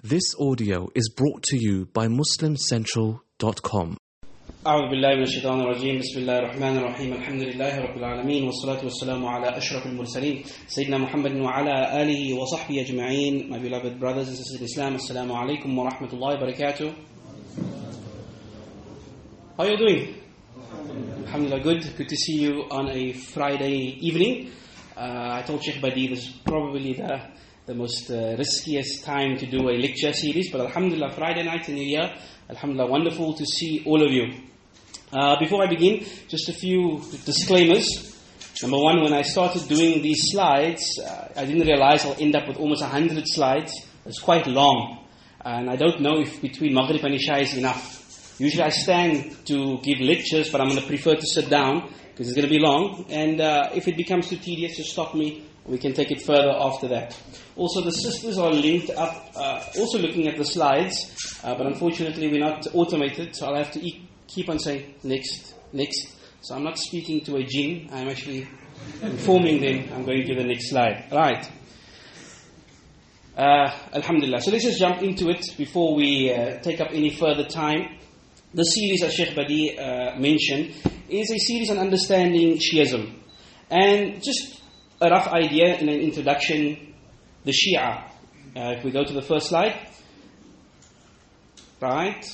This audio is brought to you by MuslimCentral.com. أعوذ بالله من الشيطان الرجيم بسم الله الرحمن الرحيم الحمد لله رب العالمين والصلاة والسلام على أشرف المرسلين سيدنا محمد وعلى آله وصحبه أجمعين. My beloved brothers and sisters in Islam, Assalamu alaikum wa rahmatullahi wa barakatuh. How are you doing? Alhamdulillah, good to see you on a Friday evening. I told Sheikh Badi this is probably the most riskiest time to do a lecture series, but Alhamdulillah, Friday night in the year, Alhamdulillah, wonderful to see all of you. Before I begin, just a few disclaimers. Number one, when I started doing these slides, I didn't realize I'll end up with almost 100 slides. It's quite long, and I don't know if between Maghrib and Isha is enough. Usually I stand to give lectures, but I'm going to prefer to sit down because it's going to be long, and if it becomes too tedious, just stop me. We can take it further after that. Also, the sisters are linked up, also looking at the slides, but unfortunately we're not automated, so I'll have to keep on saying, next. So I'm not speaking to a jinn, I'm actually informing them I'm going to the next slide. Right. Alhamdulillah. So let's just jump into it before we take up any further time. The series, as Sheikh Badi mentioned, is a series on understanding Shiism. And just a rough idea in an introduction, the Shia. If we go to the first slide. Right,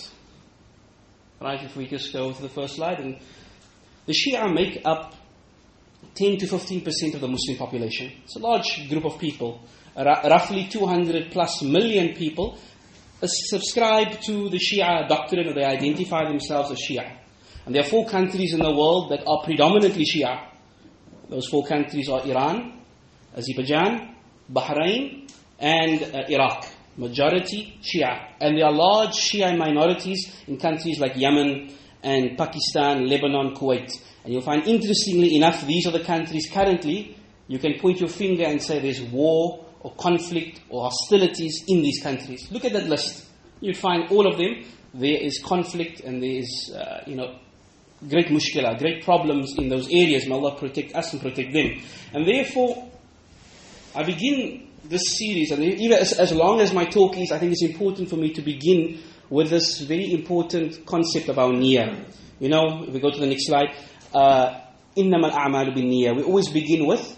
if we just go to the first slide. And the Shia make up 10 to 15% of the Muslim population. It's a large group of people. Roughly 200 plus million people subscribe to the Shia doctrine, or they identify themselves as Shia. And there are 4 countries in the world that are predominantly Shia. Those 4 countries are Iran, Azerbaijan, Bahrain, and Iraq. Majority Shia. And there are large Shia minorities in countries like Yemen and Pakistan, Lebanon, Kuwait. And you'll find, interestingly enough, these are the countries currently, you can point your finger and say there's war or conflict or hostilities in these countries. Look at that list. You'll find all of them. There is conflict and there is, great mushkila, great problems in those areas. May Allah protect us and protect them. And therefore, I begin this series, and even as long as my talk is, I think it's important for me to begin with this very important concept about niyyah. You know, if we go to the next slide, إِنَّمَا الْأَعْمَالُ بِالنِّيَّةِ. We always begin with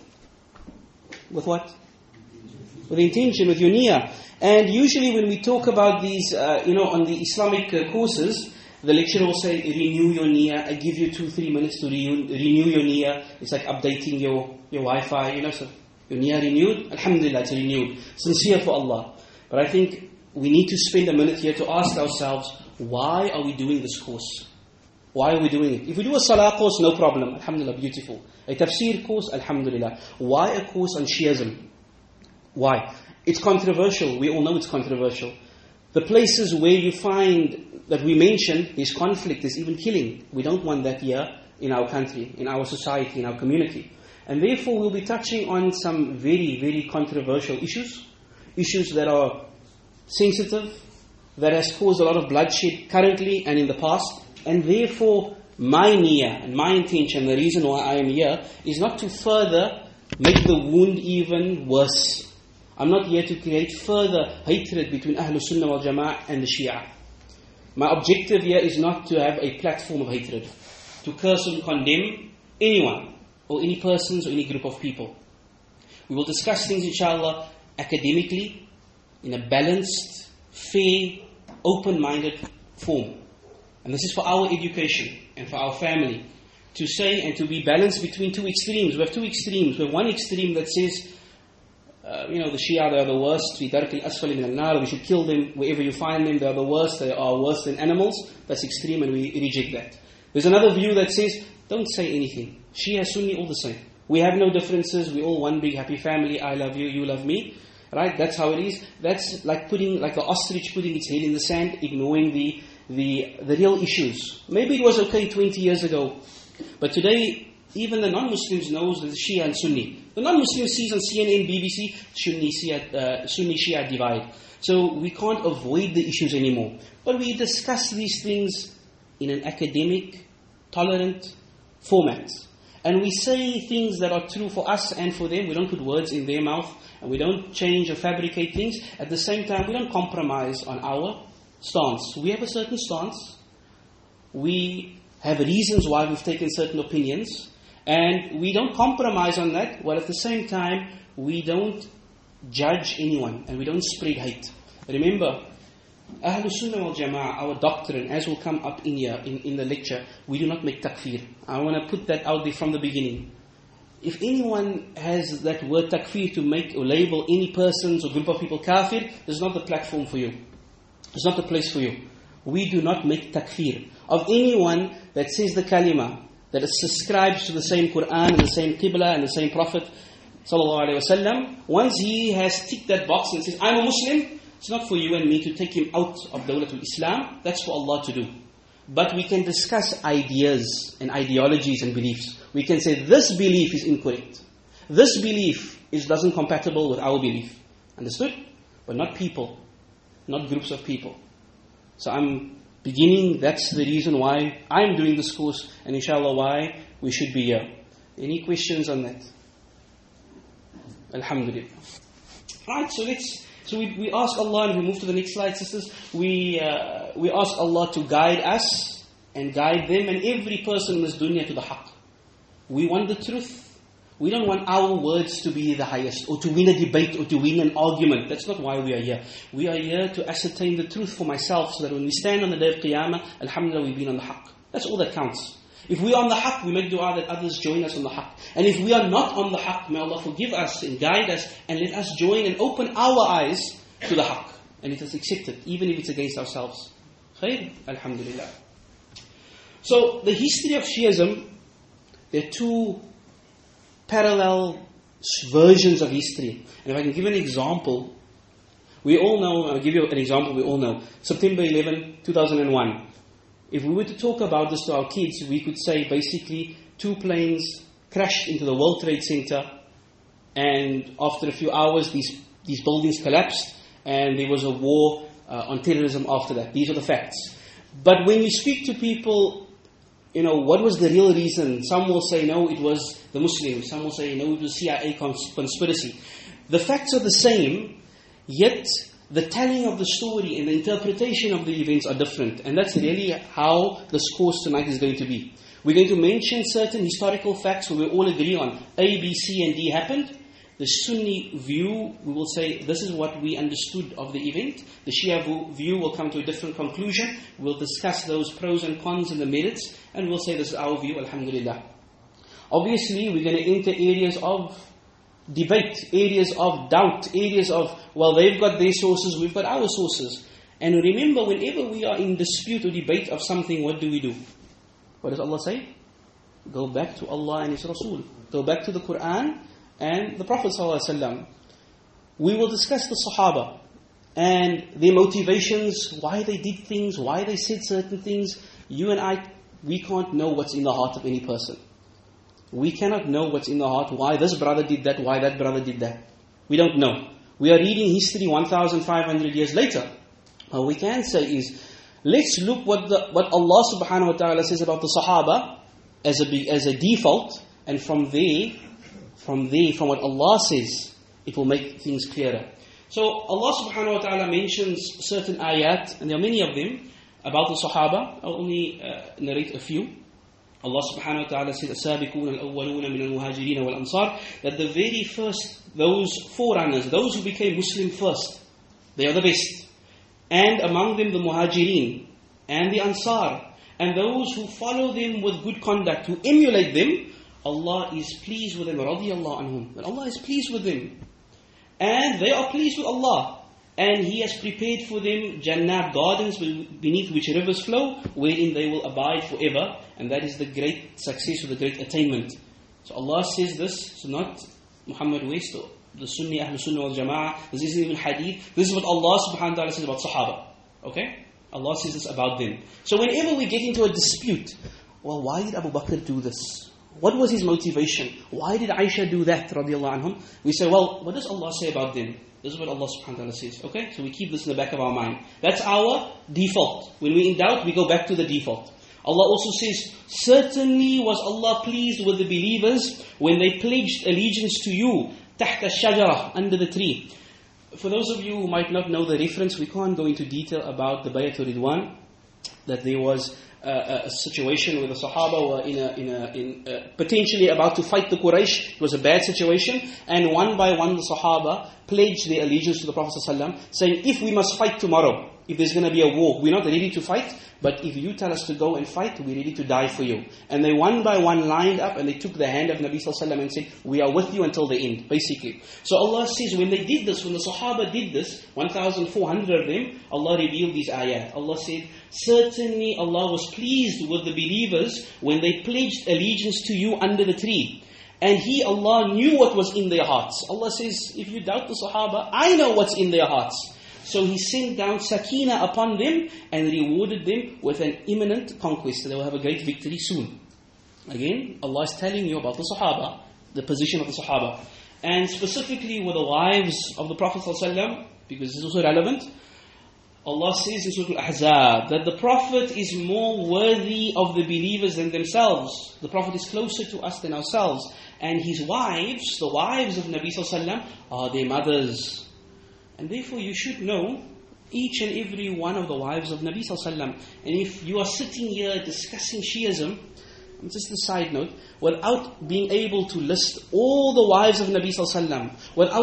what? With the intention, with your niyyah. And usually when we talk about these, on the Islamic courses, the lecturer will say, renew your niyyah. I give you 2-3 minutes to renew your niyyah. It's like updating your Wi-Fi, so your niyyah renewed, alhamdulillah, it's renewed. Sincere for Allah. But I think we need to spend a minute here to ask ourselves, why are we doing this course? Why are we doing it? If we do a salah course, no problem, alhamdulillah, beautiful. A tafsir course, alhamdulillah. Why a course on Shiism? Why? It's controversial. We all know it's controversial. The places where you find that we mentioned, there's conflict, there's even killing. We don't want that here in our country, in our society, in our community. And therefore we'll be touching on some very, very controversial issues that are sensitive, that has caused a lot of bloodshed currently and in the past. And therefore my niyyah and my intention, the reason why I am here, is not to further make the wound even worse. I'm not here to create further hatred between Ahlul Sunnah wal Jama'ah and the Shia. My objective here is not to have a platform of hatred, to curse and condemn anyone, or any persons, or any group of people. We will discuss things, inshallah, academically, in a balanced, fair, open-minded form. And this is for our education and for our family, to say and to be balanced between 2 extremes. We have 2 extremes. We have one extreme that says, the Shia, they are the worst. We should kill them wherever you find them. They are the worst. They are worse than animals. That's extreme, and we reject that. There's another view that says, don't say anything. Shia, Sunni, all the same. We have no differences. We're all one big happy family. I love you, you love me. Right? That's how it is. That's like the ostrich putting its head in the sand, ignoring the real issues. Maybe it was okay 20 years ago, but today, even the non-Muslims knows that Shia and Sunni. The non-Muslim sees on CNN, BBC, Sunni Shia divide. So we can't avoid the issues anymore. But we discuss these things in an academic, tolerant format. and we say things that are true for us and for them. We don't put words in their mouth, and we don't change or fabricate things. At the same time, we don't compromise on our stance. We have a certain stance. We have reasons why we've taken certain opinions, and we don't compromise on that, while at the same time, we don't judge anyone, and we don't spread hate. Remember, Ahlul Sunnah wal Jama'ah, our doctrine, as will come up in here, in the lecture, we do not make takfir. I want to put that out there from the beginning. If anyone has that word takfir to make or label any persons or group of people kafir, this is not the platform for you. It's not the place for you. We do not make takfir of anyone that says the kalima, that subscribes to the same Quran and the same Qibla and the same Prophet sallallahu alaihi wasallam. Once he has ticked that box and says, I'm a Muslim, it's not for you and me to take him out of Dawlatul Islam. That's for Allah to do. But we can discuss ideas and ideologies and beliefs. We can say this belief is incorrect. This belief doesn't compatible with our belief. Understood? But not people. Not groups of people. So I'm beginning, that's the reason why I'm doing this course, and inshallah why we should be here. Any questions on that? Alhamdulillah. Right, so we ask Allah, and we move to the next slide, sisters. We ask Allah to guide us and guide them and every person in this dunya to the haqq. We want the truth. We don't want our words to be the highest, or to win a debate, or to win an argument. That's not why we are here. We are here to ascertain the truth for myself, so that when we stand on the day of Qiyamah, alhamdulillah, we've been on the haqq. That's all that counts. If we are on the haqq, we make dua that others join us on the haqq. And if we are not on the haqq, may Allah forgive us and guide us and let us join and open our eyes to the haqq. And let us accept it, even if it's against ourselves. Khair? Alhamdulillah. So, the history of Shi'ism, there are two parallel versions of history. And if I can give an example, we all know, I'll give you an example we all know. September 11, 2001. If we were to talk about this to our kids, we could say basically 2 planes crashed into the World Trade Center, and after a few hours these buildings collapsed, and there was a war on terrorism after that. These are the facts. But when we speak to people, what was the real reason? Some will say, no, it was the Muslims. Some will say, no, it was CIA conspiracy. The facts are the same, yet the telling of the story and the interpretation of the events are different. And that's really how this course tonight is going to be. We're going to mention certain historical facts where we all agree on A, B, C, and D happened. The Sunni view, we will say, this is what we understood of the event. The Shia view will come to a different conclusion. We'll discuss those pros and cons and the merits, and we'll say this is our view, alhamdulillah. Obviously, we're going to enter areas of debate, areas of doubt, areas of, well, they've got their sources, we've got our sources. And remember, whenever we are in dispute or debate of something, what do? What does Allah say? Go back to Allah and His Rasul. Go back to the Quran and the Prophet ﷺ. We will discuss the Sahaba and their motivations, why they did things, why they said certain things. You and I, we can't know what's in the heart of any person. We cannot know what's in the heart, why this brother did that, why that brother did that. We don't know. We are reading history 1,500 years later. What we can say is, let's look what Allah subhanahu wa ta'ala says about the Sahaba as a default, and from what Allah says, it will make things clearer. So Allah subhanahu wa ta'ala mentions certain ayat, and there are many of them, about the Sahaba. I'll only narrate a few. Allah subhanahu wa ta'ala says, السابقون الأولون من المهاجرين والأنصار, that the very first, those forerunners, those who became Muslim first, they are the best. And among them the Muhajirin and the Ansar, and those who follow them with good conduct, who emulate them, Allah is pleased with them, radiyallahu anhum. That Allah is pleased with them. And they are pleased with Allah. And He has prepared for them Jannah, gardens beneath which rivers flow, wherein they will abide forever. And that is the great success or the great attainment. So Allah says this, so not Muhammad West or the Sunni, Ahlul Sunnah wal Jama'ah. This isn't even hadith. This is what Allah subhanahu wa ta'ala says about Sahaba. Okay? Allah says this about them. So whenever we get into a dispute, well, why did Abu Bakr do this? What was his motivation? Why did Aisha do that, radiallahu anhum? We say, well, what does Allah say about them? This is what Allah subhanahu wa ta'ala says. Okay? So we keep this in the back of our mind. That's our default. When we're in doubt, we go back to the default. Allah also says, certainly was Allah pleased with the believers when they pledged allegiance to you, تحت الشجرة, under the tree. For those of you who might not know the reference, we can't go into detail about the Bayatul Ridwan, that there was a situation where the Sahaba were potentially about to fight the Quraysh. It was a bad situation, and one by one the Sahaba pledged their allegiance to the Prophet ﷺ, saying, if we must fight tomorrow, if there's going to be a war, we're not ready to fight, but if you tell us to go and fight, we're ready to die for you. And they one by one lined up and they took the hand of Nabi ﷺ and said, we are with you until the end, basically. So Allah says, when they did this, when the Sahaba did this, 1,400 of them, Allah revealed these ayat. Allah said, certainly Allah was pleased with the believers when they pledged allegiance to you under the tree. And He, Allah, knew what was in their hearts. Allah says, if you doubt the Sahaba, I know what's in their hearts. So He sent down sakina upon them and rewarded them with an imminent conquest. They will have a great victory soon. Again, Allah is telling you about the Sahaba, the position of the Sahaba. And specifically with the wives of the Prophet ﷺ, because this is also relevant, Allah says in Surah Al-Ahzab that the Prophet is more worthy of the believers than themselves. The Prophet is closer to us than ourselves. And his wives, the wives of Nabi ﷺ, are their mothers. And therefore you should know each and every one of the wives of Nabi ﷺ. And if you are sitting here discussing Shiism, just a side note, without being able to list all the wives of Nabi ﷺ,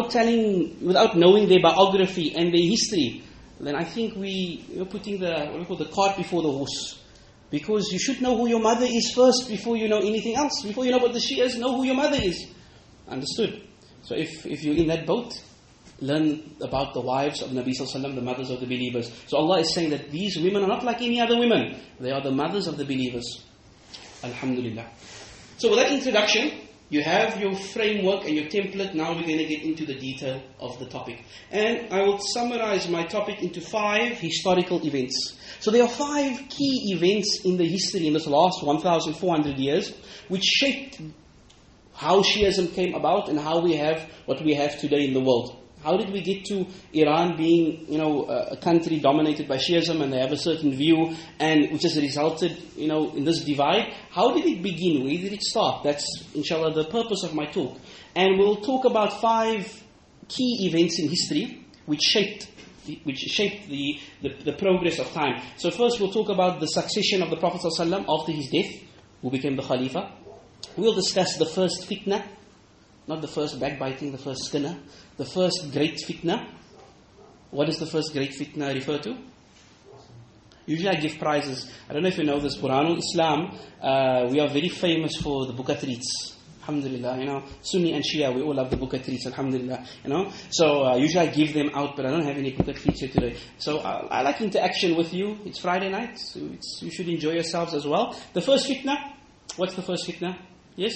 without knowing their biography and their history, then I think we're putting the cart before the horse. Because you should know who your mother is first before you know anything else. Before you know what the Shias, know who your mother is. Understood? So if you're in that boat, learn about the wives of Nabi Sallallahu Alaihi Wasallam, the mothers of the believers. So Allah is saying that these women are not like any other women. They are the mothers of the believers. Alhamdulillah. So with that introduction, you have your framework and your template. Now we're going to get into the detail of the topic. And I will summarize my topic into 5 historical events. So there are 5 key events in the history in this last 1,400 years which shaped how Shiism came about and how we have what we have today in the world. How did we get to Iran being, a country dominated by Shiism, and they have a certain view, and which has resulted, in this divide? How did it begin? Where did it start? That's, inshallah, the purpose of my talk. And we'll talk about 5 key events in history which shaped the progress of time. So first we'll talk about the succession of the Prophet ﷺ after his death, who became the Khalifa. We'll discuss the first fitna, not the first backbiting, the first sinner. The first great fitna. What does the first great fitna refer to? Usually I give prizes. I don't know if you know this, Quranul Islam, we are very famous for the Bukat reads. Alhamdulillah, Sunni and Shia, we all love the Bukat reads, Alhamdulillah, So usually I give them out, but I don't have any Bukat reads here today. So I like interaction with you. It's Friday night, so you should enjoy yourselves as well. The first fitna. What's the first fitna? Yes?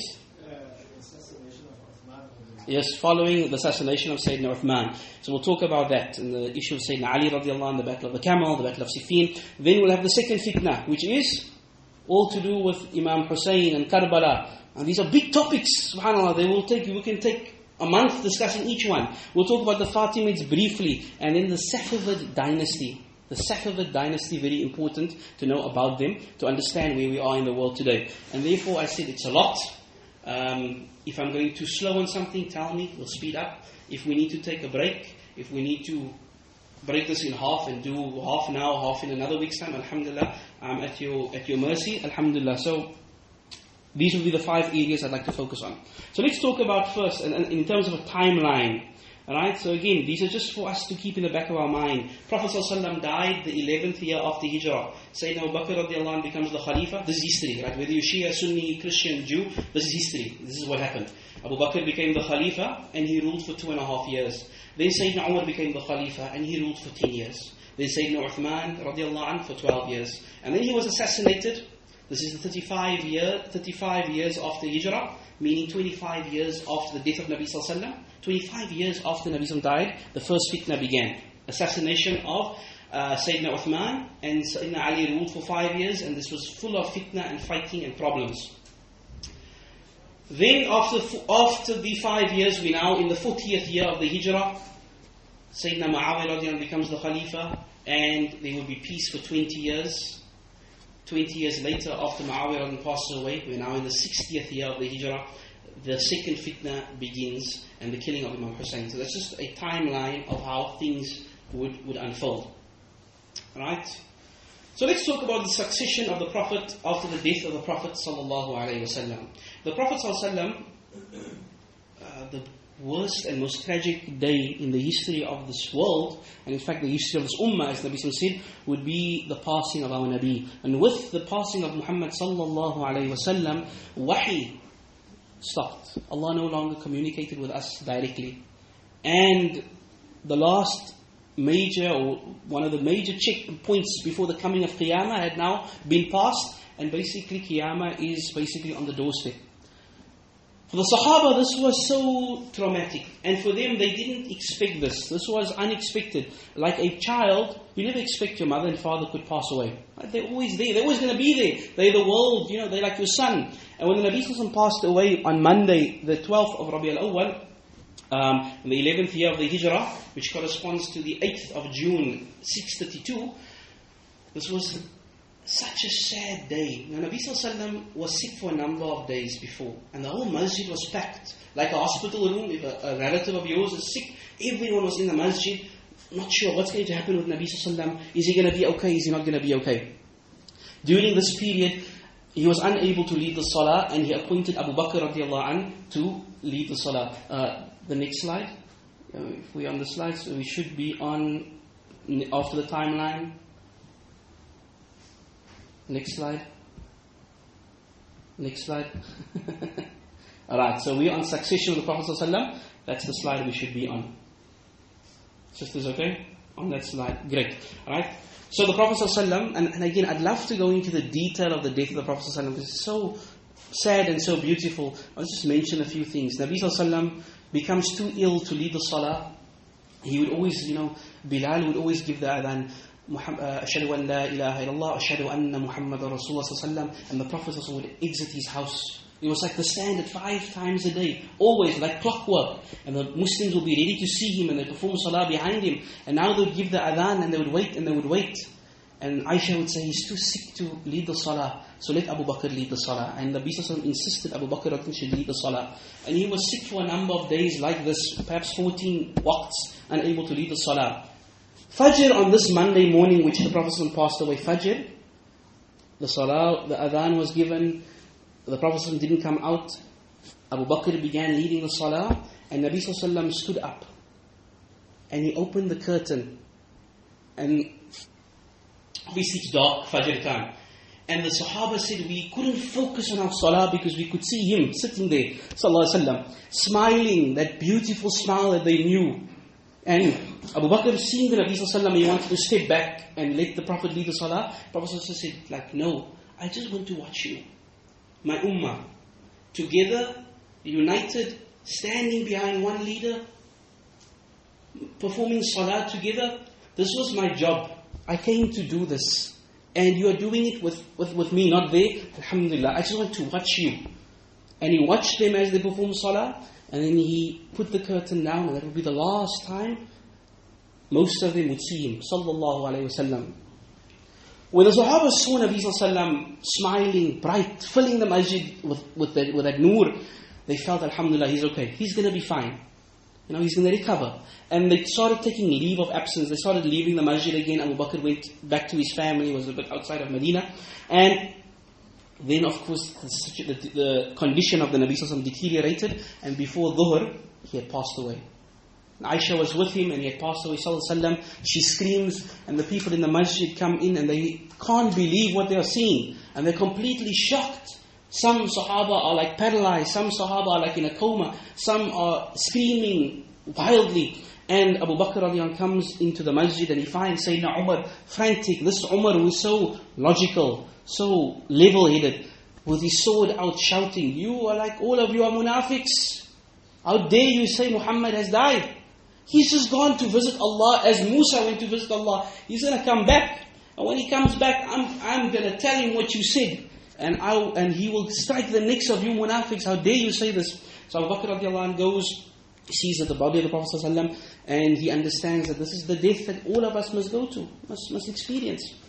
Yes, following the assassination of Sayyidina Uthman. So we'll talk about that and the issue of Sayyidina Ali radiallahu anh, the battle of the Camel, the battle of Siffin. Then we'll have the second fitna, which is all to do with Imam Hussein and Karbala. And these are big topics, subhanAllah. We can take a month discussing each one. We'll talk about the Fatimids briefly, and then the Safavid dynasty. The Safavid dynasty, very important to know about them, to understand where we are in the world today. And therefore I said it's a lot. If I'm going too slow on something, tell me, we'll speed up. If we need to take a break, if we need to break this in half and do half now, half in another week's time, alhamdulillah, I'm at your mercy, alhamdulillah. So these will be the 5 areas I'd like to focus on. So let's talk about first, and in terms of a timeline. Alright, so again, these are just for us to keep in the back of our mind. Prophet ﷺ died the 11th year after Hijrah. Sayyidina Abu Bakr radiallahu anh becomes the Khalifa. This is history, right? Whether you're Shia, Sunni, Christian, Jew, this is history. This is what happened. Abu Bakr became the Khalifa and he ruled for 2.5 years. Then Sayyidina Umar became the Khalifa and he ruled for 10 years. Then Sayyidina Uthman radiallahu anh for 12 years. And then he was assassinated. This is the 35 years after Hijrah, meaning 25 years after the death of Nabi Sallallahu Alaihi Wasallam. 25 years after Nabi Sallallahu died, the first fitna began. Assassination of Sayyidina Uthman, and Sayyidina Ali ruled for 5 years, and this was full of fitna and fighting and problems. Then after the 5 years, we're now in the 40th year of the Hijrah. Sayyidina Muawiyah becomes the Khalifa, and there will be peace for 20 years. 20 years later, after Muawiyah passes away, we're now in the 60th year of the Hijrah, the second fitna begins and the killing of Imam Hussein. So that's just a timeline of how things would unfold. Right? So let's talk about the succession of the Prophet after the death of the Prophet sallallahu alaihi wasallam. The Prophet sallallahu alaihi wasallam, the worst and most tragic day in the history of this world, and in fact the history of this ummah, as Nabi said, would be the passing of our Nabi. And with the passing of Muhammad sallallahu alaihi wasallam, wahi stopped. Allah no longer communicated with us directly. And the last major, or one of the major checkpoints before the coming of Qiyamah had now been passed, and basically Qiyamah is basically on the doorstep. For the Sahaba, this was so traumatic, and for them, they didn't expect this. This was unexpected. Like a child, you never expect your mother and father could pass away. They're always there. They're always going to be there. They're the world, they're like your son. And when the Nabi Sallallahu Alaihi Wasallam passed away on Monday, the 12th of Rabi al-Awwal, in the 11th year of the Hijrah, which corresponds to the 8th of June, 632, this was such a sad day. Now, Nabi Sallallahu Alaihi Wasallam was sick for a number of days before, and the whole masjid was packed. Like a hospital room, if a relative of yours is sick, everyone was in the masjid, not sure what's going to happen with Nabi Sallallahu Alaihi Wasallam. Is he going to be okay? Is he not going to be okay? During this period, he was unable to lead the salah, and he appointed Abu Bakr radiallahu anh to lead the salah. The next slide. If we're on the slides, we should be on after the timeline. Next slide. Next slide. Alright, so we're on succession of the Prophet ﷺ. That's the slide we should be on. Sisters, okay? On that slide. Great. Alright. So the Prophet ﷺ, and again, I'd love to go into the detail of the death of the Prophet ﷺ, because it's so sad and so beautiful. I'll just mention a few things. Nabi ﷺ becomes too ill to lead the salah. He would always, Bilal would always give the adhan, Ashhadu an la ilaha illallah, Ashhadu anna Muhammadan Rasulullah sallallahu, and the Prophet would exit his house. It was like the standard 5 times a day, always like clockwork. And the Muslims would be ready to see him, and they perform salah behind him. And now they would give the adhan, and they would wait, and they would wait. And Aisha would say, he's too sick to lead the salah, so let Abu Bakr lead the salah. And the Nabi insisted Abu Bakr should lead the salah. And he was sick for a number of days like this, perhaps 14 waqts, unable to lead the salah. Fajr on this Monday morning, which the Prophet passed away, Fajr, the salah, the adhan was given, the Prophet didn't come out, Abu Bakr began leading the salah, and Nabi stood up. And he opened the curtain, and obviously it's dark, Fajr time. And the Sahaba said, we couldn't focus on our salah because we could see him sitting there, sallallahu alaihi wasallam, smiling, that beautiful smile that they knew. And Abu Bakr, seeing the Nabi sallallahu alaihi wasallam, he wanted to step back and let the Prophet lead the salah. The Prophet said, no, I just want to watch you, my ummah, together, united, standing behind one leader, performing salah together. This was my job. I came to do this, and you are doing it with me, not there. Alhamdulillah, I just want to watch you. And he watched them as they performed salah, and then he put the curtain down, and that would be the last time most of them would see him, sallallahu alaihi wasallam. When the Sahaba saw Nabi sallallahu alaihi wasallam smiling, bright, filling the masjid with that nur, they felt, alhamdulillah, he's okay, he's going to be fine. He's going to recover. And they started taking leave of absence. They started leaving the masjid again. Abu Bakr went back to his family. He was a bit outside of Medina. And then, of course, the condition of the Nabi Sallallahu Alaihi Wasallam deteriorated. And before Dhuhr, he had passed away. Aisha was with him, and he had passed away, Sallallahu Alaihi Wasallam. She screams, and the people in the masjid come in, and they can't believe what they are seeing. And they're completely shocked. Some Sahaba are like paralyzed, some Sahaba are like in a coma, some are screaming wildly. And Abu Bakr radiallahu anh comes into the masjid, and he finds Sayyidina Umar frantic. This Umar who is so logical, so level-headed, with his sword out shouting, you are like, all of you are munafiqs. How dare you say Muhammad has died? He's just gone to visit Allah as Musa went to visit Allah. He's going to come back. And when he comes back, I'm going to tell him what you said. And he will strike the necks of you munafiqs. How dare you say this? So Abu Bakr radiallahu anh goes, sees at the body of the Prophet ﷺ, and he understands that this is the death that all of us must go to, must experience.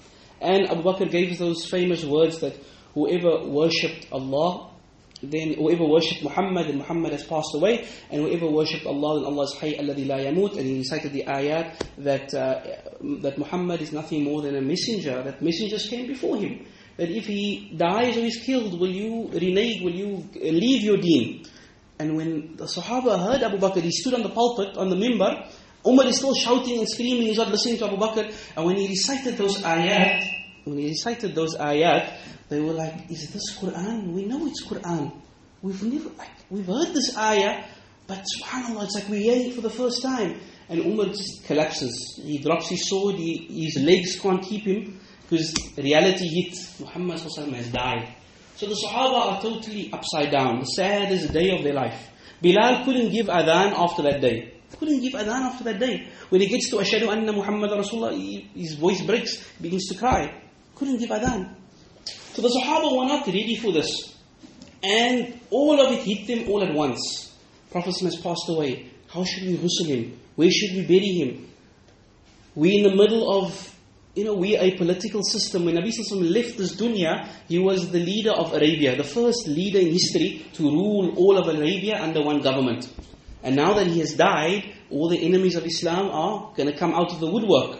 And Abu Bakr gave those famous words that whoever worshipped Allah, then whoever worshipped Muhammad, and Muhammad has passed away, and whoever worshipped Allah, then Allah is Hayy alladhi la yamut. And he recited the ayat that Muhammad is nothing more than a messenger, that messengers came before him. That if he dies or is killed, will you renege, will you leave your deen? And when the Sahaba heard Abu Bakr, he stood on the pulpit, on the mimbar, Umar is still shouting and screaming, he's not listening to Abu Bakr. And when he recited those ayat, they were like, is this Quran? We know it's Quran. We've heard this ayah, but subhanAllah, it's like we're hearing it for the first time. And Umar just collapses. He drops his sword, his legs can't keep him, because reality hits. Muhammad has died. So the Sahaba are totally upside down. The saddest day of their life. Bilal couldn't give adhan after that day. When he gets to Ashhadu anna Muhammad Rasulullah, his voice breaks, begins to cry. Couldn't give adhan. So the Sahaba were not ready for this. And all of it hit them all at once. Prophet has passed away. How should we ghusl him? Where should we bury him? We're in the middle of, we're a political system. When Nabi Sallallahu Alaihi Wasallam left this dunya, he was the leader of Arabia, the first leader in history to rule all of Arabia under one government. And now that he has died, all the enemies of Islam are going to come out of the woodwork.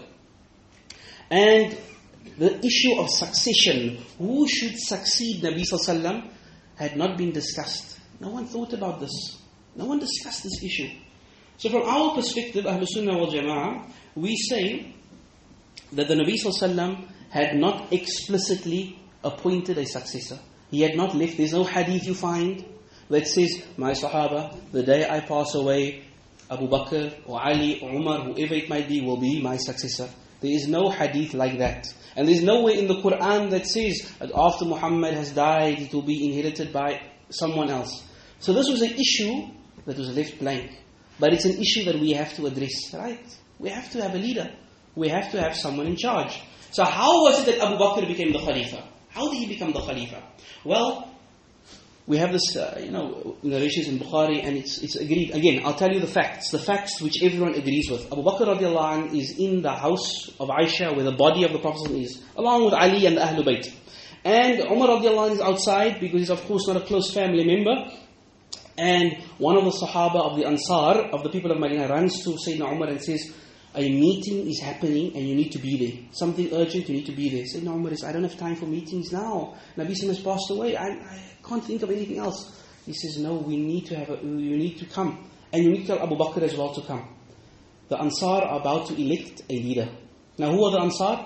And the issue of succession, who should succeed Nabi Sallallahu Alaihi Wasallam, had not been discussed. No one thought about this. No one discussed this issue. So from our perspective, Ahlus Sunnah wal Jama'ah, we say that the Nabi Sallallahu Alaihi Wasallam had not explicitly appointed a successor. He had not left. There's no hadith you find that says, my Sahaba, the day I pass away, Abu Bakr or Ali or Umar, whoever it might be, will be my successor. There is no hadith like that. And there's nowhere in the Quran that says that after Muhammad has died, it will be inherited by someone else. So this was an issue that was left blank. But it's an issue that we have to address, right? We have to have a leader. We have to have someone in charge. So how was it that Abu Bakr became the Khalifa? How did he become the Khalifa? Well, we have this, narrations in Bukhari, and it's agreed. Again, I'll tell you the facts which everyone agrees with. Abu Bakr radiallahu anh is in the house of Aisha where the body of the Prophet is, along with Ali and the Ahlul Bayt. And Umar radiallahu anh is outside because he's of course not a close family member. And one of the Sahaba of the Ansar, of the people of Medina, runs to Sayyidina Umar and says, a meeting is happening and you need to be there. Something urgent, you need to be there. Sayyidina Umar says, I don't have time for meetings now. Nabi Sallallahu has passed away. I can't think of anything else. He says, no, you need to come. And you need to tell Abu Bakr as well to come. The Ansar are about to elect a leader. Now who are the Ansar?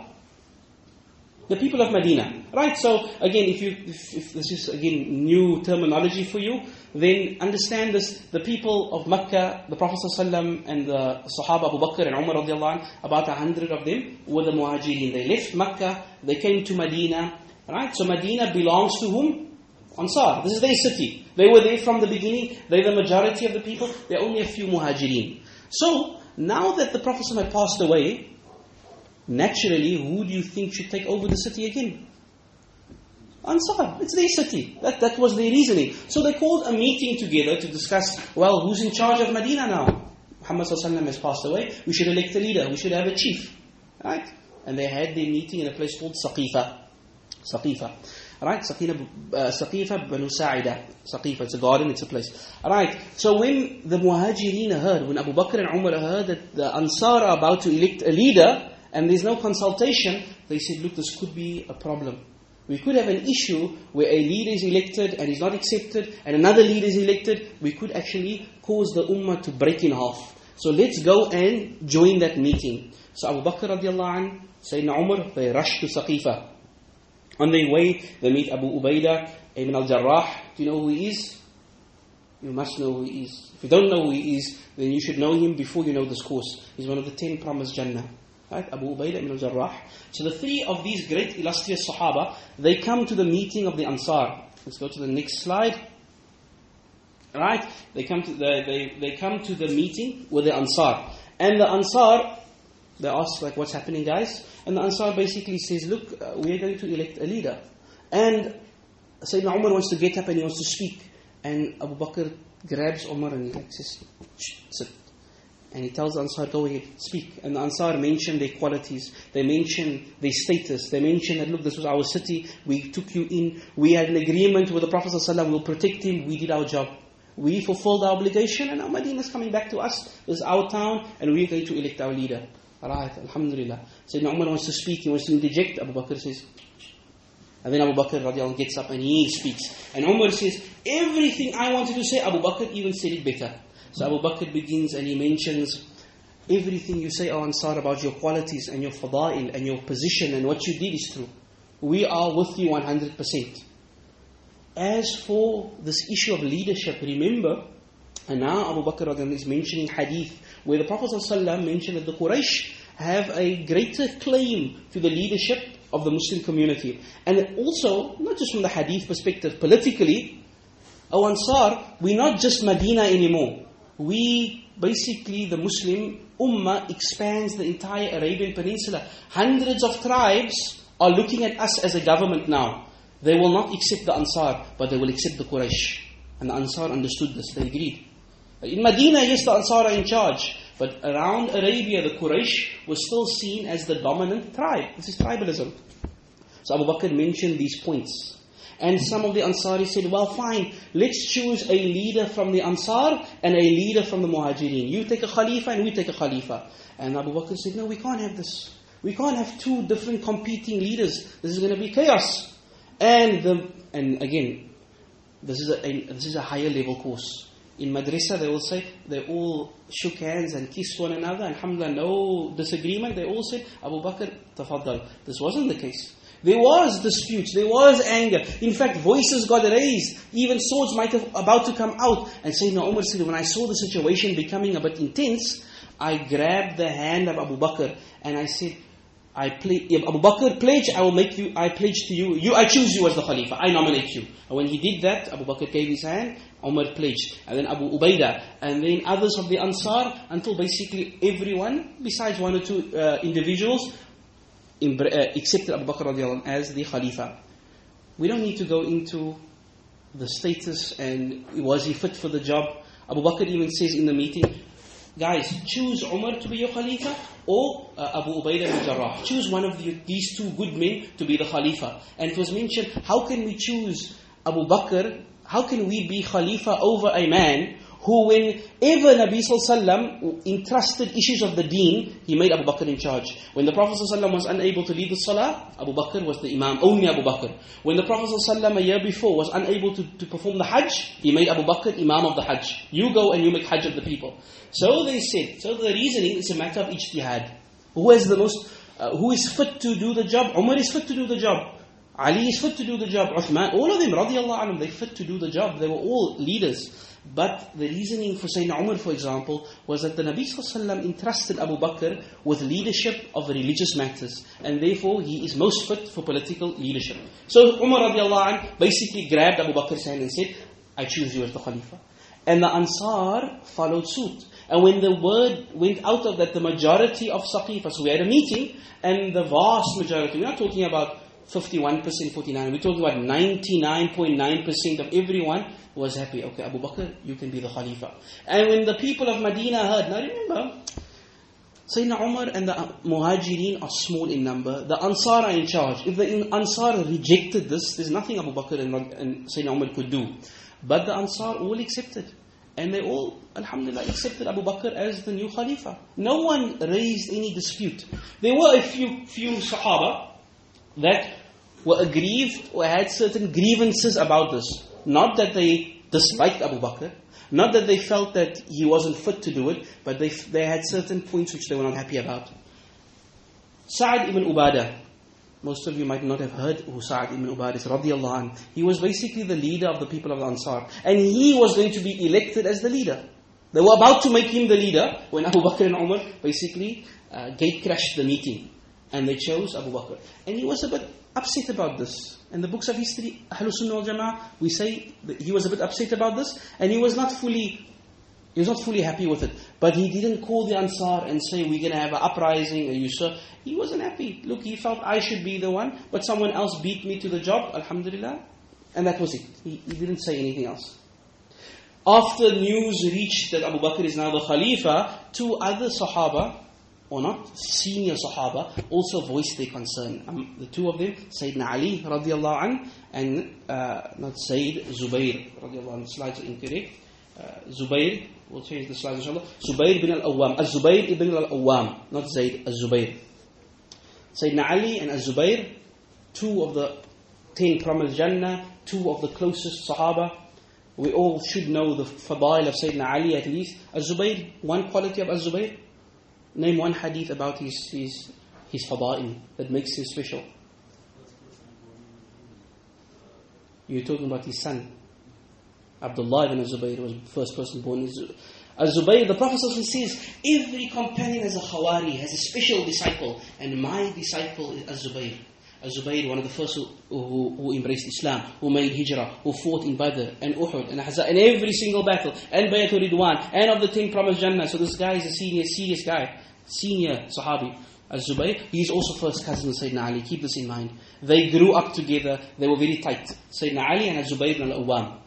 The people of Medina. Right, so again, if this is again new terminology for you, then understand this, the people of Mecca, the Prophet ﷺ and the Sahaba Abu Bakr and Umar radiallahu anh, about 100 of them were the Muhajirin. They left Mecca, they came to Medina. Right, so Medina belongs to whom? Ansar. This is their city. They were there from the beginning. They're the majority of the people. There are only a few Muhajirin. So, now that the Prophet ﷺ had passed away, naturally, who do you think should take over the city again? Ansar. It's their city. That was their reasoning. So they called a meeting together to discuss, well, who's in charge of Medina now? Muhammad ﷺ has passed away. We should elect a leader. We should have a chief. Right? And they had their meeting in a place called Saqifa. Right? Saqifa Banu Sa'ida. Saqifa, it's a garden, it's a place. Right? So when the Muhajirin heard, when Abu Bakr and Umar heard that the Ansar are about to elect a leader, and there's no consultation, they said, look, this could be a problem. We could have an issue where a leader is elected and is not accepted, and another leader is elected. We could actually cause the ummah to break in half. So let's go and join that meeting. So Abu Bakr radiallahu anh, Sayyidina Umar, they rushed to Saqifa. On their way, they meet Abu Ubaidah ibn al-Jarrah. Do you know who he is? You must know who he is. If you don't know who he is, then you should know him before you know this course. He's one of the 10 promised Jannah. Right? Abu Ubaidah ibn al-Jarrah. So the three of these great illustrious Sahaba, they come to the meeting of the Ansar. Let's go to the next slide. Right? They come to the meeting with the Ansar. And the Ansar, they ask, like, what's happening, guys? And the Ansar basically says, look, we are going to elect a leader. And Sayyidina Umar wants to get up and he wants to speak. And Abu Bakr grabs Umar and he says, sit. And he tells the Ansar, go ahead, speak. And the Ansar mention their qualities. They mention their status. They mention that, look, this was our city. We took you in. We had an agreement with the Prophet ﷺ. We'll protect him. We did our job. We fulfilled our obligation. And now Medina is coming back to us. This is our town. And we're going to elect our leader. Alright, alhamdulillah. Sayyidina Umar wants to speak. He wants to interject. Abu Bakr says... And then Abu Bakr radiallahu anh gets up and he speaks. And Umar says, everything I wanted to say, Abu Bakr even said it better. So Abu Bakr begins and he mentions, everything you say, O Ansar, about your qualities and your fada'il and your position and what you did is true. We are with you 100%. As for this issue of leadership, remember, and now Abu Bakr radiallahu anh is mentioning hadith, where the Prophet ﷺ mentioned that the Quraysh have a greater claim to the leadership of the Muslim community. And also, not just from the hadith perspective, politically, O Ansar, we're not just Medina anymore. We, basically, the Muslim Ummah expands the entire Arabian Peninsula. Hundreds of tribes are looking at us as a government now. They will not accept the Ansar, but they will accept the Quraysh. And the Ansar understood this, they agreed. In Medina, yes, the Ansar are in charge. But around Arabia, the Quraysh was still seen as the dominant tribe. This is tribalism. So Abu Bakr mentioned these points. And some of the Ansari said, well, fine, let's choose a leader from the Ansar and a leader from the Muhajirin. You take a Khalifa and we take a Khalifa. And Abu Bakr said, no, we can't have this. We can't have two different competing leaders. This is going to be chaos. And again, this is a higher level course. In madrasa, they will say, they all shook hands and kissed one another. Alhamdulillah, no disagreement. They all said, Abu Bakr, tafaddal. This wasn't the case. There was disputes, there was anger. In fact, voices got raised. Even swords might have about to come out. And Sayyidina Umar said, when I saw the situation becoming a bit intense, I grabbed the hand of Abu Bakr and I said, Abu Bakr, pledge, I pledge to you, I choose you as the Khalifa, I nominate you. And when he did that, Abu Bakr gave his hand, Umar pledged. And then Abu Ubaidah, and then others of the Ansar, until basically everyone, besides one or two individuals, accepted Abu Bakr radiallahu anh as the Khalifa. We don't need to go into the status and was he fit for the job. Abu Bakr even says in the meeting, guys, choose Umar to be your Khalifa or Abu Ubaidah ibn Jarrah. Choose one of these two good men to be the Khalifa. And it was mentioned, how can we choose Abu Bakr? How can we be Khalifa over a man who, whenever Nabi ﷺ entrusted issues of the deen, he made Abu Bakr in charge. When the Prophet ﷺ was unable to lead the salah, Abu Bakr was the imam, only Abu Bakr. When the Prophet ﷺ a year before was unable to perform the hajj, he made Abu Bakr imam of the hajj. You go and you make hajj of the people. So they said, so the reasoning is a matter of ijtihad. Who is fit to do the job? Umar is fit to do the job. Ali is fit to do the job. Uthman, all of them, radiallahu anhum, they fit to do the job. They were all leaders. But the reasoning for Sayyidina Umar, for example, was that the Nabi ﷺ entrusted Abu Bakr with leadership of religious matters. And therefore, he is most fit for political leadership. So Umar radiallahu anh basically grabbed Abu Bakr's hand and said, I choose you as the Khalifa. And the Ansar followed suit. And when the word went out of that, the majority of Saqifa, so we had a meeting, and the vast majority, we're not talking about 51%, 49%, we're talking about 99.9% of everyone was happy. Okay, Abu Bakr, you can be the Khalifa. And when the people of Medina heard, now remember, Sayyidina Umar and the Muhajirin are small in number. The Ansar are in charge. If the Ansar rejected this, there's nothing Abu Bakr and Sayyidina Umar could do. But the Ansar all accepted. And they all, alhamdulillah, accepted Abu Bakr as the new Khalifa. No one raised any dispute. There were a few Sahaba that were aggrieved or had certain grievances about this. Not that they disliked Abu Bakr, not that they felt that he wasn't fit to do it, but they had certain points which they were not happy about. Sa'ad ibn Ubadah, most of you might not have heard who Sa'ad ibn Ubadah is, radiyallahu anh. He was basically the leader of the people of the Ansar. And he was going to be elected as the leader. They were about to make him the leader when Abu Bakr and Umar basically gate crashed the meeting. And they chose Abu Bakr. And he was a bit upset about this. In the books of history, Ahlul Sunnah wal Jama'ah, we say that he was a bit upset about this. And he was not fully happy with it. But he didn't call the Ansar and say, we're going to have an uprising, He wasn't happy. Look, he felt I should be the one, but someone else beat me to the job, alhamdulillah. And that was it. He didn't say anything else. After news reached that Abu Bakr is now the Khalifa, 2 other Sahaba, or not, senior Sahaba, also voiced their concern. The 2 of them, Sayyidina Ali radiallahu anh, and not Sayyid, Zubayr radiallahu anh. The slides are incorrect. Zubayr, we'll change the slides inshallah. Zubayr bin al-Awwam. Az-Zubayr ibn al-Awwam, not Zayd, Az-Zubayr. Sayyidina Ali and Az-Zubayr, 2 of the 10 promised Jannah, 2 of the closest Sahaba. We all should know the fadail of Sayyidina Ali at least. Az-Zubayr, one quality of Az-Zubayr. Name one hadith about his fadail that makes him special. You're talking about his son. Abdullah ibn Az-Zubayr was the first person born. Az-Zubayr, the Prophet says, every companion has a khawari, has a special disciple, and my disciple is Az-Zubayr. Az-Zubayr, one of the first who embraced Islam, who made hijrah, who fought in Badr and Uhud and Ahzab, and every single battle, and Bayatul Ridwan, and of the 10 promised Jannah. So this guy is a serious guy, senior Sahabi. Az-Zubayr, he is also first cousin of Sayyidina Ali. Keep this in mind. They grew up together, they were very tight. Sayyidina Ali and Az-Zubayr ibn al-Awwam.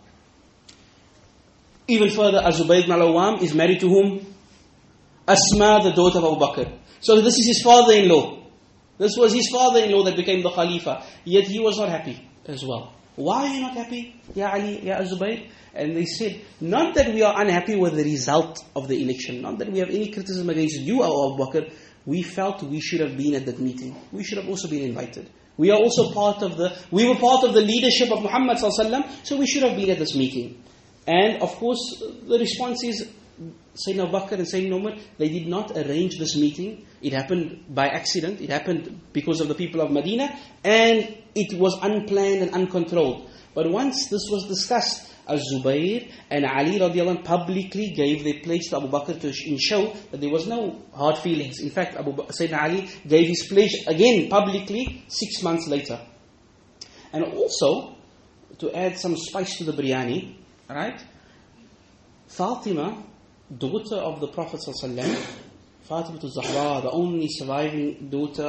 Even further, Az-Zubayr ibn al-Awwam is married to whom? Asma, the daughter of Abu Bakr. So this is his father-in-law. This was his father-in-law that became the Khalifa. Yet he was not happy as well. Why are you not happy, Ya Ali, Ya Az-Zubayr? And they said, not that we are unhappy with the result of the election, not that we have any criticism against you, Abu Bakr. We felt we should have been at that meeting. We should have also been invited. We were part of the leadership of Muhammad sallallahu alaihi wasallam, so we should have been at this meeting. And of course, the response is, Sayyidina Abu Bakr and Sayyidina Umar, they did not arrange this meeting. It happened by accident. It happened because of the people of Medina, and it was unplanned and uncontrolled. But once this was discussed, Az-Zubayr and Ali radiallahu anh publicly gave their pledge to Abu Bakr to show that there was no hard feelings. In fact, Sayyidina Ali gave his pledge again publicly 6 months later. And also, to add some spice to the biryani, right? Fatima, daughter of the Prophet ﷺ, Fatima al-Zahra, the only surviving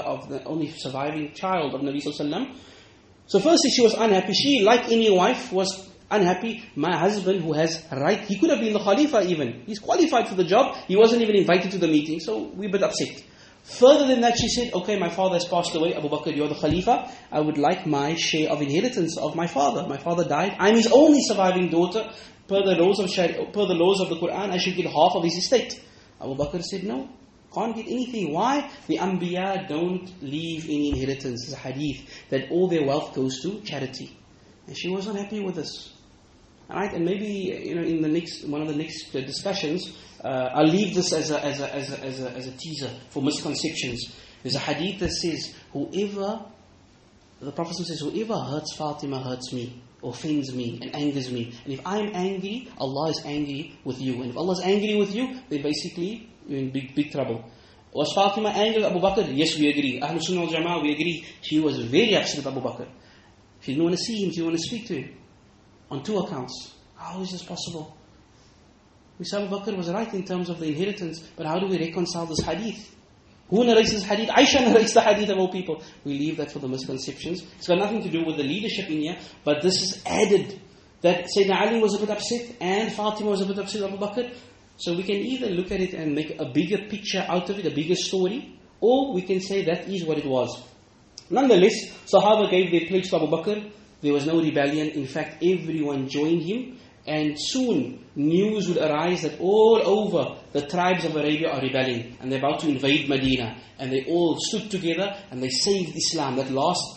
child of Nabi ﷺ. So firstly, she was unhappy. She, like any wife, was unhappy. My husband, who has right, he could have been the Khalifa even. He's qualified for the job. He wasn't even invited to the meeting, so we're a bit upset. Further than that, she said, okay, my father has passed away. Abu Bakr, you're the Khalifa. I would like my share of inheritance of my father. My father died. I'm his only surviving daughter. Per the laws of the Quran, I should get half of his estate. Abu Bakr said, no, can't get anything. Why? The Anbiya don't leave any inheritance. It's a hadith that all their wealth goes to charity. And she wasn't happy with this. Alright, and maybe in one of the next discussions, I'll leave this as a teaser for misconceptions. There's a hadith that says, the Prophet says, whoever hurts Fatima hurts me, offends me, and angers me. And if I'm angry, Allah is angry with you. And if Allah is angry with you, then basically you're in big trouble. Was Fatima angry with Abu Bakr? Yes, we agree. Ahlul Sunnah wal Jama'ah, we agree. She was very upset with Abu Bakr. She didn't want to see him, she didn't want to speak to him. On 2 accounts. How is this possible? We say Abu Bakr was right in terms of the inheritance, but how do we reconcile this hadith? Who narrates this hadith? Aisha narrates the hadith of all people. We leave that for the misconceptions. It's got nothing to do with the leadership in here, but this is added. That Sayyidina Ali was a bit upset, and Fatima was a bit upset with Abu Bakr. So we can either look at it and make a bigger picture out of it, a bigger story, or we can say that is what it was. Nonetheless, Sahaba gave their pledge to Abu Bakr. There was no rebellion. In fact, everyone joined him. And soon, news would arise that all over the tribes of Arabia are rebelling. And they're about to invade Medina. And they all stood together and they saved Islam. That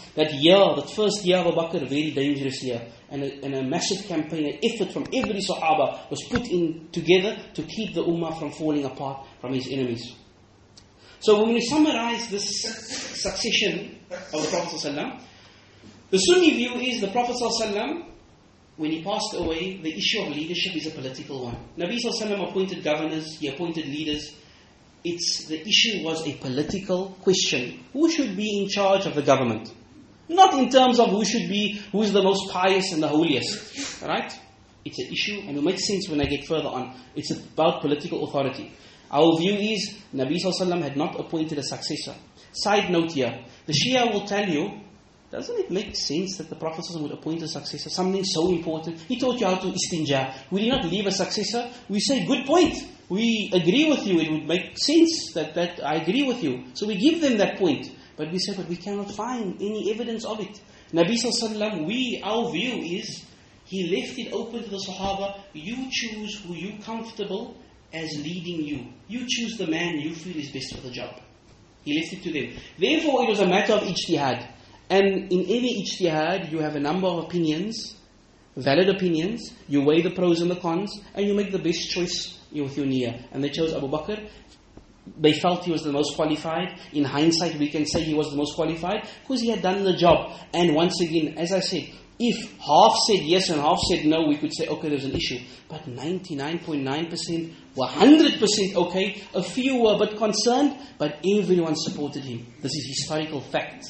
first year of Abu Bakr, a very dangerous year. And a massive campaign, an effort from every Sahaba was put in together to keep the Ummah from falling apart from his enemies. So when we summarize this succession of the Prophet ﷺ, the Sunni view is the Prophet ﷺ, when he passed away, the issue of leadership is a political one. Nabi ﷺ appointed governors, he appointed leaders. The issue was a political question. Who should be in charge of the government? Not in terms of who is the most pious and the holiest. Right? It's an issue, and it will make sense when I get further on. It's about political authority. Our view is, Nabi ﷺ had not appointed a successor. Side note here, the Shia will tell you doesn't it make sense that the Prophet would appoint a successor? Something so important. He taught you how to istinja. We did not leave a successor. We say, good point. We agree with you. It would make sense that I agree with you. So we give them that point. But we say, but we cannot find any evidence of it. Nabi Sallallahu Alaihi Wasallam, our view is, he left it open to the Sahaba. You choose who you comfortable as leading you. You choose the man you feel is best for the job. He left it to them. Therefore, it was a matter of ijtihad. And in any ijtihad, you have a number of opinions, valid opinions. You weigh the pros and the cons, and you make the best choice with your niyyah. And they chose Abu Bakr. They felt he was the most qualified. In hindsight, we can say he was the most qualified because he had done the job. And once again, as I said, if half said yes and half said no, we could say, okay, there's an issue. But 99.9% were 100% okay. A few were a bit concerned, but everyone supported him. This is historical fact.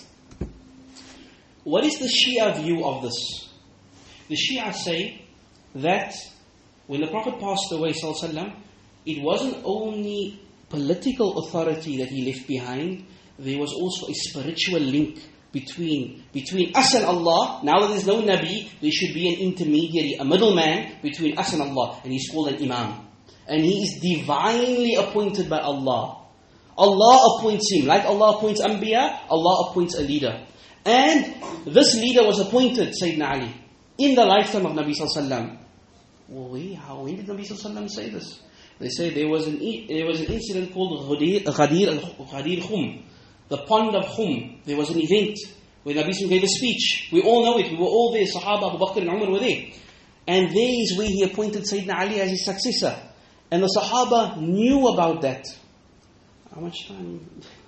What is the Shia view of this? The Shia say that when the Prophet passed away, sallallahu alaihi wasallam, it wasn't only political authority that he left behind, there was also a spiritual link between us and Allah. Now that there's no Nabi, there should be an intermediary, a middleman between us and Allah, and he's called an Imam. And he is divinely appointed by Allah. Allah appoints him. Like Allah appoints Anbiya, Allah appoints a leader. And this leader was appointed, Sayyidina Ali, in the lifetime of Nabi Sallallahu Alaihi Wasallam. Well, when did Nabi Sallallahu Alaihi Wasallam say this? They say there was an incident called Ghadir Khum, the pond of Khum. There was an event where Nabi Sallallahu gave a speech. We all know it. We were all there. Sahaba, Abu Bakr and Umar were there. And there is where he appointed Sayyidina Ali as his successor. And the Sahaba knew about that. How much time?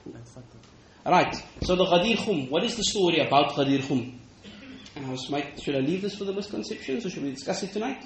Right. So the Ghadir Khum. What is the story about Ghadir Khum? Should I leave this for the misconceptions or should we discuss it tonight?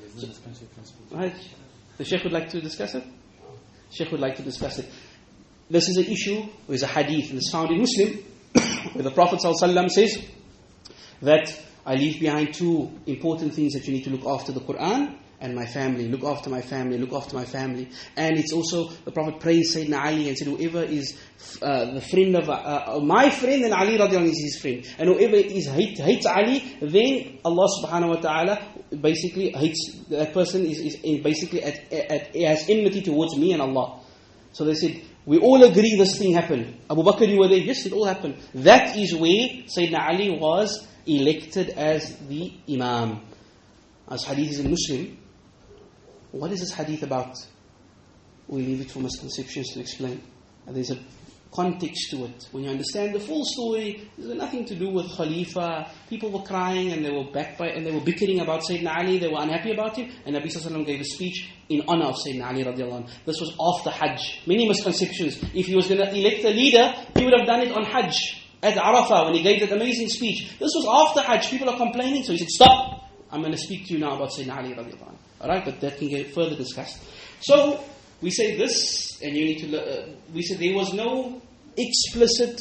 Right. The Sheikh would like to discuss it? Sheikh would like to discuss it. This is an issue, there's a hadith, and it's found in Muslim, where the Prophet ﷺ says that I leave behind two important things that you need to look after: the Quran and my family. Look after my family, look after my family. And it's also, the Prophet praised Sayyidina Ali and said, whoever is the friend of my friend, then Ali radiallahu anhu is his friend. And whoever hates Ali, then Allah subhanahu wa ta'ala basically hates, that person is basically has enmity towards me and Allah. So they said, we all agree this thing happened. Abu Bakr, you were there? Yes, it all happened. That is where Sayyidina Ali was elected as the Imam. As hadith is in Muslim. What is this hadith about? We leave it for misconceptions to explain. There's a context to it. When you understand the full story, there's nothing to do with Khalifa. People were crying and they were and they were bickering about Sayyidina Ali. They were unhappy about him. And Nabi Sallallahu Alaihi Wasallam gave a speech in honor of Sayyidina Ali radiallahu anhu. This was after Hajj. Many misconceptions. If he was going to elect a leader, he would have done it on Hajj at Arafah when he gave that amazing speech. This was after Hajj. People are complaining. So he said, stop. I'm going to speak to you now about Sayyidina Ali radiallahu anhu. Alright, but that can get further discussed. So, we say this, and you need to we say there was no explicit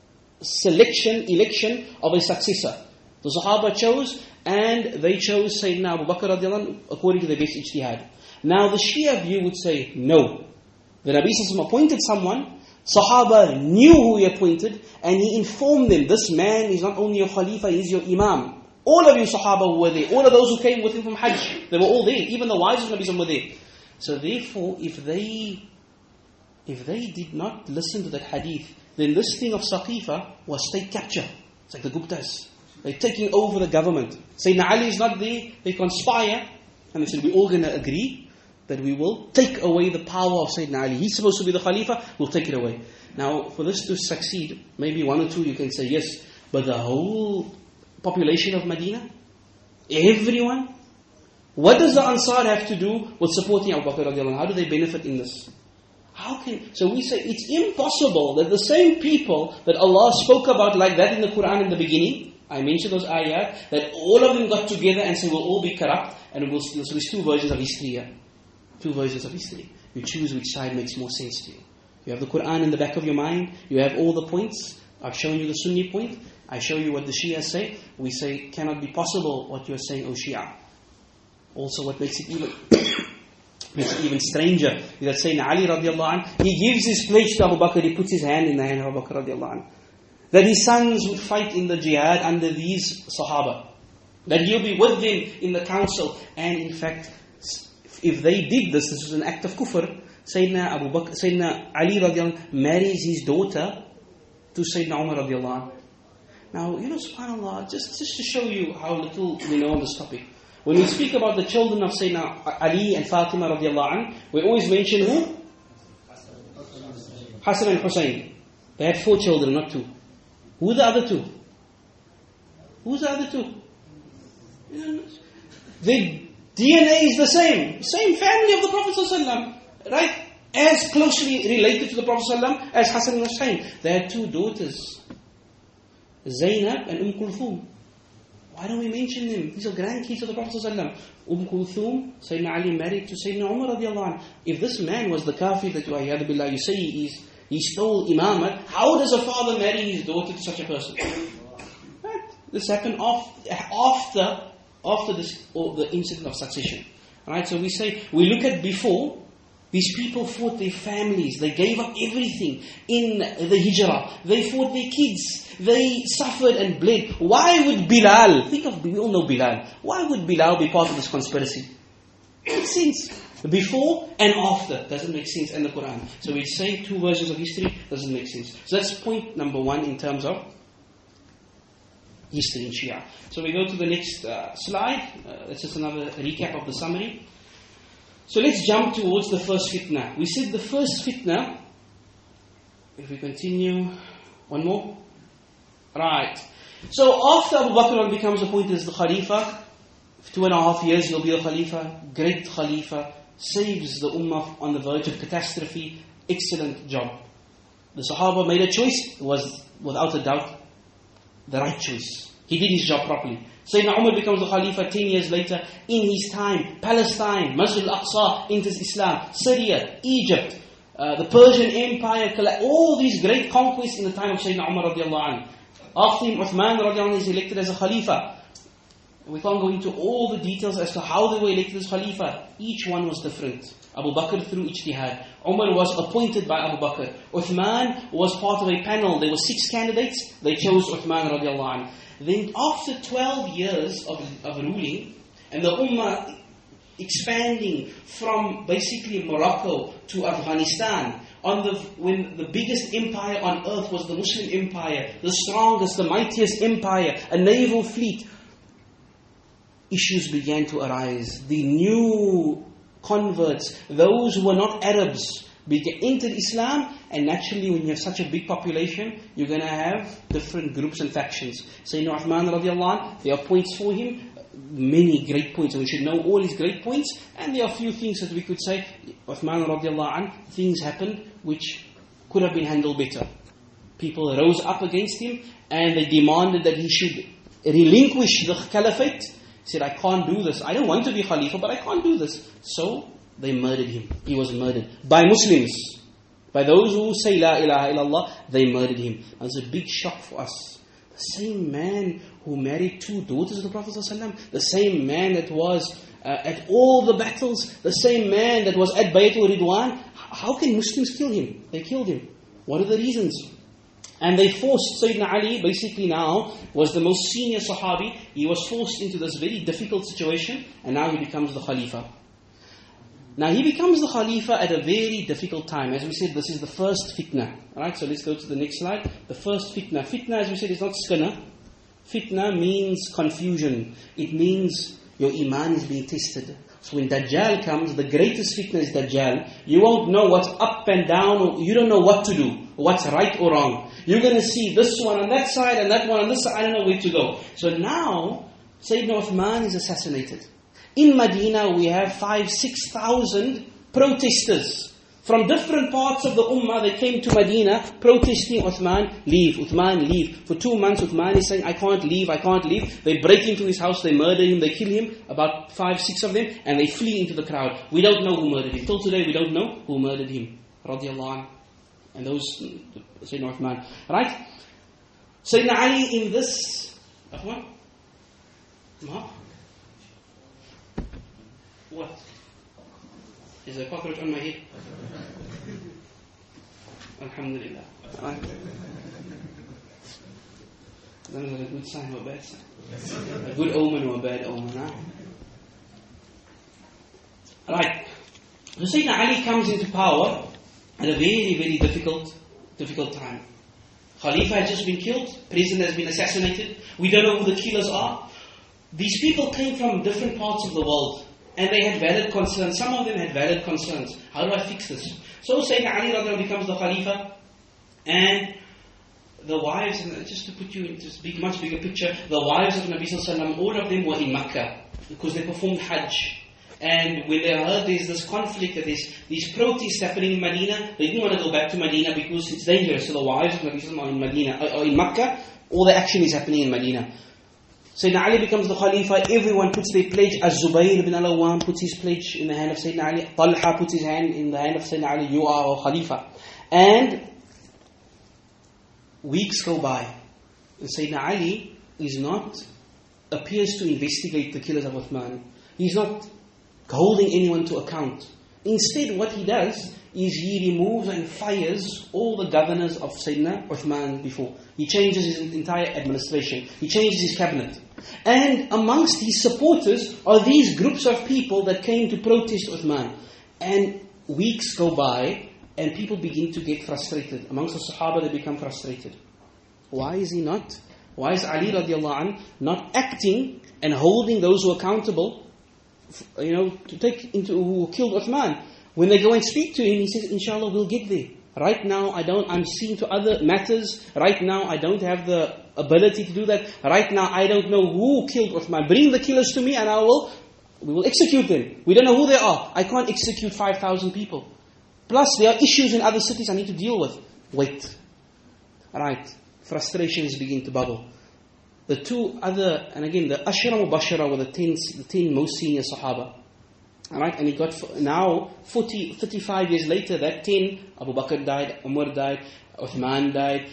election of a successor. The Sahaba chose, and they chose Sayyidina Abu Bakr radiallahu anhu according to their best ijtihad. Now, the Shia view would say, no. The Nabi Sallallahu Alaihi Wasallam appointed someone, Sahaba knew who he appointed, and he informed them, this man is not only your Khalifa, he is your Imam. All of you Sahaba who were there, all of those who came with him from Hajj, they were all there. Even the wives of Nabi Sallallahu Alaihi Wasallam were there. So therefore, if they did not listen to that hadith, then this thing of Saqifa was state capture. It's like the Guptas. They're taking over the government. Sayyidina Ali is not there. They conspire. And they said, we're all going to agree that we will take away the power of Sayyidina Ali. He's supposed to be the Khalifa. We'll take it away. Now, for this to succeed, maybe one or two you can say yes. But the whole population of Medina, everyone, what does the Ansar have to do with supporting Abu Bakr radiallahu anhu? How do they benefit in this? So we say it's impossible that the same people that Allah spoke about like that in the Quran in the beginning, I mentioned those ayat, that all of them got together and said we'll all be corrupt and we'll steal. So there's two versions of history here. Two versions of history. You choose which side makes more sense to you. You have the Quran in the back of your mind, you have all the points. I've shown you the Sunni point. I show you what the Shia say. We say, cannot be possible what you're saying, O Shia. Also, what makes it even stranger is that Sayyidina Ali radiallahu anhu, he gives his pledge to Abu Bakr, he puts his hand in the hand of Abu Bakr radiallahu anhu. that his sons would fight in the jihad under these Sahaba. That he'll be with them in the council. And in fact, if they did this was an act of kufr. Sayyidina Ali radiallahu anh marries his daughter to Sayyidina Umar radiallahu anh. Now, subhanAllah, just to show you how little we know on this topic. When we speak about the children of Sayyidina Ali and Fatima radiallahu anh, we always mention who? Hassan and Hussein. They had 4 children, not 2. Who are the other 2? Who's the other 2? The DNA is the same. Same family of the Prophet ﷺ. Right? As closely related to the Prophet ﷺ as Hassan and Hussein. They had 2 daughters. Zainab and Kulthum. Why don't we mention them? These are grandkids of the Prophet ﷺ. Kulthum, Sayyidina Ali married to Sayyidina Umar radiallahu anh. If this man was the kafir that you say he stole imamat, how does a father marry his daughter to such a person? Right? This happened after this, or the incident of succession. Right? So we look at before. These people fought their families. They gave up everything in the hijrah. They fought their kids. They suffered and bled. Why would Bilal, we all know Bilal. Why would Bilal be part of this conspiracy? It makes sense. Before and after doesn't make sense in the Quran. So we say 2 versions of history doesn't make sense. So that's point number 1 in terms of history in Shia. So we go to the next slide. It's just another recap of the summary. So let's jump towards the first fitna. We said the first fitna, if we continue, one more. Right. So after Abu Bakr becomes appointed as the Khalifa, 2.5 years he'll be the Khalifa, great Khalifa, saves the Ummah on the verge of catastrophe, excellent job. The Sahaba made a choice, it was without a doubt the right choice. He did his job properly. Sayyidina Umar becomes the Khalifa 10 years later. In his time, Palestine, Masjid al-Aqsa enters Islam, Syria, Egypt, the Persian Empire, all these great conquests in the time of Sayyidina Umar radiallahu anh. After him, Uthman radiallahu anh is elected as a Khalifa. We can't go into all the details as to how they were elected as Khalifa. Each one was different. Abu Bakr through ijtihad. Umar was appointed by Abu Bakr. Uthman was part of a panel. There were 6 candidates. They chose Uthman radiallahu anh. Then after 12 years of ruling, and the Ummah expanding from basically Morocco to Afghanistan, when the biggest empire on earth was the Muslim empire, the strongest, the mightiest empire, a naval fleet, issues began to arise. The new converts, those who were not Arabs, entered Islam, and naturally when you have such a big population, you're going to have different groups and factions. Sayyidina Uthman radiallahu anh, there are points for him, many great points, and we should know all his great points, and there are a few things that we could say, Uthman radiallahu anh, things happened which could have been handled better. People rose up against him, and they demanded that he should relinquish the caliphate. He said, I can't do this. I don't want to be Khalifa, but I can't do this. So, they murdered him. He was murdered by Muslims. By those who say La ilaha illallah, they murdered him. And it was a big shock for us. The same man who married 2 daughters of the Prophet ﷺ, the same man that was at all the battles, the same man that was at Baytul Ridwan, how can Muslims kill him? They killed him. What are the reasons? And they forced Sayyidina Ali, basically now, was the most senior Sahabi. He was forced into this very difficult situation, and now he becomes the Khalifa. Now he becomes the Khalifa at a very difficult time. As we said, this is the first fitna. Alright, so let's go to the next slide. The first fitna. Fitna, as we said, is not skana. Fitna means confusion. It means your iman is being tested. So when Dajjal comes, the greatest fitna is Dajjal. You won't know what's up and down, or you don't know what to do, what's right or wrong. You're going to see this one on that side and that one on this side. I don't know where to go. So now, Sayyidina Uthman is assassinated. In Medina, we have 5,000-6,000 protesters from different parts of the Ummah. They came to Medina protesting, Uthman, leave, Uthman, leave. For 2 months, Uthman is saying, I can't leave, I can't leave. They break into his house, they murder him, they kill him, about 5-6 of them, and they flee into the crowd. We don't know who murdered him. Till today, we don't know who murdered him. Radiallahu anh. And those, Sayyidina Uthman. Right? Sayyidina Ali in this... Uthman? What? Is a cockroach on my head? Alhamdulillah. That is a good sign or a bad sign? A good omen or a bad omen, huh? Right. So Sayyidina Ali comes into power at a very, very difficult time. Khalifa has just been killed. President has been assassinated. We don't know who the killers are. These people came from different parts of the world. And they had valid concerns. Some of them had valid concerns. How do I fix this? So Sayyidina Ali radiallahu anhu becomes the Khalifa. And the wives, and just to put you into this much bigger picture, the wives of Nabi sallallahu alaihi wasallam, all of them were in Makkah. Because they performed Hajj. And when they heard there's this conflict, that there's these protests happening in Medina, they didn't want to go back to Medina because it's dangerous. So the wives of Nabi sallallahu alaihi wasallam are in Medina, or in Makkah. All the action is happening in Medina. Sayyidina Ali becomes the Khalifa, everyone puts their pledge. Az-Zubayr ibn al-Awwam puts his pledge in the hand of Sayyidina Ali. Talha puts his hand in the hand of Sayyidina Ali. You are our Khalifa. And weeks go by. And Sayyidina Ali appears to investigate the killers of Uthman. He's not holding anyone to account. Instead, what he does is he removes and fires all the governors of Sayyidina Uthman before. He changes his entire administration. He changes his cabinet. And amongst his supporters are these groups of people that came to protest Uthman. And weeks go by and people begin to get frustrated. Amongst the Sahaba, they become frustrated. Why is he not? Why is Ali radiallahu anh not acting and holding those who are accountable, to take into who killed Uthman? When they go and speak to him, he says, Inshallah, we'll get there. Right now, I'm seeing to other matters. Right now, I don't have the ability to do that. Right now, I don't know who killed Uthman. Bring the killers to me and we will execute them. We don't know who they are. I can't execute 5,000 people. Plus, there are issues in other cities I need to deal with. Wait. Right. Frustrations begin to bubble. The two other, and again, the Ashra Mubashara were the 10 most senior Sahaba. Alright, and he got, now, 35 years later, that 10, Abu Bakr died, Umar died, Uthman died,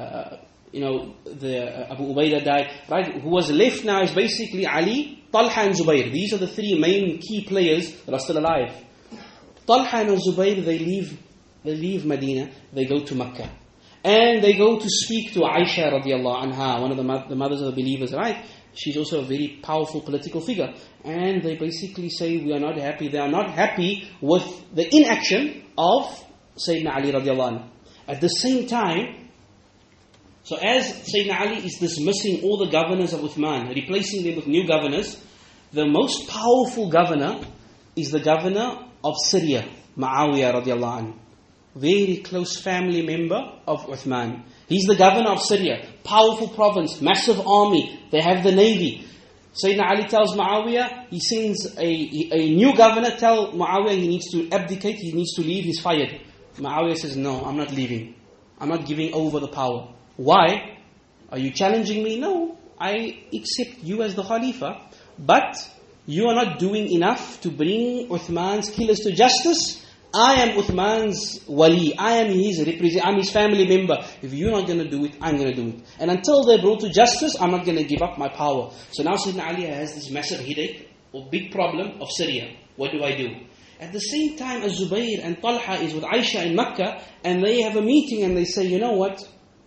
Abu Ubaidah died, right? Who was left now is basically Ali, Talha and Zubayr. These are the three main key players that are still alive. Talha and Zubayr, they leave Medina, they go to Makkah. And they go to speak to Aisha radiallahu anha, one of the mothers of the believers, right? She's also a very powerful political figure. And they basically say, we are not happy. They are not happy with the inaction of Sayyidina Ali radiallahu anhu. At the same time, so as Sayyidina Ali is dismissing all the governors of Uthman, replacing them with new governors, the most powerful governor is the governor of Syria, Muawiyah radiallahu anhu. Very close family member of Uthman. He's the governor of Syria. Powerful province, massive army. They have the navy. Sayyidina Ali tells Muawiyah, he sends a new governor, tell Muawiyah he needs to abdicate, he needs to leave, he's fired. Muawiyah says, no, I'm not leaving. I'm not giving over the power. Why? Are you challenging me? No, I accept you as the Khalifa, but you are not doing enough to bring Uthman's killers to justice. I am Uthman's wali. I am his representative. I'm his family member. If you're not going to do it, I'm going to do it. And until they're brought to justice, I'm not going to give up my power. So now Sayyidina Ali has this massive headache or big problem of Syria. What do I do? At the same time, as Zubayr and Talha is with Aisha in Makkah, and they have a meeting and they say, you know what?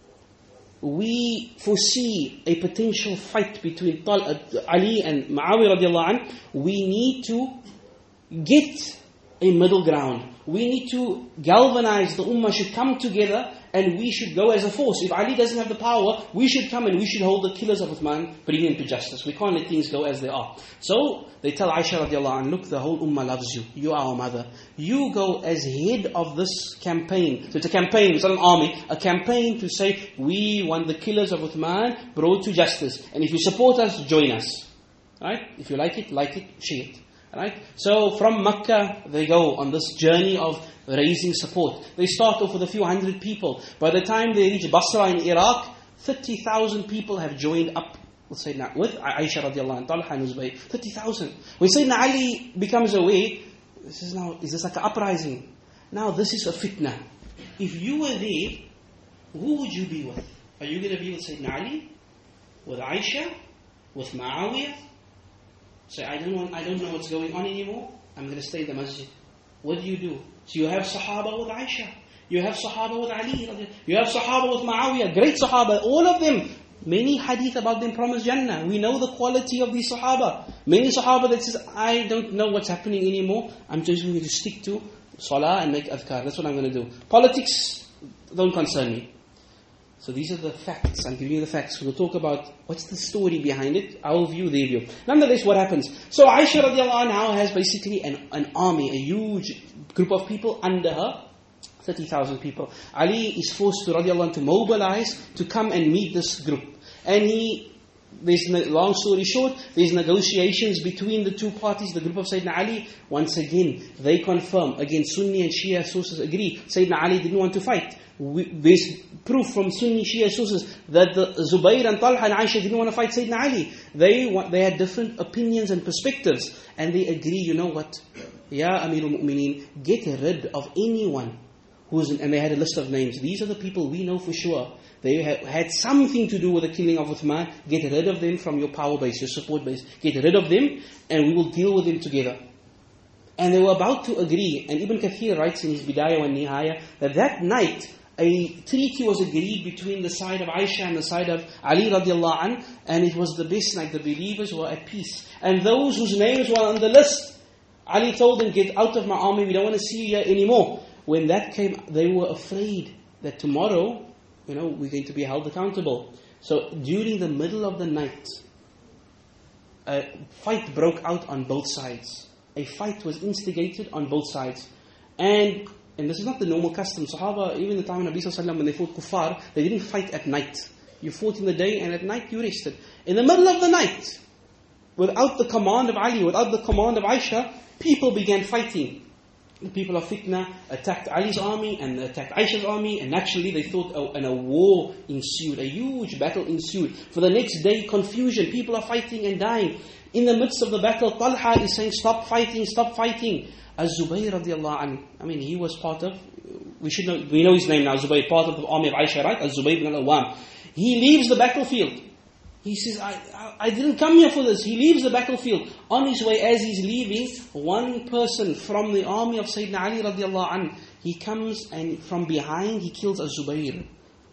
We foresee a potential fight between Ali and Muawiyah radiallahu anh. We need to get a middle ground. We need to galvanize the ummah, should come together and we should go as a force. If Ali doesn't have the power, we should come and we should hold the killers of Uthman, bring them to justice. We can't let things go as they are. So they tell Aisha radiallahu anh, look, the whole ummah loves you. You are our mother. You go as head of this campaign. So it's a campaign, it's not an army. A campaign to say, we want the killers of Uthman brought to justice. And if you support us, join us. Right? If you like it, share it. Right? So from Makkah, they go on this journey of raising support. They start off with a few hundred people. By the time they reach Basra in Iraq, 30,000 people have joined up with Aisha radiallahu anh, Talha and Zubayr. 30,000. When Sayyidina Ali becomes aware, is this like an uprising? Now this is a fitna. If you were there, who would you be with? Are you going to be with Sayyidina Ali? With Aisha? With Muawiyah? Say, I don't know what's going on anymore. I'm going to stay in the masjid. What do? So you have Sahaba with Aisha. You have Sahaba with Ali. You have Sahaba with Muawiyah. Great Sahaba. All of them Many hadith about them promise Jannah. We know the quality of these Sahaba. Many Sahaba that says, I don't know what's happening anymore. I'm just going to stick to Salah and make adhkar. That's what I'm going to do. Politics don't concern me. So these are the facts. I'm giving you the facts. We'll talk about what's the story behind it, our view, their view. Nonetheless, what happens? So Aisha radiallahu anha has basically an army, a huge group of people under her, 30,000 people. Ali is forced to radiallahu anhu to mobilize to come and meet this group. And long story short, there's negotiations between the two parties, the group of Sayyidina Ali. Once again, they confirm. Again, Sunni and Shia sources agree. Sayyidina Ali didn't want to fight. There's proof from Sunni Shia sources that the Zubayr and Talha and Aisha didn't want to fight Sayyidina Ali. They had different opinions and perspectives. And they agree, you know what? Ya Amirul Mu'mineen, get rid of anyone and they had a list of names. These are the people we know for sure. They had something to do with the killing of Uthman. Get rid of them from your power base, your support base. Get rid of them and we will deal with them together. And they were about to agree. And Ibn Kathir writes in his Bidayah wa Nihaya that night a treaty was agreed between the side of Aisha and the side of Ali radiallahu anh, and it was the best night. The believers were at peace. And those whose names were on the list, Ali told them, get out of my army, we don't want to see you here anymore. When that came, they were afraid that tomorrow, we're going to be held accountable. So during the middle of the night, a fight broke out on both sides. A fight was instigated on both sides. And this is not the normal custom. Sahaba, even the time of Nabi Sallallahu Alaihi Wasallam, when they fought kuffar, they didn't fight at night. You fought in the day and at night you rested. In the middle of the night, without the command of Ali, without the command of Aisha, people began fighting. The people of Fitna attacked Ali's army and attacked Aisha's army, and naturally they thought a war ensued, a huge battle ensued. For the next day, confusion, people are fighting and dying. In the midst of the battle, Talha is saying, stop fighting, stop fighting. Az-Zubayr radiallahu anhu, he was part of, we know his name now, Zubayr, part of the army of Aisha, right? Az-Zubayr ibn al-Awwam. He leaves the battlefield. He says, I didn't come here for this. He leaves the battlefield. On his way, as he's leaving, one person from the army of Sayyidina Ali radiallahu anh, he comes and from behind he kills Az-Zubayr.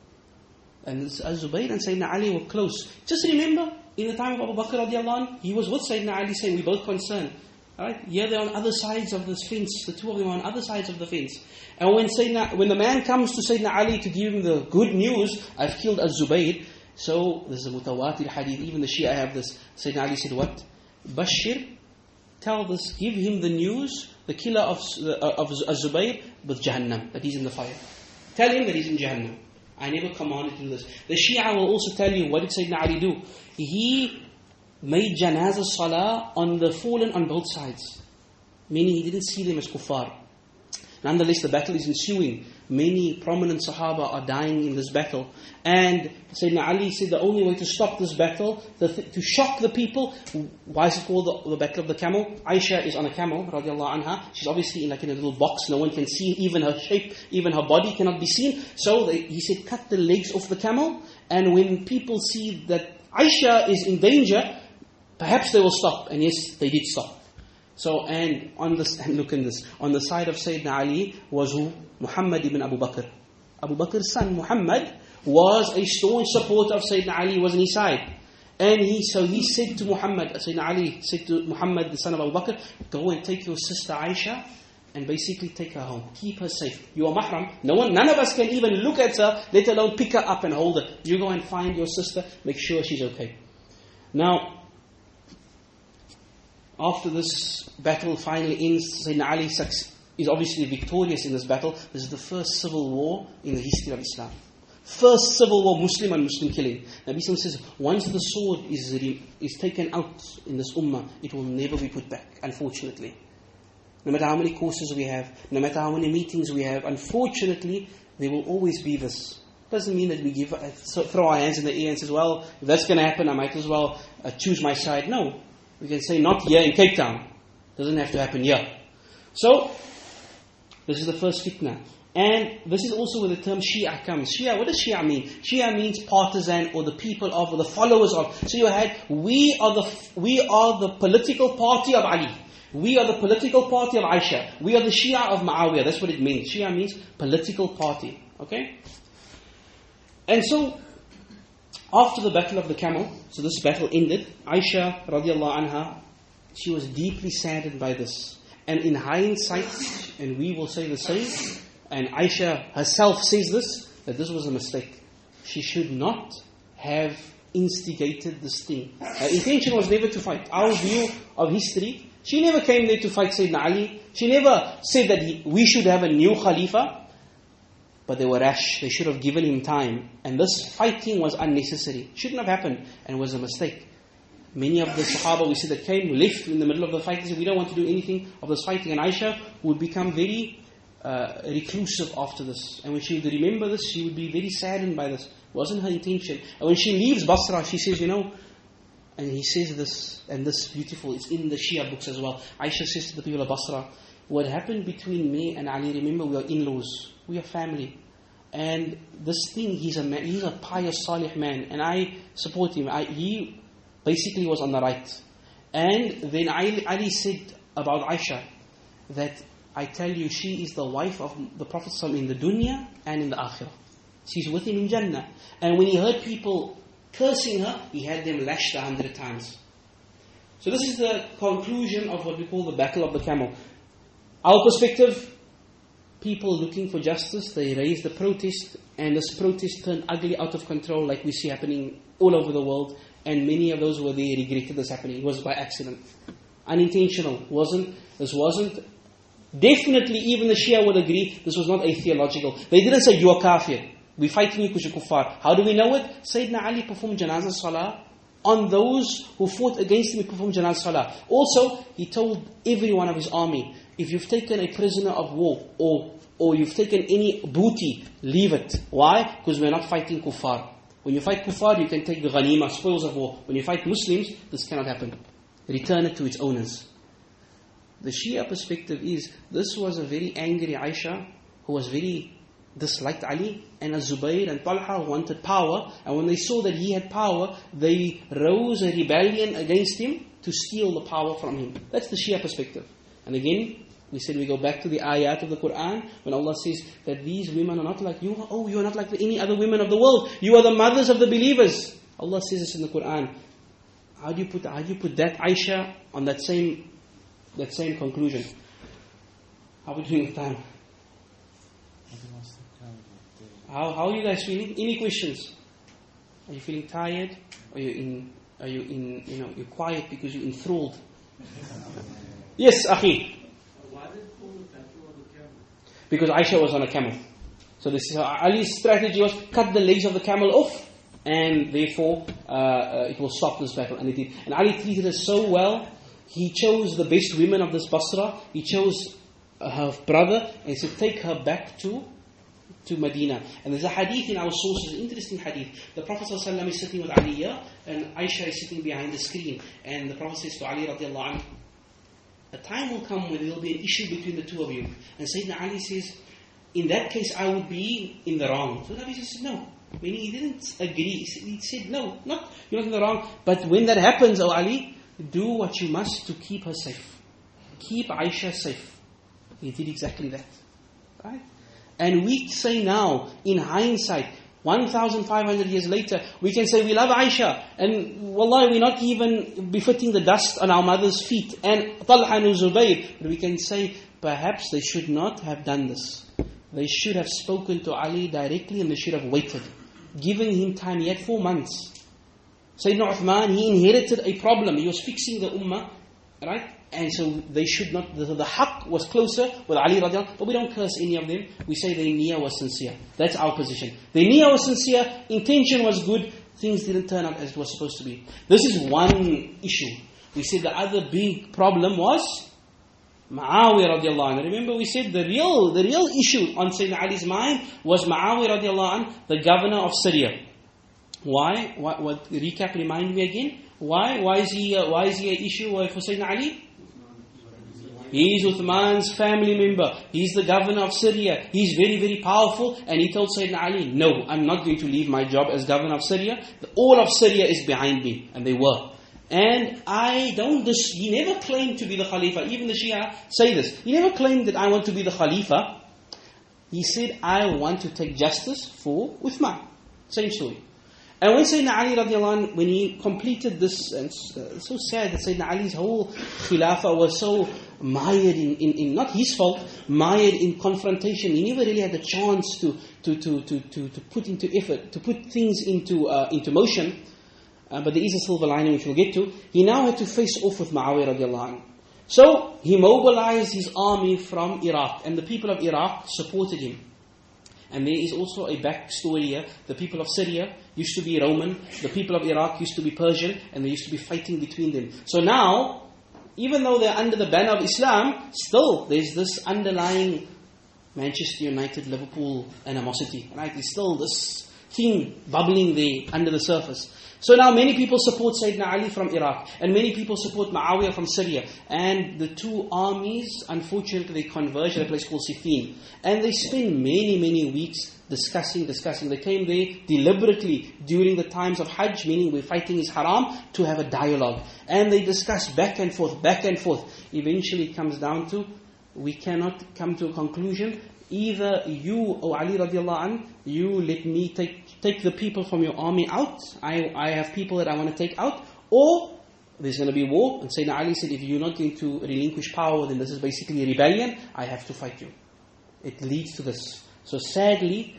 And Az-Zubayr and Sayyidina Ali were close. Just remember, in the time of Abu Bakr radiallahu anh, he was with Sayyidina Ali saying, we're both concerned. Right? Here they're on other sides of this fence. The two of them are on other sides of the fence. And when the man comes to Sayyidina Ali to give him the good news, I've killed Az-Zubayr. So, there's a mutawatir hadith, even the Shia have this. Sayyidina Ali said, what? Bashir, tell this, give him the news, the killer of Az-Zubayr, with Jahannam, that he's in the fire. Tell him that he's in Jahannam. I never commanded to do this. The Shia will also tell you, what did Sayyidina Ali do? He made janazah salah on the fallen on both sides. Meaning he didn't see them as kuffar. Nonetheless, the battle is ensuing. Many prominent Sahaba are dying in this battle. And Sayyidina Ali said the only way to stop this battle, to shock the people. Why is it called the battle of the camel? Aisha is on a camel, radiallahu anha. She's obviously in a little box. No one can see even her shape, even her body cannot be seen. So he said, cut the legs off the camel. And when people see that Aisha is in danger, perhaps they will stop. And yes, they did stop. So, and look in this. On the side of Sayyidina Ali was who? Muhammad ibn Abu Bakr. Abu Bakr's son, Muhammad, was a staunch supporter of Sayyidina Ali, was on his side. And he said to Muhammad, Sayyidina Ali said to Muhammad, the son of Abu Bakr, go and take your sister Aisha and basically take her home. Keep her safe. You are mahram. None of us can even look at her, let alone pick her up and hold her. You go and find your sister, make sure she's okay. Now, after this battle finally ends, Sayyidina Ali is obviously victorious in this battle. This is the first civil war in the history of Islam. First civil war, Muslim and Muslim killing. Nabi Sallallahu says, once the sword is taken out in this ummah, it will never be put back, unfortunately. No matter how many courses we have, no matter how many meetings we have, unfortunately, there will always be this. Doesn't mean that we throw our hands in the air and says, well, if that's going to happen, I might as well choose my side. No. We can say, not here in Cape Town. Doesn't have to happen here. So, this is the first fitna. And this is also where the term Shia comes. Shia, what does Shia mean? Shia means partisan, or the people of, or the followers of. So you had, we are the political party of Ali. We are the political party of Aisha. We are the Shia of Muawiyah. That's what it means. Shia means political party. Okay? And so, After the battle of the camel, so this battle ended, Aisha radiallahu anha, she was deeply saddened by this. And in hindsight, and we will say the same, and Aisha herself says this, that this was a mistake. She should not have instigated this thing. Her intention was never to fight. Our view of history, she never came there to fight Sayyidina Ali. She never said that we should have a new Khalifa. But they were rash. They should have given him time. And this fighting was unnecessary. Shouldn't have happened. And was a mistake. Many of the Sahaba we see that came, left in the middle of the fight. They said, we don't want to do anything of this fighting. And Aisha would become very reclusive after this. And when she would remember this, she would be very saddened by this. It wasn't her intention. And when she leaves Basra, she says, and he says this, and this beautiful, it's in the Shia books as well. Aisha says to the people of Basra, what happened between me and Ali, remember we are in-laws. We are family. And this thing, he's a pious, salih man. And I support him. He basically was on the right. And then Ali said about Aisha, that I tell you, she is the wife of the Prophet ﷺ in the dunya and in the akhirah. She's with him in Jannah. And when he heard people cursing her, he had them lashed 100 times. So this is the conclusion of what we call the battle of the camel. Our perspective, people looking for justice, they raised the protest, and this protest turned ugly, out of control, like we see happening all over the world. And many of those who were there regretted this happening. It was by accident, unintentional. This wasn't. Definitely, even the Shia would agree, this was not a theological. They didn't say you are kafir. We're fighting you because you're kuffar. How do we know it? Sayyidina Ali performed janazah salah on those who fought against him. He performed janazah salah. Also, he told every one of his army, if you've taken a prisoner of war or you've taken any booty, leave it. Why? Because we're not fighting kuffar. When you fight kuffar, you can take the ghanima, spoils of war. When you fight Muslims, this cannot happen. Return it to its owners. The Shia perspective is, this was a very angry Aisha who was very disliked Ali, and Zubayr and Talha wanted power, and when they saw that he had power, they rose a rebellion against him to steal the power from him. That's the Shia perspective. And again, we said we go back to the ayat of the Quran, when Allah says that these women are not like you. Oh, you are not like any other women of the world. You are the mothers of the believers. Allah says this in the Quran. How do you put that Aisha on that same conclusion? How are we doing with time? How are you guys feeling? Any questions? Are you feeling tired? You're quiet because you're enthralled? Yes, Akhi. Why did it call the battle of the camel? Because Aisha was on a camel. So this is Ali's strategy was cut the legs of the camel off, and therefore it will stop this battle. And it did. And Ali treated her so well. He chose the best women of this Basra. He chose her brother, and he said, take her back to Medina. And there's a hadith in our sources, an interesting hadith. The Prophet ﷺ is sitting with Ali, and Aisha is sitting behind the screen. And the Prophet says to Ali radiallahu anhu, a time will come when there will be an issue between the two of you. And Sayyidina Ali says, in that case I would be in the wrong. So Nabi says, no. Meaning he didn't agree. He said, no, you're not in the wrong. But when that happens, O Ali, do what you must to keep her safe. Keep Aisha safe. He did exactly that. Right? And we say now, in hindsight, 1,500 years later, we can say we love Aisha. And wallahi, we're not even befitting the dust on our mother's feet. And Talha and Zubayr. But we can say, perhaps they should not have done this. They should have spoken to Ali directly, and they should have waited. Giving him time. He had 4 months. Sayyidina Uthman, he inherited a problem. He was fixing the ummah. Right? And so they should not, the haqq was closer with Ali radiallahu, but we don't curse any of them. We say their niyyah was sincere. That's our position. Their niyyah was sincere, intention was good, things didn't turn out as it was supposed to be. This is one issue. We said the other big problem was Muawiyah radiallahu anhu. Remember we said the real issue on Sayyidina Ali's mind was Muawiyah radiallahu anhu, the governor of Syria. Why? What recap, remind me again. Why is he an issue for Sayyidina Ali? He's Uthman's family member. He's the governor of Syria. He's very, very powerful. And he told Sayyidina Ali, no, I'm not going to leave my job as governor of Syria. All of Syria is behind me. And they were. And he never claimed to be the Khalifa. Even the Shia say this. He never claimed that I want to be the Khalifa. He said, I want to take justice for Uthman. Same story. And when Sayyidina Ali radiallahu anh, when he completed this, and it's so sad that Sayyidina Ali's whole khilafah was so mired in not his fault, mired in confrontation. He never really had the chance to put into effort, to put things into motion. But there is a silver lining which we'll get to. He now had to face off with Muawiyah radiallahu anh. So he mobilized his army from Iraq, and the people of Iraq supported him. And there is also a backstory here. The people of Syria used to be Roman, the people of Iraq used to be Persian, and they used to be fighting between them. So now, even though they're under the banner of Islam, still there's this underlying Manchester United, Liverpool animosity. Right? There's still this thing bubbling there under the surface. So now many people support Sayyidina Ali from Iraq, and many people support Muawiyah from Syria. And the two armies, unfortunately, they converge at a place called Siffin. And they spend many weeks discussing. They came there deliberately during the times of Hajj, meaning where fighting is haram, to have a dialogue. And they discuss back and forth. Eventually it comes down to, we cannot come to a conclusion. Either you, O Ali radiallahu anh, you let me take the people from your army out. I have people that I want to take out. Or there's going to be war. And Sayyidina Ali said, if you're not going to relinquish power, then this is basically a rebellion. I have to fight you. It leads to this. So sadly,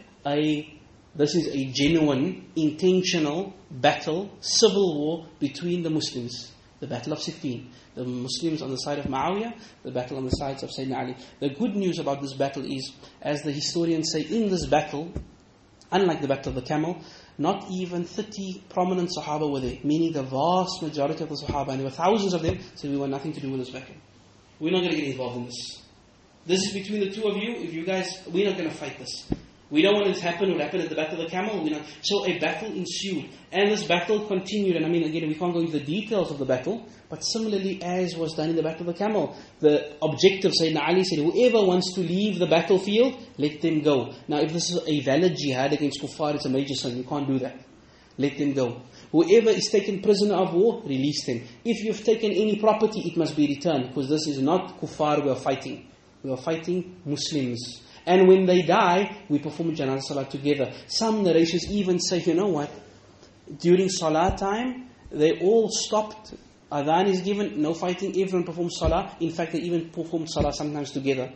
this is a genuine, intentional battle, civil war between the Muslims. The battle of Siffin. The Muslims on the side of Muawiyah, the battle on the sides of Sayyidina Ali. The good news about this battle is, as the historians say, in this battle, unlike the battle of the camel, not even 30 prominent Sahaba were there. Meaning the vast majority of the Sahaba, and there were thousands of them, said we want nothing to do with this battle. We're not going to get involved in this. This is between the two of you. If you guys, we're not going to fight this. We don't want it to happen what happened at the Battle of the Camel. So a battle ensued. And this battle continued. And again, we can't go into the details of the battle. But similarly, as was done in the Battle of the Camel, the objective, Sayyidina Ali said, whoever wants to leave the battlefield, let them go. Now, if this is a valid jihad against kuffar, it's a major sin. You can't do that. Let them go. Whoever is taken prisoner of war, release them. If you've taken any property, it must be returned. Because this is not kuffar we are fighting. We are fighting Muslims. And when they die, we perform Janazah Salah together. Some narrations even say, you know what? During Salah time, they all stopped. Adhan is given, no fighting, everyone performs Salah. In fact, they even perform Salah sometimes together.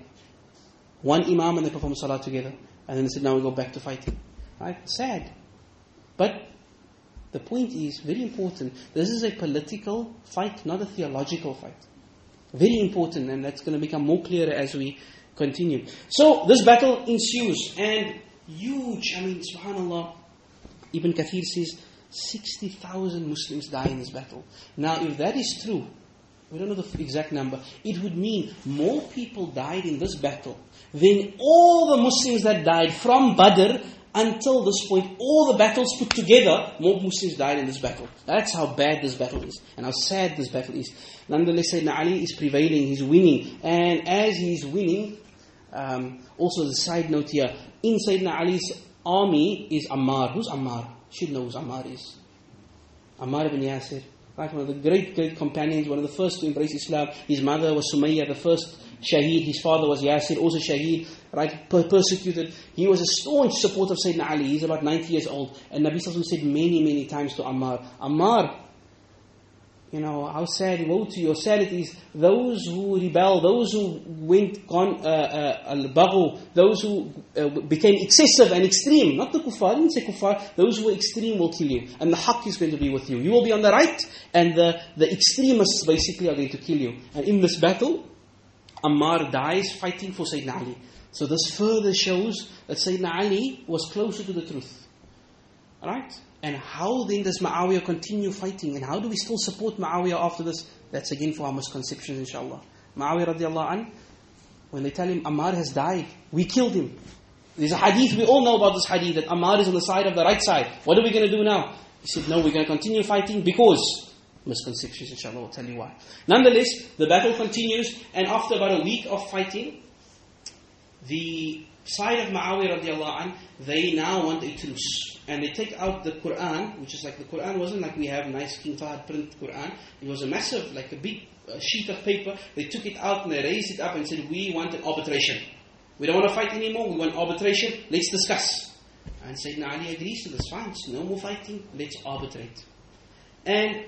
One Imam and they perform Salah together. And then they said, now we go back to fighting. Right? Sad. But the point is, very important, this is a political fight, not a theological fight. Very important, and that's going to become more clearer as we continue. So this battle ensues, and huge, subhanAllah, Ibn Kathir says 60,000 Muslims die in this battle. Now if that is true, we don't know the exact number, it would mean more people died in this battle than all the Muslims that died from Badr until this point. All the battles put together, more Muslims died in this battle. That's how bad this battle is, and how sad this battle is. Nonetheless, Sayyidina Ali is prevailing, he's winning, and as he's winning, also the side note here, in Sayyidina Ali's army is Ammar. Who's Ammar? You should know who Ammar is. Ammar ibn Yasir, right? One of the great companions, one of the first to embrace Islam. His mother was Sumayya, the first Shaheed. His father was Yasir, also Shaheed, right? Persecuted. He was a staunch supporter of Sayyidina Ali. He's about 90 years old. And Nabi Sallallahu Alaihi Wasallam said many times to Ammar, Ammar, how sad, woe to you, how sad it is. Those who rebel, those who went al-baghu, those who became excessive and extreme, not the kuffar, I didn't say kuffar, those who were extreme will kill you. And the haqq is going to be with you. You will be on the right, and the extremists basically are going to kill you. And in this battle, Ammar dies fighting for Sayyidina Ali. So this further shows that Sayyidina Ali was closer to the truth. Right? And how then does Muawiyah continue fighting? And how do we still support Muawiyah after this? That's again for our misconceptions, inshallah. Muawiyah radiallahu anh, when they tell him Ammar has died, we killed him. There's a hadith, we all know about this hadith, that Ammar is on the side of the right side. What are we going to do now? He said, no, we're going to continue fighting because misconceptions, inshallah, I'll tell you why. Nonetheless, the battle continues, and after about a week of fighting, the side of Muawiyah radiallahu anh, they now want a truce. And they take out the Quran, which is like, the Quran wasn't like we have nice King Fahd print Quran. It was a massive, like a big sheet of paper. They took it out and they raised it up and said, we want an arbitration. We don't want to fight anymore, we want arbitration, let's discuss. And Sayyidina Ali agrees to this. Fine, no more fighting, let's arbitrate. And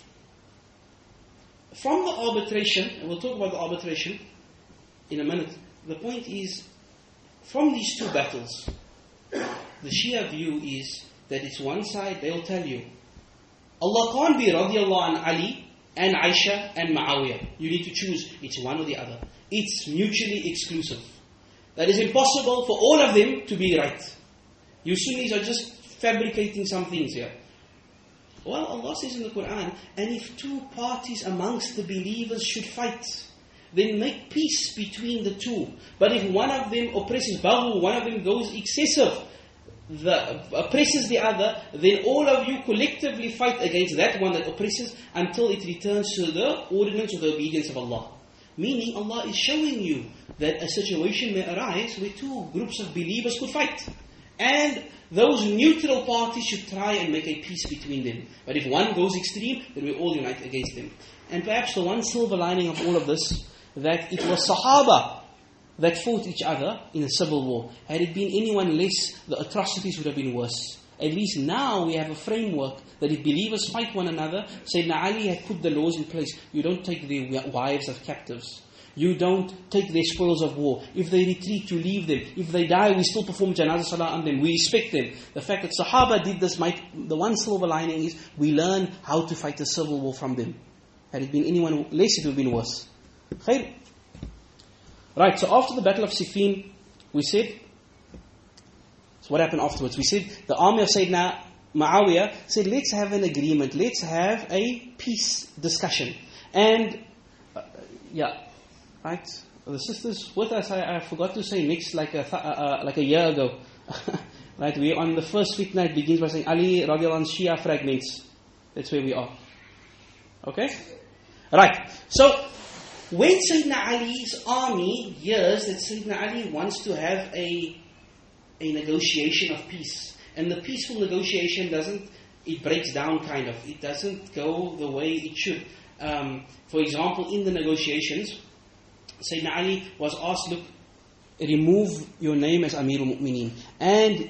from the arbitration, and we'll talk about the arbitration in a minute, the point is, from these two battles, the Shia view is that it's one side, they'll tell you, Allah can't be radiallahu an Ali and Aisha and Muawiyah. You need to choose, it's one or the other. It's mutually exclusive. That is impossible for all of them to be right. You Sunnis are just fabricating some things here. Well, Allah says in the Quran, and if two parties amongst the believers should fight, then make peace between the two. But if one of them oppresses baghu, one of them goes excessive, oppresses the other, then all of you collectively fight against that one that oppresses until it returns to the ordinance or the obedience of Allah. Meaning Allah is showing you that a situation may arise where two groups of believers could fight. And those neutral parties should try and make a peace between them. But if one goes extreme, then we all unite against them. And perhaps the one silver lining of all of this, that it was Sahaba that fought each other in a civil war. Had it been anyone less, the atrocities would have been worse. At least now we have a framework that if believers fight one another, Sayyidina Ali had put the laws in place. You don't take their wives as captives. You don't take their spoils of war. If they retreat, you leave them. If they die, we still perform janazah salah on them. We respect them. The fact that Sahaba did this, the one silver lining is we learn how to fight a civil war from them. Had it been anyone less, it would have been worse. Khair. Right, so after the Battle of Siffin, we said, so what happened afterwards? We said the army of Sayyidina Muawiyah said, let's have an agreement, let's have a peace discussion. And, right, the sisters with us, I forgot to say next, like a year ago. Right, we on the first fitna, it begins by saying, Ali radiallahu anh Shia fragments. That's where we are. Okay? Right, so, when Sayyidina Ali's army hears that Sayyidina Ali wants to have a negotiation of peace, and the peaceful negotiation it breaks down kind of, it doesn't go the way it should. For example, in the negotiations, Sayyidina Ali was asked, look, remove your name as Amirul Mu'mineen. And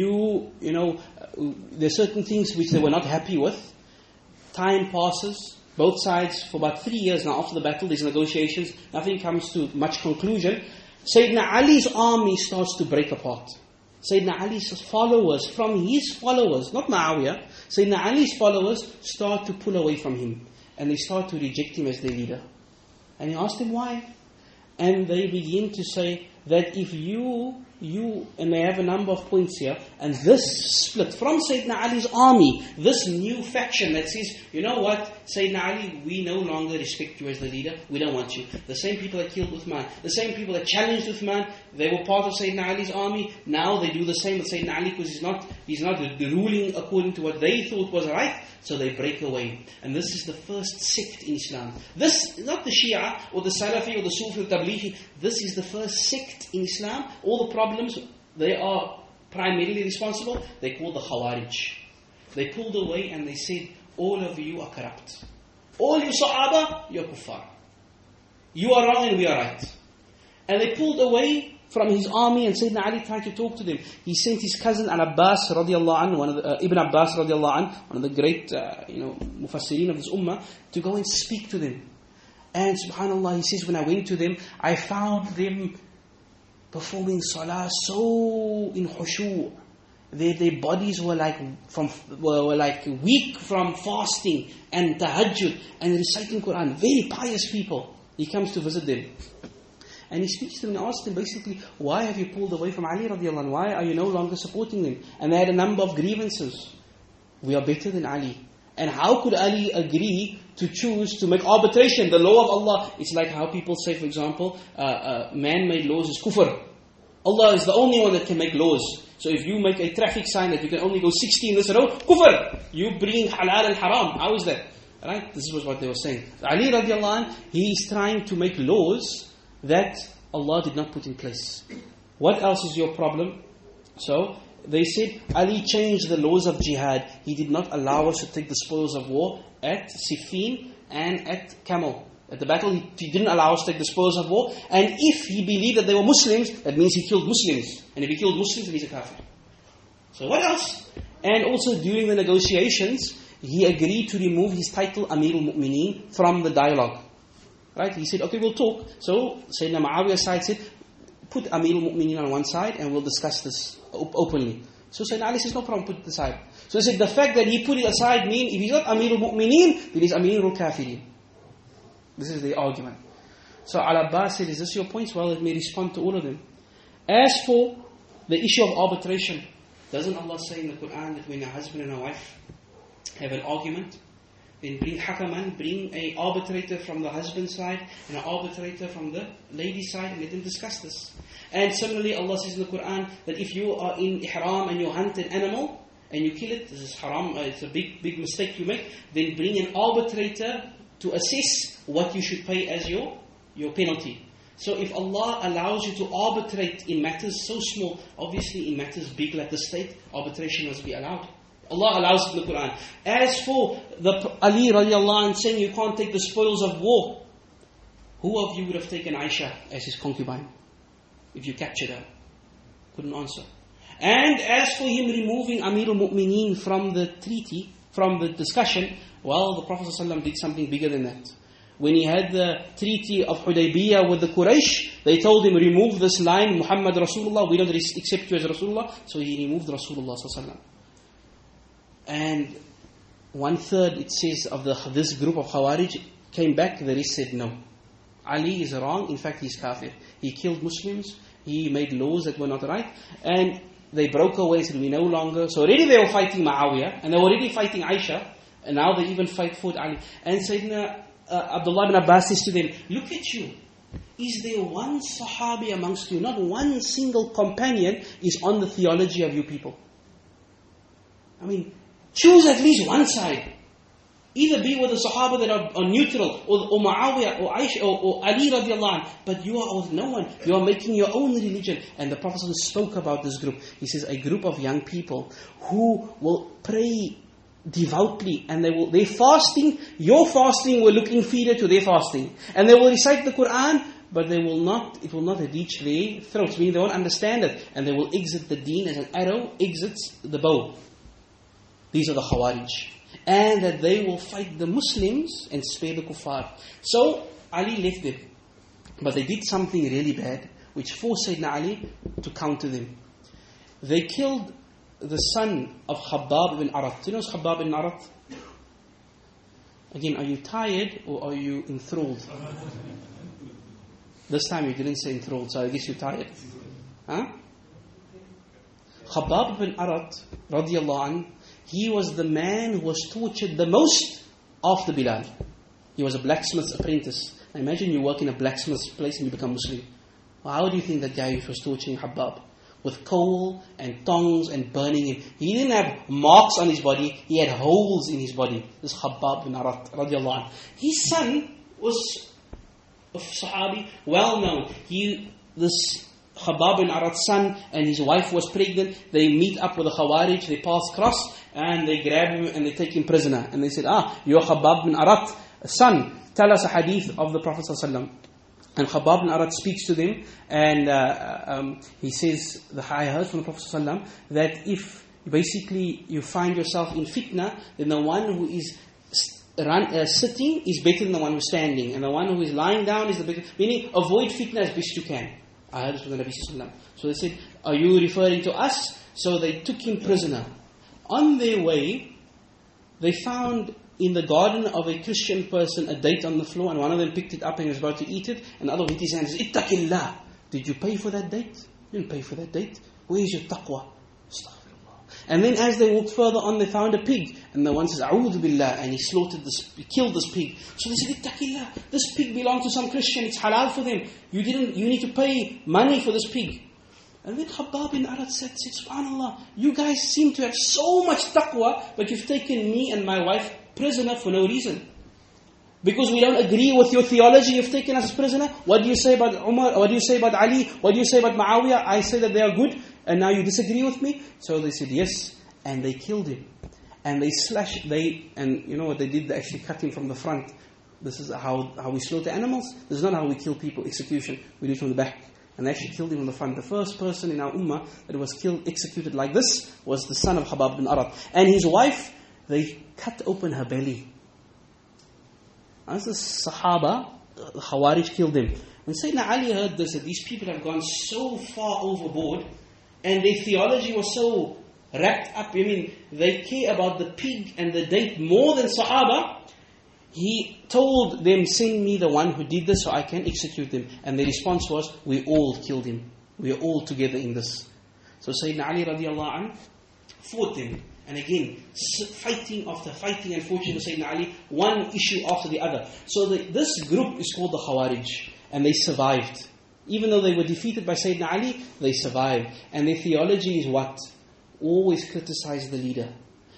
there's certain things which they were not happy with. Time passes. Both sides, for about 3 years now after the battle, these negotiations, nothing comes to much conclusion. Sayyidina Ali's army starts to break apart. Sayyidina Ali's followers, from his followers, not Muawiyah, Sayyidina Ali's followers start to pull away from him. And they start to reject him as their leader. And he asked them why. And they begin to say that if you, and they have a number of points here, and this split from Sayyidina Ali's army, this new faction that says, you know what, Sayyidina Ali, we no longer respect you as the leader, we don't want you. The same people that killed Uthman, the same people that challenged Uthman, they were part of Sayyidina Ali's army, now they do the same with Sayyidina Ali because he's not ruling according to what they thought was right, so they break away. And this is the first sect in Islam. This is not the Shia, or the Salafi, or the Sufi, or the Tablighi, this is the first sect in Islam. All the problems, they are primarily responsible, they call the Khawarij. They pulled away and they said, all of you are corrupt. All you Sahaba, you're kuffar. You are wrong and we are right. And they pulled away from his army, and Sayyidina Ali tried to talk to them. He sent his cousin Al-Abbas radiallahu anhu, Ibn Abbas radiallahu anhu, one of the great mufassirin of this ummah, to go and speak to them. And subhanAllah, he says, when I went to them, I found them performing salah so in khushu'. Their bodies were like weak from fasting and tahajjud and reciting Quran. Very pious people. He comes to visit them. And he speaks to them and asks them basically, why have you pulled away from Ali radiallahu anhu? Why are you no longer supporting them? And they had a number of grievances. We are better than Ali. And how could Ali agree to choose to make arbitration? The law of Allah, it's like how people say, for example, man-made laws is kufr. Allah is the only one that can make laws. So if you make a traffic sign that you can only go 60 in this road, kufr. You bring halal and haram. How is that? Right? This was what they were saying. Ali radiallahu anh, he is trying to make laws that Allah did not put in place. What else is your problem? So, they said, Ali changed the laws of jihad. He did not allow us to take the spoils of war at Siffin and at Camel. At the battle, he didn't allow us to take the spoils of war. And if he believed that they were Muslims, that means he killed Muslims. And if he killed Muslims, then he's a kafir. So what else? And also during the negotiations, he agreed to remove his title Amir al-Mu'mineen from the dialogue. Right? He said, okay, we'll talk. So Sayyidina Muawiyah's side said, put Amir al-Mu'mineen on one side and we'll discuss this openly. So Sayyidina Ali says, no problem, put it aside. So he said, the fact that he put it aside means if he's not Amir al-Mu'mineen, then he's Amir al-Kafirin. This is the argument. So Al-Abbas said, is this your points? Well, let me respond to all of them. As for the issue of arbitration, doesn't Allah say in the Quran that when a husband and a wife have an argument, then bring hakaman, bring an arbitrator from the husband's side and an arbitrator from the lady's side, and let them discuss this. And similarly, Allah says in the Quran that if you are in ihram and you hunt an animal and you kill it, this is haram, it's a big mistake you make, then bring an arbitrator to assess what you should pay as your penalty. So if Allah allows you to arbitrate in matters so small, obviously in matters big like the state, arbitration must be allowed. Allah allows it in the Quran. As for the Ali radiallahu anh saying you can't take the spoils of war, who of you would have taken Aisha as his concubine if you captured her? Couldn't answer. And as for him removing Amir al-Mu'mineen from the treaty, from the discussion, well, the Prophet ﷺ did something bigger than that. When he had the treaty of Hudaybiyah with the Quraysh, they told him, remove this line, Muhammad Rasulullah, we don't accept you as Rasulullah. So he removed Rasulullah ﷺ. And 1/3, it says, of this group of Khawarij came back, the rest said no. Ali is wrong, in fact he's kafir. He killed Muslims, he made laws that were not right, and they broke away and said we no longer. So already they were fighting Muawiyah, and they were already fighting Aisha, and now they even fought Ali. And Sayyidina Abdullah ibn Abbas says to them, look at you. Is there one Sahabi amongst you, not one single companion is on the theology of you people? I mean, choose at least one side. Either be with the Sahaba that are neutral, or Muawiyah, or Aisha, or Ali radiallahu anh. But you are with no one. You are making your own religion. And the Prophet spoke about this group. He says, a group of young people who will pray devoutly, and they're fasting. Your fasting will look inferior to their fasting, and they will recite the Quran, but it will not reach their throats, meaning they won't understand it, and they will exit the deen as an arrow exits the bow. These are the Khawarij, and that they will fight the Muslims and spare the kuffar. So Ali left them, but they did something really bad, which forced Sayyidina Ali to counter them. They killed the son of Khabbab ibn Arat. Do you know Khabbab ibn Arat? Again, are you tired or are you enthralled? This time you didn't say enthralled, so I guess you're tired. Huh? Khabbab ibn Arat, radiallahu anh, he was the man who was tortured the most after Bilal. He was a blacksmith's apprentice. Now imagine you work in a blacksmith's place and you become Muslim. Well, how do you think that guy was torturing Khabbab? With coal and tongs and burning him. He didn't have marks on his body, he had holes in his body. This Khabbab bin Arat radiallahu anh. His son was a Sahabi, well known. This Khabbab bin Arat's son and his wife was pregnant. They meet up with the Khawarij, they pass across, and they grab him and they take him prisoner. And they said, you're Khabbab bin Arat, son, tell us a hadith of the Prophet ﷺ. And Khabbab bin Arat speaks to them, and he says, I heard from the Prophet ﷺ that if basically you find yourself in fitna, then the one who is sitting is better than the one who's standing, and the one who is lying down is the better. Meaning, avoid fitna as best you can. I heard this from the Nabi ﷺ. So they said, are you referring to us? So they took him prisoner. On their way, they found in the garden of a Christian person a date on the floor, and one of them picked it up and was about to eat it, and the other hit his hand and said, Ittaqillah. Did you pay for that date? You didn't pay for that date. Where is your taqwa? Astaghfirullah. And then as they walked further on, they found a pig, and the one says, A'udhu billah, and he killed this pig. So they said, Ittaqillah. This pig belonged to some Christian, it's halal for them. You need to pay money for this pig. And then Khabbab bin Arat said, Subhanallah, you guys seem to have so much taqwa, but you've taken me and my wife prisoner for no reason. Because we don't agree with your theology, you've taken us as prisoner. What do you say about Umar? What do you say about Ali? What do you say about Muawiyah? I say that they are good, and now you disagree with me? So they said yes, and they killed him. And and you know what they did? They actually cut him from the front. This is how we slaughter animals. This is not how we kill people, execution. We do it from the back. And they actually killed him on the front. The first person in our ummah that was killed, executed like this, was the son of Habab bin Arad. And his wife, they cut open her belly. As the Sahaba, the Khawarij killed him. When Sayyidina Ali heard this, that these people have gone so far overboard, and their theology was so wrapped up, they care about the pig and the date more than Sahaba, he told them, send me the one who did this so I can execute them. And the response was, we all killed him. We are all together in this. So Sayyidina Ali radiallahu anh fought them. And again, fighting after fighting, unfortunately, Sayyidina Ali, one issue after the other. So this group is called the Khawarij. And they survived. Even though they were defeated by Sayyidina Ali, they survived. And their theology is what? Always criticize the leader.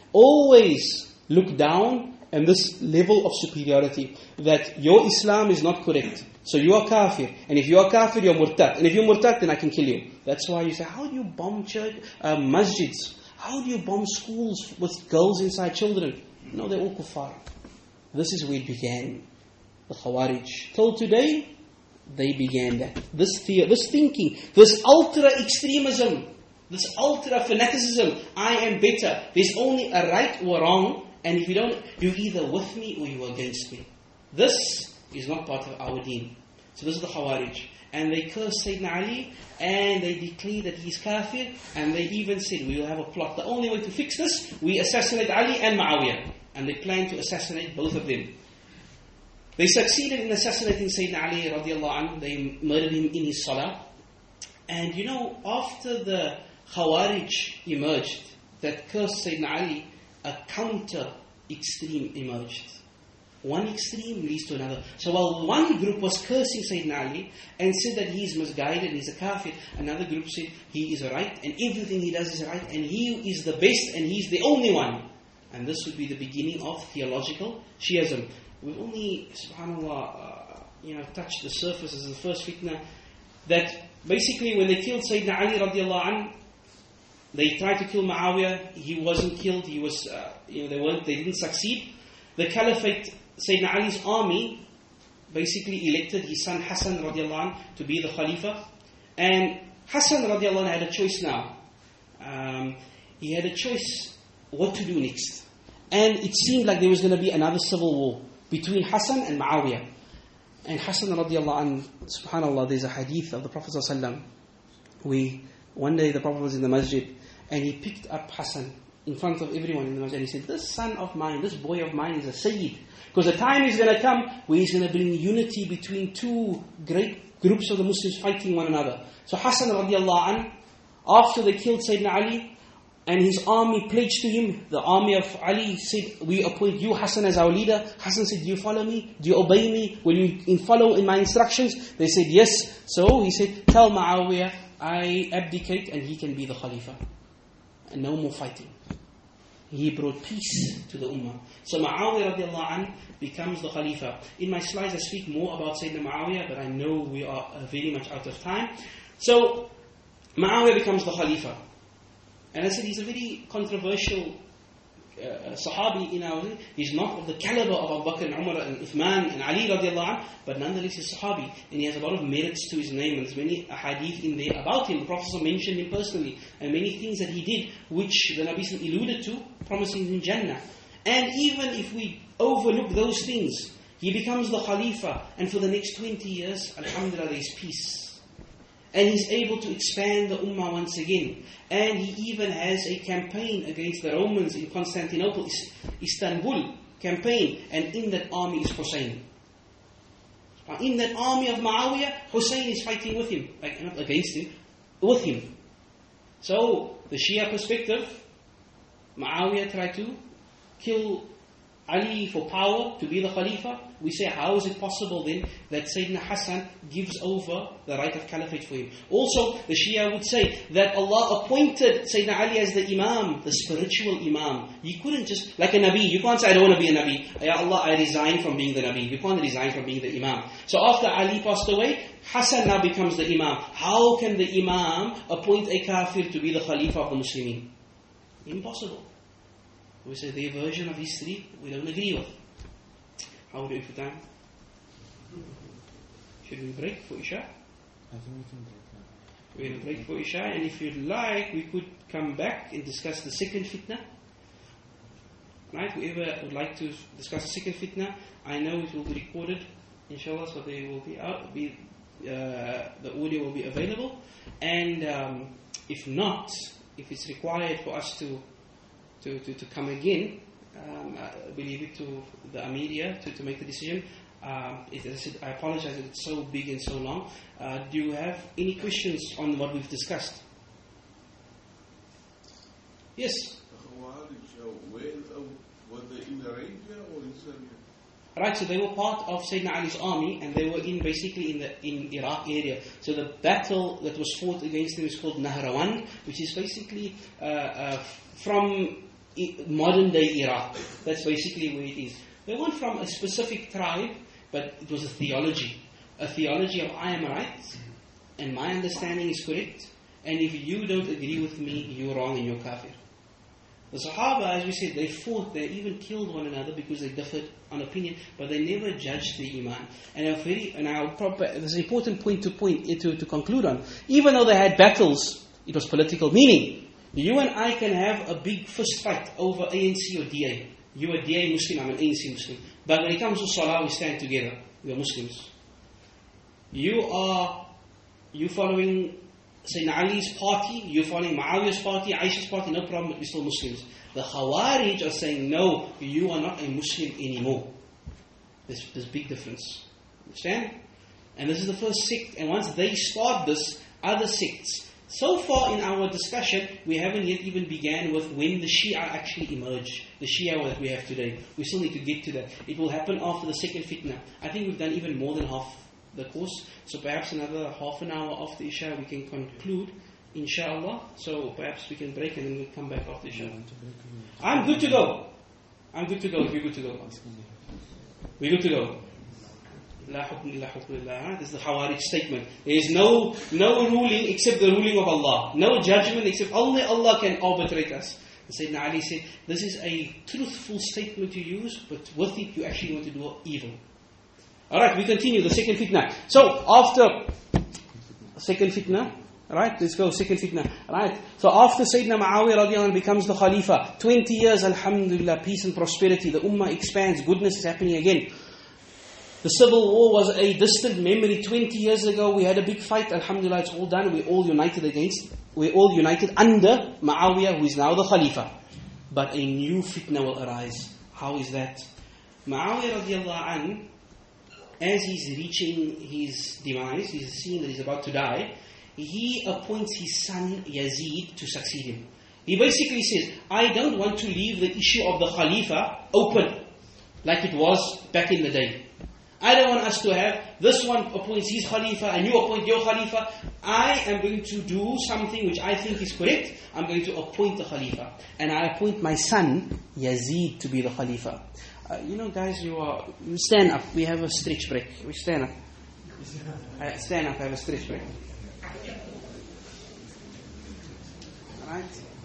Always look down and this level of superiority. That your Islam is not correct. So you are kafir. And if you are kafir, you're murtad. And if you're murtad, then I can kill you. That's why you say, how do you bomb masjids? How do you bomb schools with girls inside, children? No, they're all kuffar. This is where it began. The Khawarij. Till today, they began that. This thinking, this ultra-extremism, this ultra-fanaticism, I am better. There's only a right or wrong, and if you don't, you're either with me or you're against me. This is not part of our deen. So this is the Khawarij. And they cursed Sayyidina Ali, and they declared that he's kafir, and they even said, we will have a plot. The only way to fix this, we assassinate Ali and Muawiyah. And they planned to assassinate both of them. They succeeded in assassinating Sayyidina Ali radiallahu anhu. They murdered him in his salah. And after the Khawarij emerged, that cursed Sayyidina Ali, a counter extreme emerged. One extreme leads to another. So while one group was cursing Sayyidina Ali and said that he is misguided, he's a kafir, another group said he is right and everything he does is right and he is the best and he's the only one. And this would be the beginning of theological Shi'ism. We've only, subhanAllah, touched the surface as the first fitna. That basically when they killed Sayyidina Ali radiallahu anh, they tried to kill Muawiyah. He wasn't killed. He was, they didn't succeed. The Caliphate, Sayyidina Ali's army, basically elected his son Hassan radiallahu anh to be the Khalifa. And Hassan radiallahu anh had a choice now. He had a choice what to do next. And it seemed like there was going to be another civil war between Hassan and Muawiyah. And Hassan radiallahu anh, subhanAllah, there's a hadith of the Prophet sallallahu one day the Prophet was in the masjid and he picked up Hassan in front of everyone in the masjid. He said, this son of mine, this boy of mine is a Sayyid. Because the time is going to come where he's going to bring unity between two great groups of the Muslims fighting one another. So Hassan radiallahu anh, after they killed Sayyidina Ali, and his army pledged to him, the army of Ali said, we appoint you Hassan as our leader. Hassan said, do you follow me? Do you obey me? Will you follow in my instructions? They said, yes. So he said, tell Muawiyah, I abdicate and he can be the Khalifa. And no more fighting. He brought peace to the Ummah. So Muawiyah radiallahu anh becomes the Khalifa. In my slides I speak more about Sayyidina Muawiyah, but I know we are very much out of time. So Muawiyah becomes the Khalifa. And I said he's a very controversial Sahabi in our. He's not of the caliber of Abu Bakr and Umar and Uthman and Ali radiallahu anh, but nonetheless he's a Sahabi. And he has a lot of merits to his name, and there's many hadith in there about him. The Prophet mentioned him personally, and many things that he did, which the Nabi alluded to, promising him Jannah. And even if we overlook those things, he becomes the Khalifa, and for the next 20 years, alhamdulillah, there is peace. And he's able to expand the Ummah once again. And he even has a campaign against the Romans in Constantinople, Istanbul campaign. And in that army is Hussein. In that army of Muawiyah, Hussein is fighting with him. Like, not against him, with him. So, the Shia perspective, Muawiyah tried to kill Ali for power, to be the Khalifa. We say, how is it possible then that Sayyidina Hassan gives over the right of caliphate for him? Also, the Shia would say that Allah appointed Sayyidina Ali as the Imam, the spiritual Imam. You couldn't just, like a Nabi, you can't say, I don't want to be a Nabi. Ya Allah, I resign from being the Nabi. You can't resign from being the Imam. So after Ali passed away, Hassan now becomes the Imam. How can the Imam appoint a kafir to be the Khalifa of the Muslimin? Impossible. We say their version of history we don't agree with. How do we put time? Should we break for Isha? We're going to break for Isha, and if you'd like, we could come back and discuss the second fitna. Right? Whoever would like to discuss the second fitna, I know it will be recorded, inshallah, so they will be out. The audio will be available, and if not, if it's required for us to come again, we leave it to the Amiria to make the decision. As I said, I apologize that it's so big and so long. Do you have any questions on what we've discussed? Yes. Were they in Arabia or in Syria? Right, so they were part of Sayyidina Ali's army, and they were basically in Iraq area. So the battle that was fought against them is called Nahrawan, which is basically from modern day Iraq. That's basically where it is. They weren't from a specific tribe, but it was a theology of I am right, and my understanding is correct, and if you don't agree with me, you're wrong and you're kafir. The Sahaba, as we said, they fought, they even killed one another because they differed on opinion, but they never judged the Iman. And there's an important point to conclude on. Even though they had battles, it was political. Meaning, you and I can have a big fist fight over ANC or DA. You are DA Muslim, I'm an ANC Muslim. But when it comes to Salah, we stand together. We are Muslims. You following Sayyidina Ali's party, you're following Muawiyah's party, Aisha's party, no problem, we're still Muslims. The Khawarij are saying, no, you are not a Muslim anymore. There's big difference. Understand? And this is the first sect, and once they start this, other sects. So far in our discussion, we haven't yet even began with when the Shia actually emerged. The Shia that we have today. We still need to get to that. It will happen after the second fitna. I think we've done even more than half the course. So perhaps another half an hour after Isha we can conclude, inshallah. So perhaps we can break and then we'll come back after Isha. I'm good to go. I'm good to go if you're good to go. We're good to go. La hukm illa hukmillah. This is the Khawarij statement. There is no ruling except the ruling of Allah. No judgment except only Allah can arbitrate us. And Sayyidina Ali said, this is a truthful statement to use, but with it you actually want to do evil. Alright, we continue the second fitna. So after second fitna, right, let's go second fitna. Right. So after Sayyidina Muawiyah radiallahu anh becomes the Khalifa, 20 years, alhamdulillah, peace and prosperity. The Ummah expands, goodness is happening again. The civil war was a distant memory. 20 years ago we had a big fight. Alhamdulillah, it's all done. We're all united under Muawiyah, who is now the Khalifa. But a new fitna will arise. How is that? Muawiyah radiallahu anh, as he's reaching his demise, he's seeing that he's about to die, he appoints his son Yazid to succeed him. He basically says, I don't want to leave the issue of the Khalifa open like it was back in the day. I don't want us to have, this one appoints his Khalifa and you appoint your Khalifa. I am going to do something which I think is correct. I'm going to appoint the Khalifa. And I appoint my son Yazid to be the Khalifa. Guys, you stand up. We have a stretch break. We stand up. Stand up, I have a stretch break. Alright?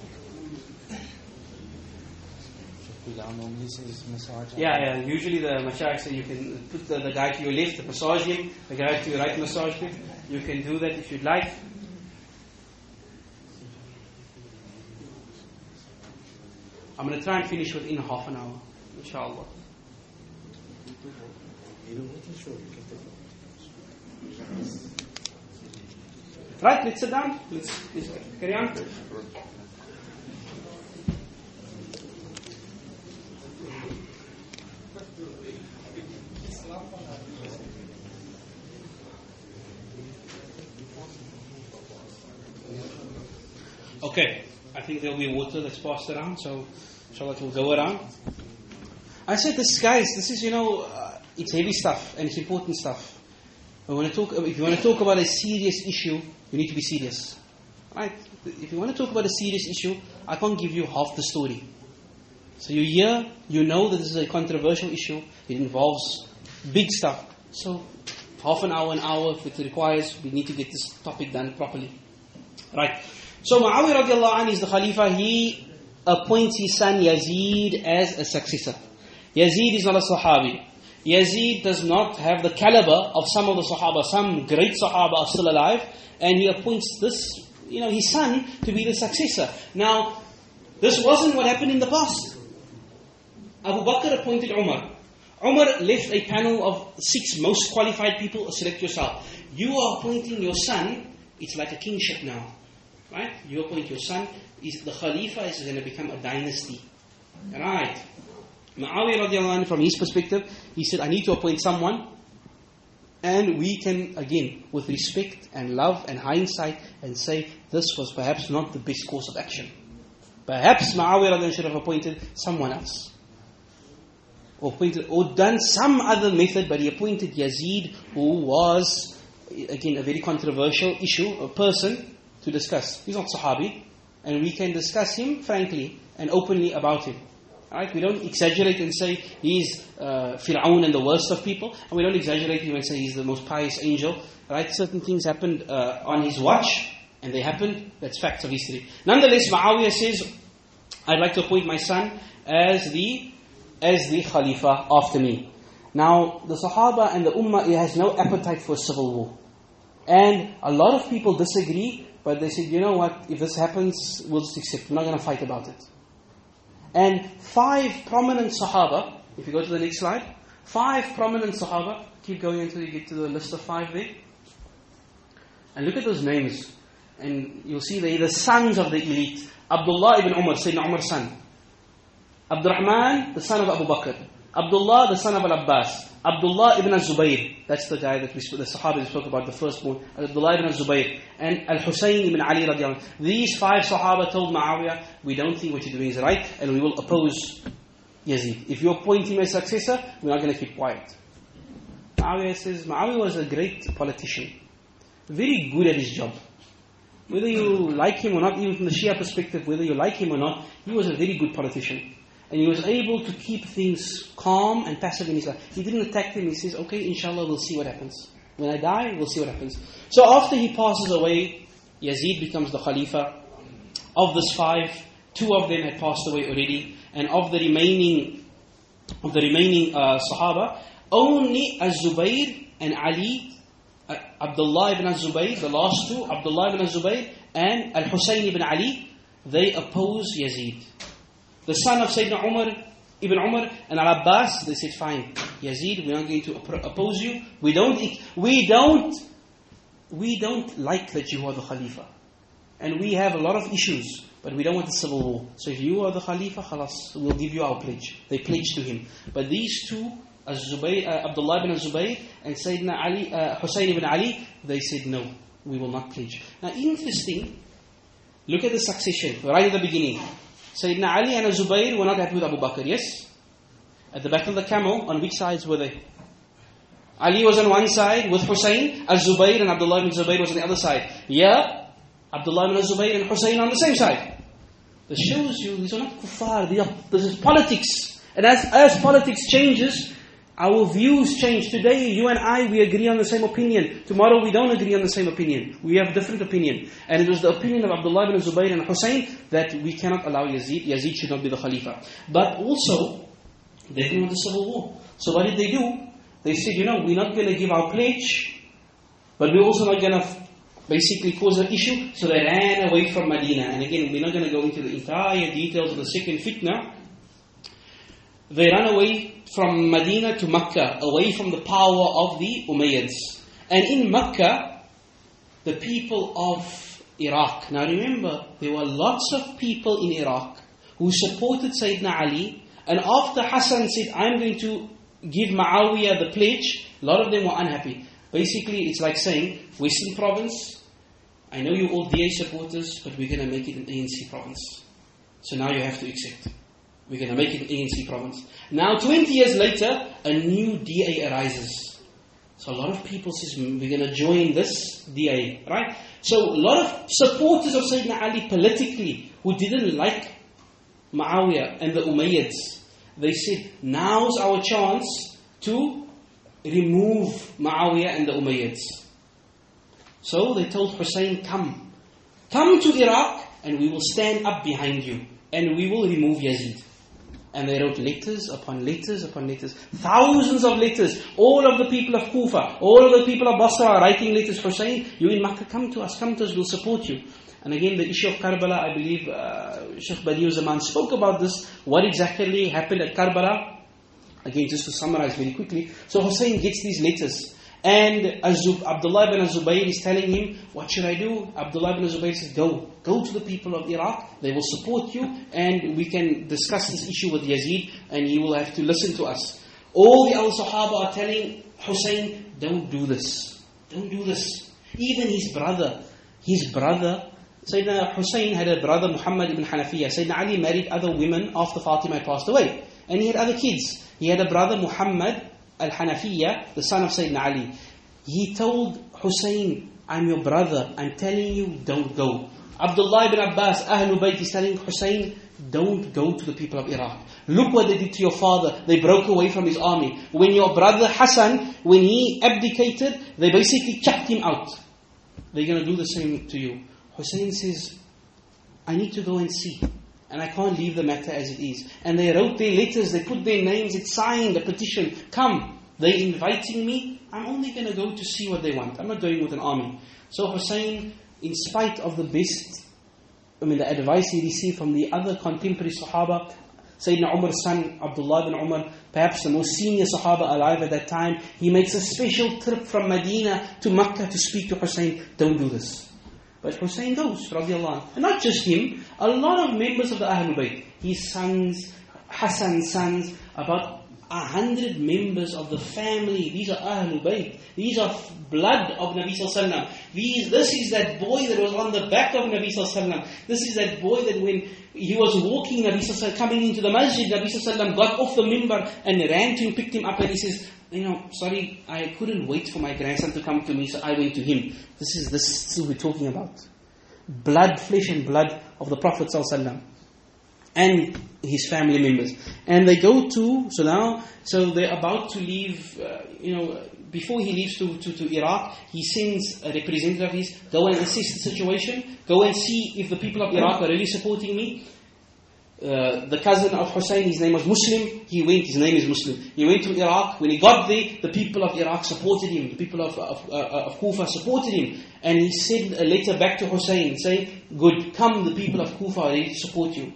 Normally says massage. Yeah. Usually the massage, so you can put the guy to your left, massage him. The guy to your right, massage him. You can do that if you'd like. I'm going to try and finish within half an hour, inshallah. Right, let's sit down. Let's carry on. Okay, I think there'll be water that's passed around, so inshallah it will go around. I said this, guys, this is, it's heavy stuff and it's important stuff. If you want to talk about a serious issue, you need to be serious. Right? If you want to talk about a serious issue, I can't give you half the story. So you hear, you know that this is a controversial issue, it involves big stuff. So half an hour, if it requires, we need to get this topic done properly. Right. So Muawiyah radiallahu anh is the Khalifa. He appoints his son Yazid as a successor. Yazid is not a Sahabi. Yazid does not have the caliber of some of the Sahaba. Some great Sahaba are still alive, and he appoints this, his son to be the successor. Now, this wasn't what happened in the past. Abu Bakr appointed Umar. Umar left a panel of 6 most qualified people. Select yourself. You are appointing your son. It's like a kingship now, right? You appoint your son. The Khalifa is going to become a dynasty, right? Muawiyah radiallahu anhu, from his perspective, he said, I need to appoint someone, and we can, again, with respect and love and hindsight, and say, this was perhaps not the best course of action. Perhaps Muawiyah radiallahu anhu should have appointed someone else. Or done some other method, but he appointed Yazid, who was, again, a very controversial issue, a person to discuss. He's not Sahabi, and we can discuss him frankly and openly about him. Right? We don't exaggerate and say he's Fir'aun and the worst of people, and we don't exaggerate him and say he's the most pious angel. Right? Certain things happened on his watch, and they happened. That's facts of history. Nonetheless, Muawiyah says, I'd like to appoint my son as the Khalifa after me. Now, the Sahaba and the Ummah, it has no appetite for civil war. And a lot of people disagree, but they said, you know what, if this happens, we'll just accept. We're not going to fight about it. And 5 prominent Sahaba, if you go to the next slide, 5 prominent Sahaba, keep going until you get to the list of 5 there. And look at those names. And you'll see they're the sons of the elite. Abdullah ibn Umar, Sayyidina Umar's son. Abdurrahman, the son of Abu Bakr. Abdullah, the son of Al-Abbas. Abdullah ibn al-Zubayr, that's the guy that the Sahaba we spoke about, the firstborn. Abdullah ibn al-Zubayr. And Al-Husayn ibn Ali radiallahu anhu. These 5 Sahaba told Muawiyah, we don't think what you're doing is right, and we will oppose Yazid. If you appoint him as successor, we're not going to keep quiet. Muawiyah was a great politician. Very good at his job. Whether you like him or not, even from the Shia perspective, whether you like him or not, he was a very good politician. And he was able to keep things calm and passive in his life. He didn't attack them. He says, okay, inshallah, we'll see what happens. When I die, we'll see what happens. So after he passes away, Yazid becomes the Khalifa. Of this 5, 2 of them had passed away already. And of the remaining Sahaba, only Az-Zubayr and Ali, Abdullah ibn Az-Zubayr, the last 2, Abdullah ibn Az-Zubayr and Al-Husayn ibn Ali, they oppose Yazid. The son of Sayyidina Ibn Umar and Al-Abbas, they said, fine, Yazid, we are going to oppose you. We don't like that you are the Khalifa. And we have a lot of issues, but we don't want a civil war. So if you are the Khalifa, khalas, we'll give you our pledge. They pledged to him. But these 2, Abdullah ibn Zubayr and Sayyidina Ali, Husayn ibn Ali, they said, no, we will not pledge. Now, interesting, look at the succession, right at the beginning. Sayyidina Ali and Zubayr were not happy with Abu Bakr, yes? At the Battle of the Camel, on which sides were they? Ali was on one side with Hussein, Zubayr and Abdullah ibn Zubayr was on the other side. Yeah, Abdullah ibn Zubayr and Hussein on the same side. This shows you, these are not kuffar, this is politics. And as politics changes, our views change. Today, you and I, we agree on the same opinion. Tomorrow, we don't agree on the same opinion. We have different opinion. And it was the opinion of Abdullah ibn Zubayr and Hussein that we cannot allow Yazid. Yazid should not be the Khalifa. But also, they didn't want a civil war. So what did they do? They said, we're not going to give our pledge, but we're also not going to basically cause an issue. So they ran away from Medina. And again, we're not going to go into the entire details of the second fitna. They ran away from Medina to Mecca, away from the power of the Umayyads. And in Mecca, the people of Iraq. Now remember, there were lots of people in Iraq who supported Sayyidina Ali. And after Hassan said, I'm going to give Muawiyah the pledge, a lot of them were unhappy. Basically, it's like saying, Western Province, I know you all DA supporters, but we're going to make it an ANC province. So now you have to accept. We're going to make it an ANC province. Now, 20 years later, a new DA arises. So a lot of people says, we're going to join this DA, right? So a lot of supporters of Sayyidina Ali politically, who didn't like Muawiyah and the Umayyads, they said, now's our chance to remove Muawiyah and the Umayyads. So they told Hussein, come to Iraq and we will stand up behind you and we will remove Yazid. And they wrote letters upon letters upon letters. Thousands of letters. All of the people of Kufa, all of the people of Basra are writing letters. Hussein, you in Makkah, come to us, we'll support you. And again, the issue of Karbala, I believe Sheikh Badiu Zaman spoke about this. What exactly happened at Karbala? Again, just to summarize very quickly. So Hussein gets these letters. And Abdullah ibn Zubayr is telling him, what should I do? Abdullah ibn Zubayr says, go to the people of Iraq, they will support you, and we can discuss this issue with Yazid, and he will have to listen to us. All the other Sahaba are telling Hussein, don't do this. Even his brother, Sayyidina Hussein had a brother, Muhammad ibn Hanafiya. Sayyidina Ali married other women after Fatima passed away. And he had other kids. He had a brother, Muhammad al-Hanafiya, the son of Sayyidina Ali. He told Hussein, I'm your brother, I'm telling you, don't go. Abdullah ibn Abbas, Ahlul Bayt, is telling Hussein, don't go to the people of Iraq. Look what they did to your father. They broke away from his army. When your brother Hassan, when he abdicated, they basically chucked him out. They're going to do the same to you. Hussein says, I need to go and see. And I can't leave the matter as it is. And they wrote their letters, they put their names, it signed a petition. Come, they're inviting me. I'm only going to go to see what they want. I'm not going with an army. So Hussein, in spite of the advice he received from the other contemporary Sahaba, Sayyidina Umar's son, Abdullah ibn Umar, perhaps the most senior Sahaba alive at that time, he makes a special trip from Medina to Makkah to speak to Hussein. Don't do this. But Hussein goes, radiallahu anhu. And not just him, a lot of members of the Ahlul Bayt, his sons, Hassan's sons, about 100 members of the family. These are Ahlul Bayt. These are blood of Nabi Sallallahu Alaihi Wasallam. This is that boy that was on the back of Nabi Sallallahu Alaihi Wasallam. This is that boy that when he was walking, Nabi Sallallahu Alaihi Wasallam, coming into the masjid, Nabi Sallallahu Alaihi Wasallam got off the mimbar and ran to him, picked him up, and he says, sorry, I couldn't wait for my grandson to come to me, so I went to him. This is what we're talking about. Blood, flesh and blood of the Prophet ﷺ and his family members. And they go to, so they're about to leave, before he leaves to Iraq, he sends a representative of his, go and assess the situation, go and see if the people of Iraq are really supporting me. The cousin of Hussein, his name was Muslim, his name is Muslim. He went to Iraq. When he got there, the people of Iraq supported him. The people of Kufa supported him. And he sent a letter back to Hussein saying, good, come, the people of Kufa are ready to support you.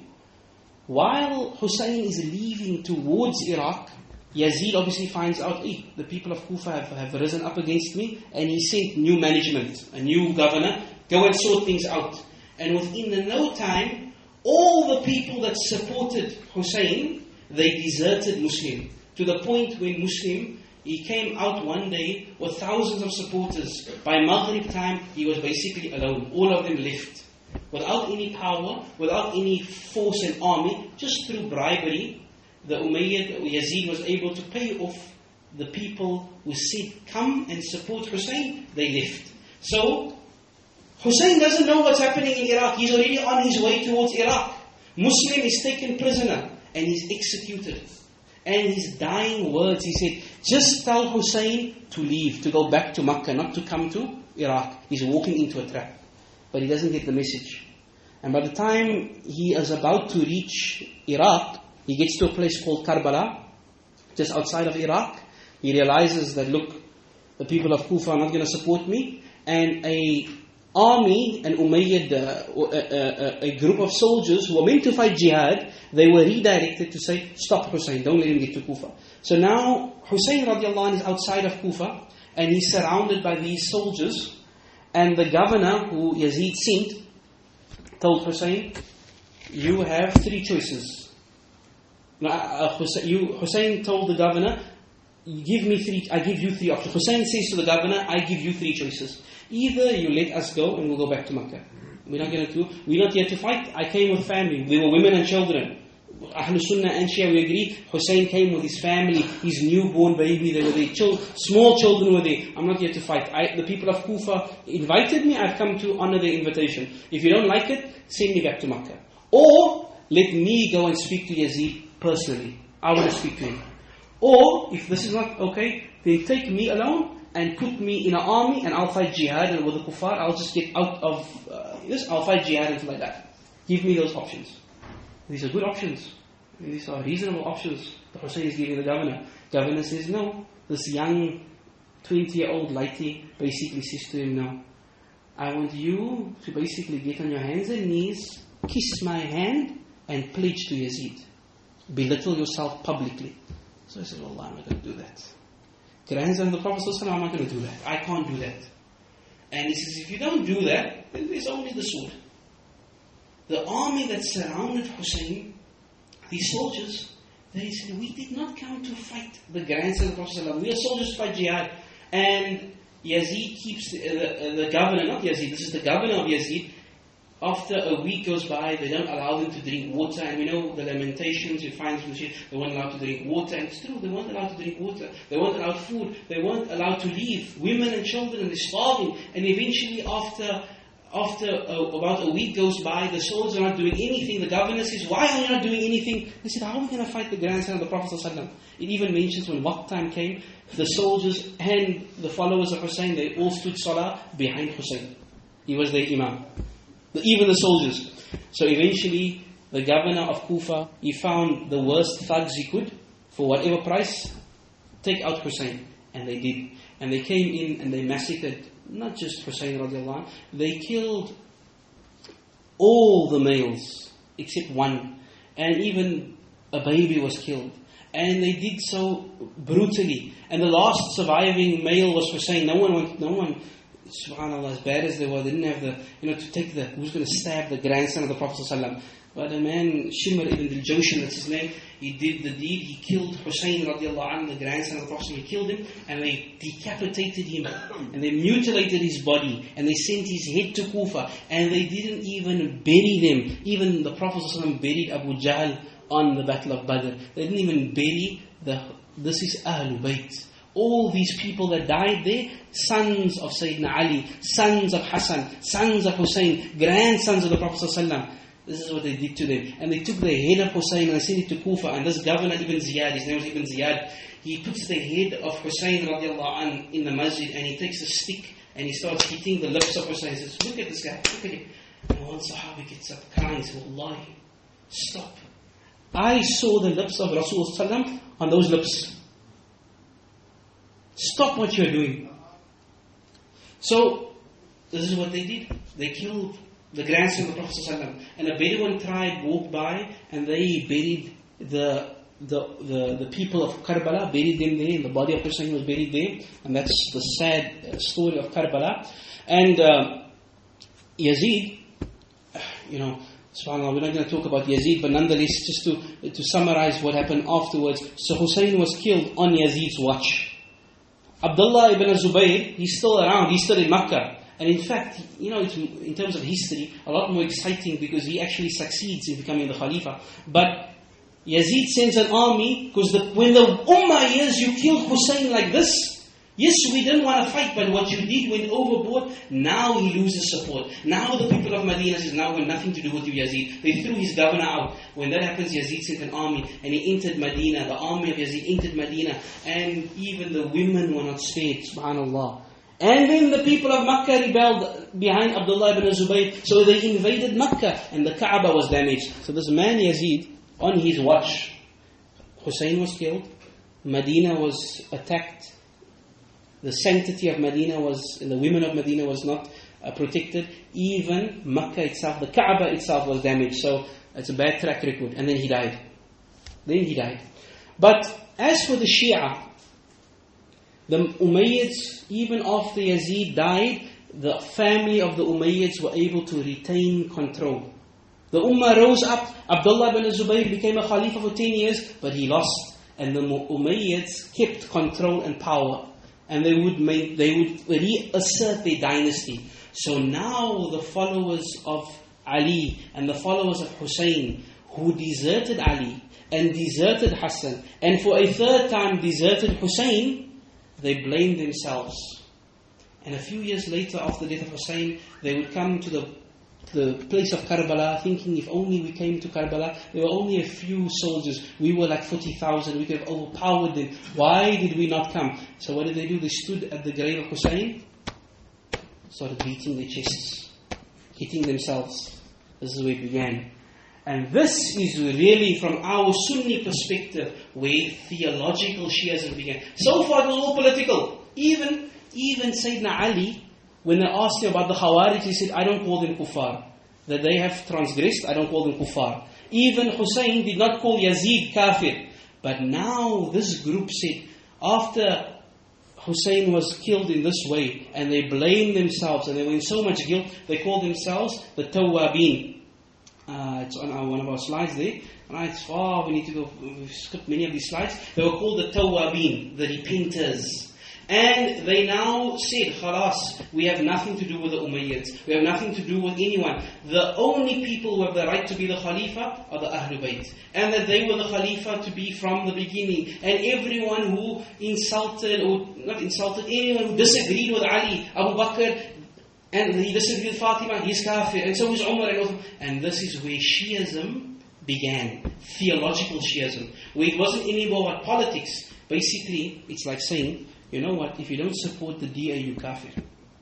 While Hussein is leaving towards Iraq, Yazid obviously finds out, the people of Kufa have risen up against me, and he sent new management, a new governor, go and sort things out. And within no time, all the people that supported Hussein, they deserted Muslim. To the point when Muslim, he came out one day with thousands of supporters. By Maghrib time, he was basically alone. All of them left. Without any power, without any force and army, just through bribery, the Umayyad, Yazid was able to pay off the people who said, come and support Hussein. They left. So, Hussein doesn't know what's happening in Iraq. He's already on his way towards Iraq. Muslim is taken prisoner and he's executed. And his dying words, he said, just tell Hussein to leave, to go back to Makkah, not to come to Iraq. He's walking into a trap. But he doesn't get the message. And by the time he is about to reach Iraq, he gets to a place called Karbala, just outside of Iraq. He realizes that, look, the people of Kufa are not going to support me. And an army, an Umayyad, a group of soldiers who were meant to fight jihad, they were redirected to say, stop Hussein, don't let him get to Kufa. So now Hussein radiallahu anh is outside of Kufa, and he's surrounded by these soldiers. And the governor who Yazid sent told Hussein, you have three choices. Hussein told the governor, I give you three options. Hussein says to the governor, I give you three choices. Either you let us go and we'll go back to Makkah. We're not here to fight. I came with family. There were women and children. Ahlul Sunnah and Shia, we agree. Hussein came with his family, his newborn baby. They were there. Small children were there. I'm not here to fight. The people of Kufa invited me. I've come to honor their invitation. If you don't like it, send me back to Makkah. Or let me go and speak to Yazid personally. I want to speak to him. Or, if this is not okay, then take me alone and put me in an army and I'll fight jihad, and with the kuffar, I'll just get out of this, I'll fight jihad and like that. Give me those options. These are good options. These are reasonable options the Hussein is giving the governor. Governor says no. This young 20-year-old lighty basically says to him, no, I want you to basically get on your hands and knees, kiss my hand and pledge to Yazid. Belittle yourself publicly. So I said, well, I'm not going to do that. Grandson of the Prophet ﷺ, I'm not going to do that. I can't do that. And he says, if you don't do that, then there's only the sword. The army that surrounded Hussein, these soldiers, they said, we did not come to fight the grandson of the Prophet ﷺ. We are soldiers to fight jihad. And Yazid keeps the governor, not Yazid, this is the governor of Yazid. After a week goes by, they don't allow them to drink water. And we know the lamentations you find from the Shia, they weren't allowed to drink water. And it's true, they weren't allowed to drink water. They weren't allowed food. They weren't allowed to leave. Women and children, and they're starving. And eventually, after about a week goes by, the soldiers are not doing anything. The governor says, why are you not doing anything? They said, how are we going to fight the grandson of the Prophet ﷺ? It even mentions when waqt time came, the soldiers and the followers of Hussein, they all stood salah behind Hussein. He was their imam. Even the soldiers. So eventually, the governor of Kufa, he found the worst thugs he could, for whatever price, take out Hussein. And they did. And they came in and they massacred, not just Hussein radiallahu anh, they killed all the males, except one. And even a baby was killed. And they did so brutally. And the last surviving male was Hussein. No one, subhanAllah, as bad as they were, they didn't have to take who's going to stab the grandson of the Prophet ﷺ. But a man, Shimr ibn al-Jawshan, that's his name, he did the deed. He killed Hussein radiallahu anh, the grandson of the Prophet. He killed him, and they decapitated him, and they mutilated his body, and they sent his head to Kufa, and they didn't even bury them. Even the Prophet ﷺ buried Abu Jahl on the Battle of Badr. They didn't even bury this is Ahlul Bayt. All these people that died there, sons of Sayyidina Ali, sons of Hassan, sons of Hussein, grandsons of the Prophet ﷺ. This is what they did to them. And they took the head of Hussein and they sent it to Kufa. And this governor, Ibn Ziyad, his name was Ibn Ziyad, he puts the head of Hussein radiallahu anh in the masjid, and he takes a stick and he starts hitting the lips of Hussein. He says, look at this guy, look at him. And one Sahabi gets up crying and says, Wallahi, stop. I saw the lips of Rasulullah on those lips. Stop what you're doing. So, this is what they did. They killed the grandson of the Prophet ﷺ. And a Bedouin tribe walked by and they buried the people of Karbala, buried them there, and the body of Hussein was buried there. And that's the sad story of Karbala. And Yazid, subhanAllah, we're not going to talk about Yazid, but nonetheless, just to summarize what happened afterwards. So Hussein was killed on Yazid's watch. Abdullah ibn Zubayr, he's still around, he's still in Makkah. And in fact, it's, in terms of history, a lot more exciting because he actually succeeds in becoming the Khalifa. But Yazid sends an army, because when the Ummah hears you killed Hussein like this, yes, we didn't want to fight, but what you did went overboard. Now he loses support. Now the people of Medina says, now we've nothing to do with you, Yazid. They threw his governor out. When that happens, Yazid sent an army, and he entered Medina. The army of Yazid entered Medina, and even the women were not spared, subhanAllah. And then the people of Makkah rebelled behind Abdullah ibn Zubayr, so they invaded Makkah, and the Kaaba was damaged. So this man Yazid, on his watch, Hussein was killed, Medina was attacked, the sanctity of Medina the women of Medina was not protected, even Makkah itself, the Kaaba itself was damaged. So it's a bad track record. And then he died. But as for the Shia, the Umayyads, even after Yazid died, the family of the Umayyads were able to retain control. The Ummah rose up. Abdullah ibn Zubayr became a Khalifa for 10 years, but he lost. And the Umayyads kept control and power. And they would reassert their dynasty. So now the followers of Ali and the followers of Hussein, who deserted Ali and deserted Hassan, and for a third time deserted Hussein, they blamed themselves. And a few years later, after the death of Hussein, they would come to the place of Karbala, thinking if only we came to Karbala. There were only a few soldiers. We were like 40,000. We could have overpowered them. Why did we not come? So what did they do? They stood at the grave of Hussein, started beating their chests, hitting themselves. This is where it began. And this is really, from our Sunni perspective, where theological Shiism began. So far it was all political. Even Sayyidina Ali, when they asked him about the Khawarij, he said, I don't call them kuffar. That they have transgressed, I don't call them kuffar. Even Hussein did not call Yazid kafir. But now this group said, after Hussein was killed in this way, and they blamed themselves, and they were in so much guilt, they called themselves the Tawwabin. It's on one of our slides there. Right, it's far, we need to go, we've skipped many of these slides. They were called the Tawwabin, the repenters. And they now said, Khalas, we have nothing to do with the Umayyads. We have nothing to do with anyone. The only people who have the right to be the Khalifa are the Ahlul Bayt. And that they were the Khalifa to be from the beginning. And everyone who insulted, or not insulted, anyone who disagreed with Ali, Abu Bakr, and he disagreed with Fatima, he's kafir. And so is Umar. And this is where Shiism began. Theological Shiism. Where it wasn't anymore about politics. Basically, it's like saying, you know what, if you don't support the DA, you kafir.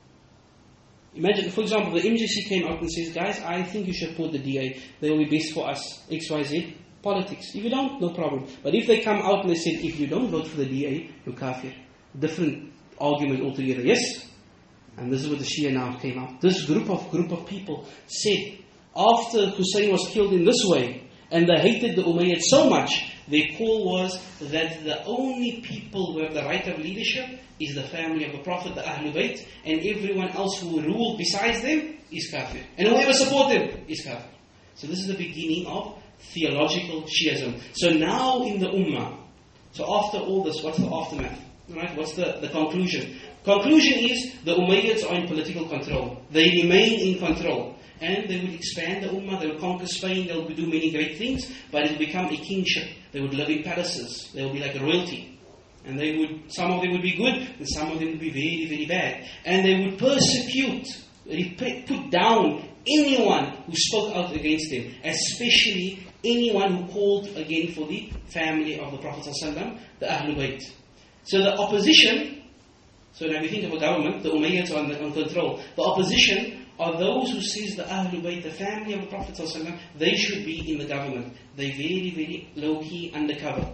Imagine, for example, the MJC came out and says, guys, I think you should support the DA. They will be best for us. XYZ. Politics. If you don't, no problem. But if they come out and they say, if you don't vote for the DA, you're kafir. Different argument altogether. Yes? And this is what the Shia now came out. This group of people said, after Hussein was killed in this way, and they hated the Umayyads so much, their call was that the only people who have the right of leadership is the family of the Prophet, the Ahlul Bayt, and everyone else who rule besides them is kafir. And whoever supports them is kafir. So this is the beginning of theological Shiism. So now in the Ummah, so after all this, what's the aftermath? Right? What's the conclusion? Conclusion is the Umayyads are in political control. They remain in control. And they would expand the Ummah, they would conquer Spain, they would do many great things, but it would become a kingship. They would live in palaces, they would be like royalty. And some of them would be good, and some of them would be very, very bad. And they would persecute, put down anyone who spoke out against them, especially anyone who called again for the family of the Prophet ﷺ, the Ahlul Bayt. So the opposition, so now we think of a government, the Umayyads are on control. The opposition are those who says the Ahlul Bayt, the family of the Prophet ﷺ, they should be in the government. They're very, very low-key, undercover.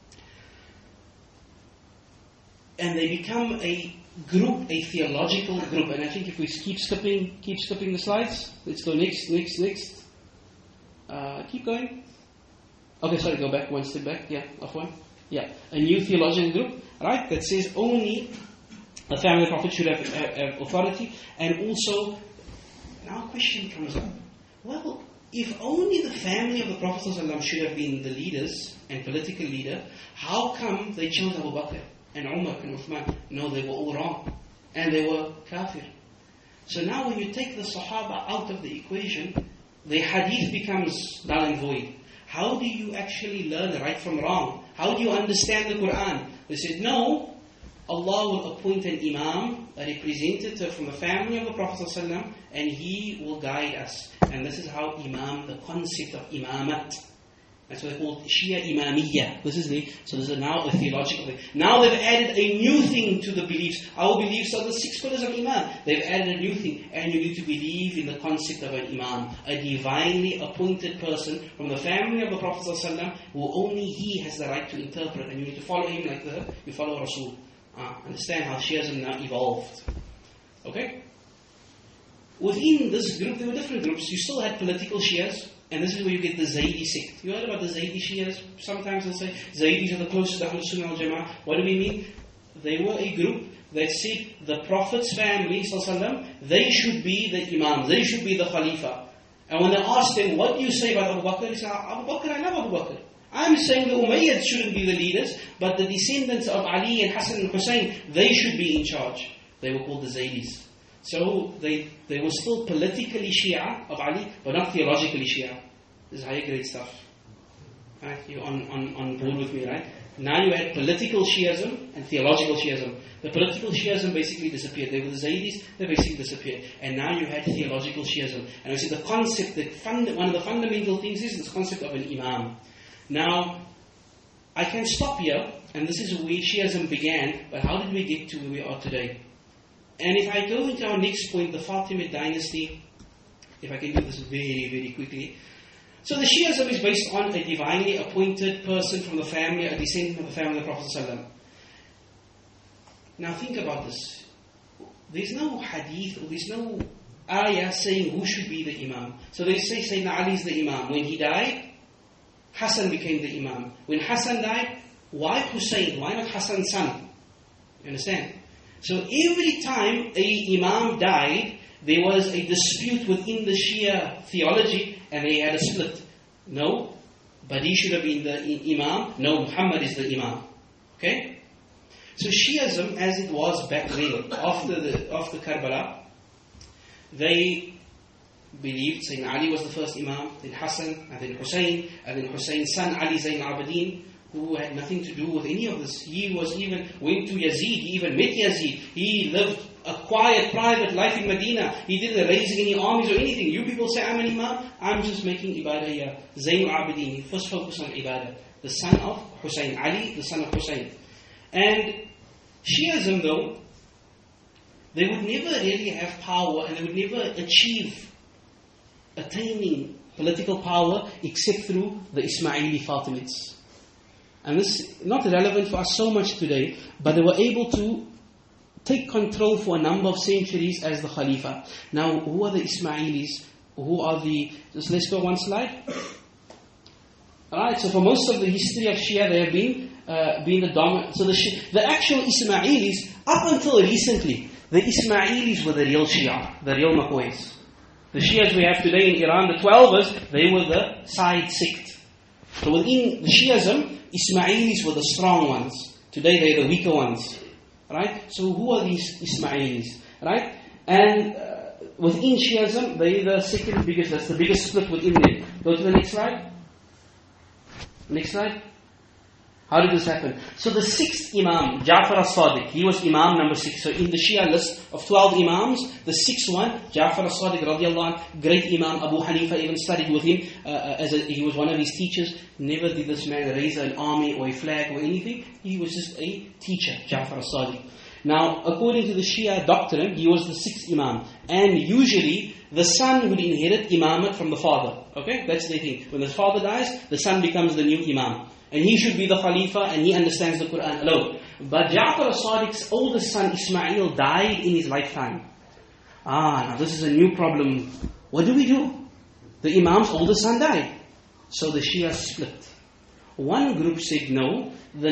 And they become a group, a theological group. And I think if we keep skipping the slides, let's go next. Keep going. Okay, sorry, go back, one step back. Yeah, off one. Yeah, a new theological group, right, that says only the family of the Prophet should have authority. And also, now a question comes up. Well, if only the family of the Prophet ﷺ should have been the leaders and political leader, how come they chose Abu Bakr and Umar and Uthman? No, they were all wrong. And they were kafir. So now when you take the Sahaba out of the equation, the hadith becomes null and void. How do you actually learn right from wrong? How do you understand the Quran? They said, no, Allah will appoint an imam, a representative from the family of the Prophet ﷺ, and he will guide us. And this is how the concept of imamat. That's what they call Shia Imamiyya. This is now a theological thing. Now they've added a new thing to the beliefs. Our beliefs are the 6 pillars of Imam. They've added a new thing. And you need to believe in the concept of an Imam. A divinely appointed person from the family of the Prophet ﷺ, who only he has the right to interpret. And you need to follow him like you follow Rasul. Understand how Shiism now evolved. Okay? Within this group, there were different groups. You still had political Shias. And this is where you get the Zaydi sect. You heard about the Zaydi Shias? Sometimes they'll say, Zaydis are the closest to Ahlul Sunnah al Jama'ah. What do we mean? They were a group that said the Prophet's family, they should be the Imam, they should be the Khalifa. And when they asked them, what do you say about Abu Bakr? He said, Abu Bakr, I love Abu Bakr. I'm saying the Umayyads shouldn't be the leaders, but the descendants of Ali and Hassan and Hussein, they should be in charge. They were called the Zaydis. So they were still politically Shia of Ali, but not theologically Shia. This is higher grade stuff. Right? You're on board with me, right? Now you had political Shiism and theological Shiism. The political Shiism basically disappeared. They were the Zaydis, they basically disappeared. And now you had theological Shiism. And we see the concept, one of the fundamental things is this concept of an Imam. Now, I can stop here, and this is where Shiism began, but how did we get to where we are today? And if I go into our next point, the Fatimid dynasty, if I can do this very, very quickly. So the Shi'ism is based on a divinely appointed person from the family, a descendant of the family of the Prophet ﷺ. Now think about this. There's no hadith, or there's no ayah saying who should be the Imam. So they say Sayyidina Ali is the Imam. When he died, Hassan became the Imam. When Hassan died, why Hussein? Why not Hassan's son? You understand? So every time a Imam died, there was a dispute within the Shia theology, and they had a split. No, but he should have been the Imam. No, Muhammad is the Imam. Okay? So Shi'ism, as it was back then, after Karbala, they believed Sayyidina Ali was the first Imam, then Hassan, and then Hussein, and then Hussein's son Ali Zayn Abidin, who had nothing to do with any of this. He went to Yazid, he even met Yazid. He lived a quiet, private life in Medina. He didn't raise any armies or anything. You people say, I'm an Imam, I'm just making ibadah here. Zayn Abidin, he first focused on ibadah. The son of Hussein, Ali, the son of Hussein. And Shi'ism though, they would never really have power, and they would never attaining political power except through the Ismaili Fatimids. And this is not relevant for us so much today, but they were able to take control for a number of centuries as the Khalifa. Now, who are the Ismailis? Who are the... let's go one slide. Alright, so for most of the history of Shia, they have been the dominant... So the actual Ismailis, up until recently, the Ismailis were the real Shia, the real Makois. The Shias we have today in Iran, the 12ers, they were the side sect. So within the Shiism, Ismailis were the strong ones. Today they're the weaker ones. Right? So who are these Ismailis? Right? And within Shiism, they're the second biggest, that's the biggest split within them. Go to the next slide. Next slide. How did this happen? So the sixth Imam, Ja'far as-Sadiq, he was Imam number 6. So in the Shia list of 12 Imams, the sixth one, Ja'far as-Sadiq radiallahu anh, great Imam. Abu Hanifa even studied with him he was one of his teachers. Never did this man raise an army or a flag or anything. He was just a teacher, Ja'far as-Sadiq. Now, according to the Shia doctrine, he was the sixth Imam. And usually, the son would inherit Imamat from the father. Okay? That's the thing. When the father dies, the son becomes the new Imam. And he should be the Khalifa, and he understands the Quran alone. But Ja'far as-Sadiq's oldest son, Ismail, died in his lifetime. Now this is a new problem. What do we do? The Imam's oldest son died. So the Shia split. One group said no. The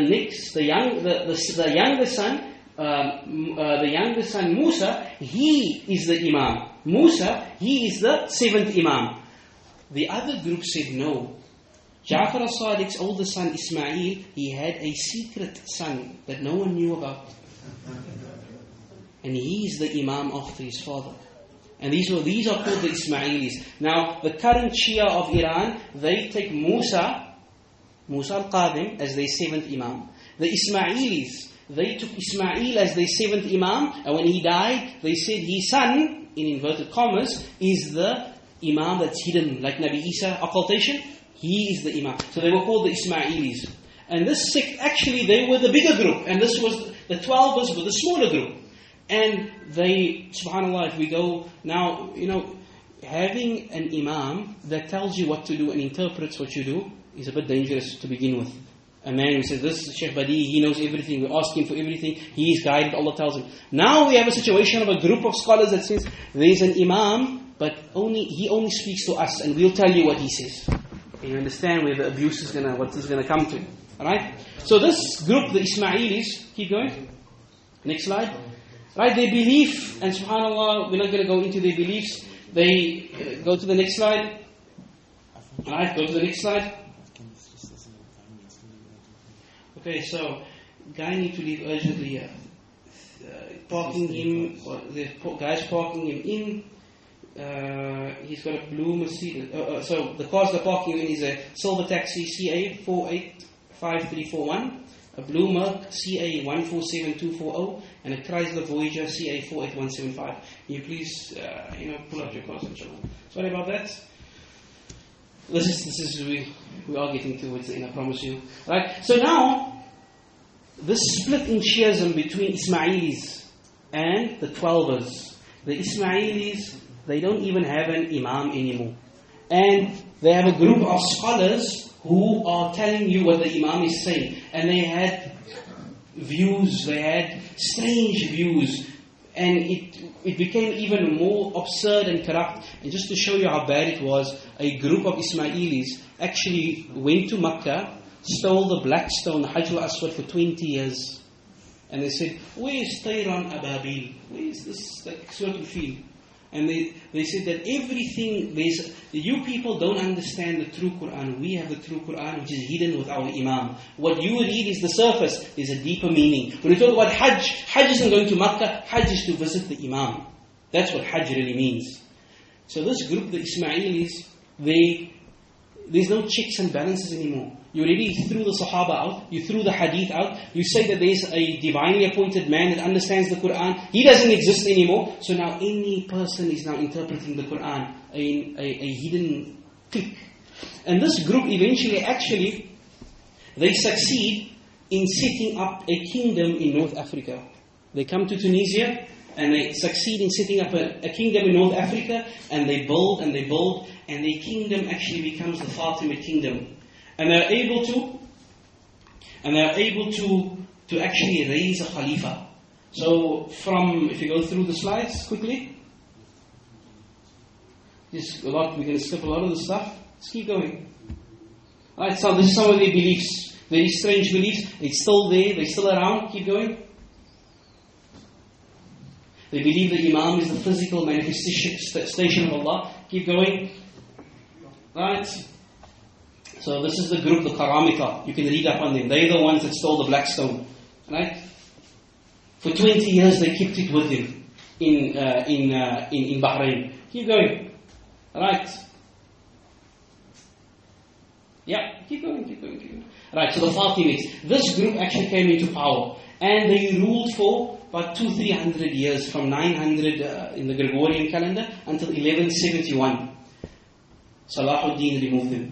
youngest son, Musa, he is the Imam. Musa, he is the 7th Imam. The other group said no. Ja'far as-Sadiq's oldest son, Ismail, he had a secret son that no one knew about. And he is the Imam after his father. And these are called the Ismailis. Now, the current Shia of Iran, they take Musa al-Qadim as their 7th Imam. The Ismailis, they took Ismail as their 7th Imam, and when he died, they said his son, in inverted commas, is the Imam that's hidden, like Nabi Isa occultation. He is the Imam. So they were called the Ismailis. And this sect, actually, they were the bigger group. And this was, the 12ers were the smaller group. And they, subhanAllah, if we go now, having an Imam that tells you what to do and interprets what you do is a bit dangerous to begin with. A man who says, this is Sheikh Badi, he knows everything, we ask him for everything, he is guided, Allah tells him. Now we have a situation of a group of scholars that says, there is an Imam, but he only speaks to us and we'll tell you what he says. And you understand where the abuse is what is going to come to. Alright? So this group, the Ismailis, keep going. Next slide. Right, their belief, and subhanAllah, we're not going to go into their beliefs. They, go to the next slide. Alright, go to the next slide. Okay, so, guy need to leave urgently here. Parking him, the guy's parking him in. He's got a blue Mercedes. So the cars they're parking in is a silver taxi CA 485341, a blue Merc CA 147240, and a Chrysler Voyager CA 48175. Can you please, pull out your cars, inshallah. Sorry about that. We are getting towards the end, I promise you. Right. So now, this split in Shiism between Ismailis and the 12ers. The Ismailis, they don't even have an Imam anymore. And they have a group of scholars who are telling you what the Imam is saying. And they had views, they had strange views. And it became even more absurd and corrupt. And just to show you how bad it was, a group of Ismailis actually went to Makkah, stole the black stone, Hajj al-Aswad, for 20 years. And they said, where's Tayran Ababil? Where's this Surah Al-Fil? And they said that everything, you people don't understand the true Quran. We have the true Quran, which is hidden with our Imam. What you read is the surface. There's a deeper meaning. When we talk about Hajj isn't going to Makkah. Hajj is to visit the Imam. That's what Hajj really means. So this group, the Ismailis, there's no checks and balances anymore. You already threw the Sahaba out. You threw the Hadith out. You say that there's a divinely appointed man that understands the Quran. He doesn't exist anymore. So now any person is now interpreting the Quran in a hidden clique. And this group eventually, actually, they succeed in setting up a kingdom in North Africa. They come to Tunisia and they succeed in setting up a kingdom in North Africa, and they build and they build, and their kingdom actually becomes the Fatimid kingdom. And they're able to actually raise a Khalifa. So if you go through the slides quickly, we're going to skip a lot of the stuff. Let's keep going. Alright, so this is some of their beliefs. Very strange beliefs. It's still there, they're still around. Keep going. They believe the Imam is the physical manifestation of Allah. Keep going. Right. So this is the group, the Karamita. You can read up on them. They're the ones that stole the black stone. Right? For 20 years they kept it with them in Bahrain. Keep going. Right. Yeah, keep going. Right, so the Fatimids. This group actually came into power. And they ruled for about 200-300 years, from 900 in the Gregorian calendar until 1171. Salahuddin removed them.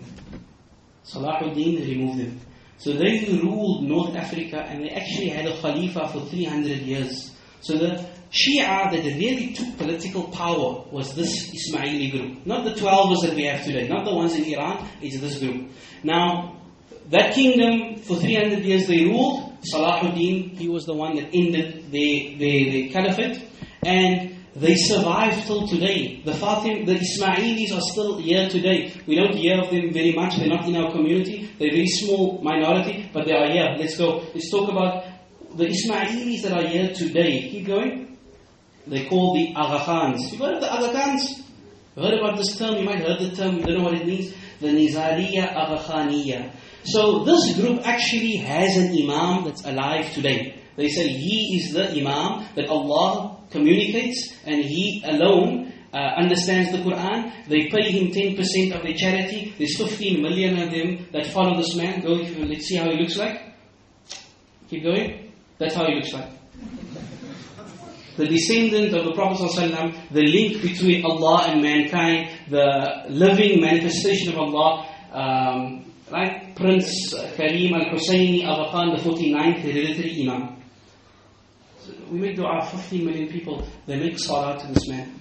So they ruled North Africa, and they actually had a Khalifa for 300 years. So the Shia that really took political power was this Ismaili group. Not the 12ers that we have today, not the ones in Iran, it's this group. Now, that kingdom, for 300 years they ruled. Salahuddin, he was the one that ended the caliphate, and they survived till today. The Ismailis are still here today. We don't hear of them very much. They're not in our community. They're a very small minority, but they are here. Let's go. Let's talk about the Ismailis that are here today. Keep going. They're called the Aga Khans. You've heard of the Aga Khans? You've heard about this term? You might have heard the term. You don't know what it means. The Nizariya Aga Khaniya. So this group actually has an Imam that's alive today. They say he is the Imam that Allah communicates, and he alone understands the Quran. They pay him 10% of their charity. There's 15 million of them that follow this man. Go, let's see how he looks like. Keep going. That's how he looks like. The descendant of the Prophet ﷺ, the link between Allah and mankind, the living manifestation of Allah. Right? Prince Karim al-Husayni Aga Khan, the 49th hereditary Imam. So we make dua, 15 million people, they make salah to this man.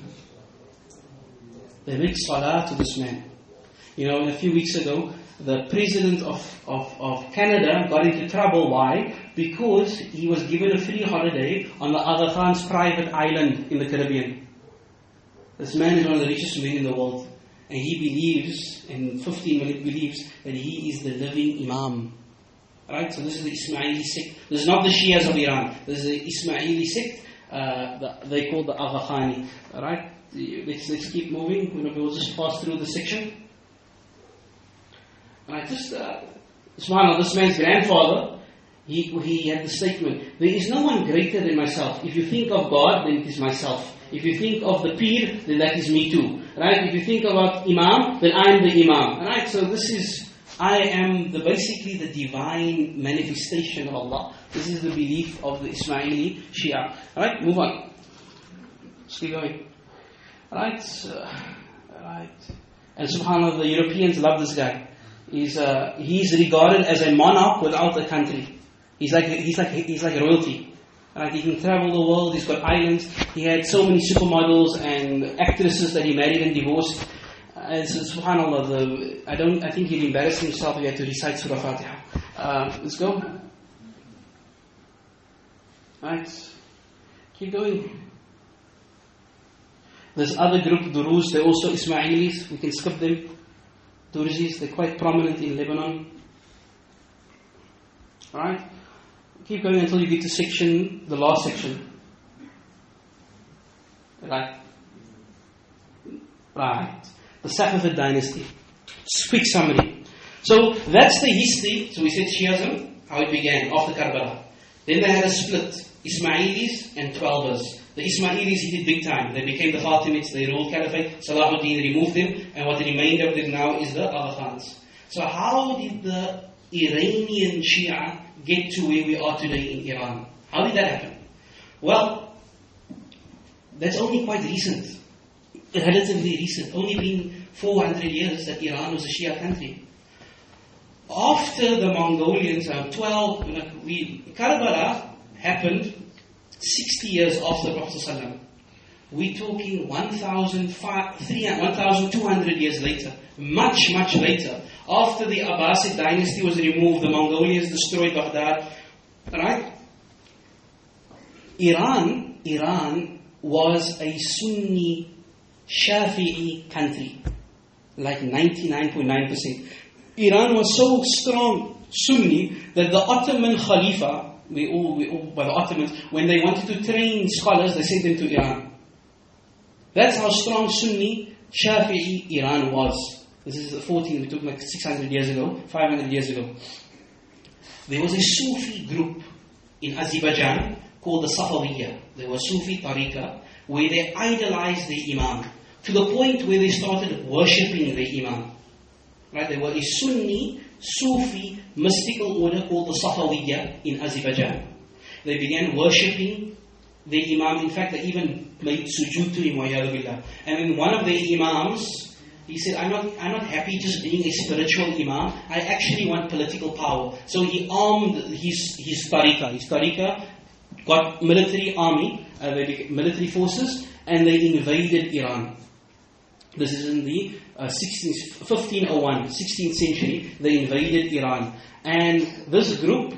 You know, a few weeks ago, the president of Canada got into trouble. Why? Because he was given a free holiday on the Aga Khan's private island in the Caribbean. This man is one of the richest men in the world. And he believes, and 15 million believes, that he is the living Imam. Right? So this is the Ismaili sect. This is not the Shias of Iran. This is the Ismaili sect. They call the Aga Khani. Alright? Let's keep moving. We'll just pass through the section. Alright, subhanAllah, this man's grandfather, he had the statement, there is no one greater than myself. If you think of God, then it is myself. If you think of the Pir, then that is me too. Right? If you think about Imam, then I am the Imam. Right? So I am basically the divine manifestation of Allah. This is the belief of the Ismaili Shia. Alright, move on. Still going. Alright. And subhanAllah, the Europeans love this guy. He's regarded as a monarch without a country. He's like royalty. Right, he can travel the world, he's got islands, he had so many supermodels and actresses that he married and divorced. and so, subhanAllah, I think he'd embarrass himself if he had to recite Surah Fatiha. Let's go. Right. Keep going. This other group, Duruz, they're also Ismailis. We can skip them. Durzis, they're quite prominent in Lebanon. Alright? Keep going until you get to the last section. Right. The Safavid dynasty. Quick summary. So, that's the history. So we said Shi'ism, how it began, after Karbala. Then they had a split. Ismailis and Twelvers. The Ismailis hit it big time. They became the Fatimids, they ruled Caliphate. Salahuddin removed them, and what remained of them now is the Aga Khans. So how did the Iranian Shia get to where we are today in Iran? How did that happen? Well, that's only quite recent. Relatively recent. Only been 400 years that Iran was a Shia country. After the Mongolians, Karbala happened 60 years after the Prophet ﷺ. We're talking 1,200 years later. Much, much later. After the Abbasid dynasty was removed, the Mongolians destroyed Baghdad. Right? Iran was a Sunni Shafi'i country. Like 99.9%. Iran was so strong Sunni that the Ottoman Khalifa, we all by the Ottomans, when they wanted to train scholars, they sent them to Iran. That's how strong Sunni Shafi'i Iran was. This is we took like 600 years ago, 500 years ago. There was a Sufi group in Azerbaijan called the Safawiyya. They were Sufi tariqa, where they idolized the Imam, to the point where they started worshipping the Imam. Right? They were a Sunni, Sufi, mystical order called the Safawiyya in Azerbaijan. They began worshipping the Imam. In fact, they even made sujood to him, wa'iyadu billah. And then one of the Imams, he said, I'm not happy just being a spiritual Imam. I actually want political power. So he armed his tariqa. His tariqa got military army, military forces, and they invaded Iran. This is in the 1501, 16th century. They invaded Iran. And this group,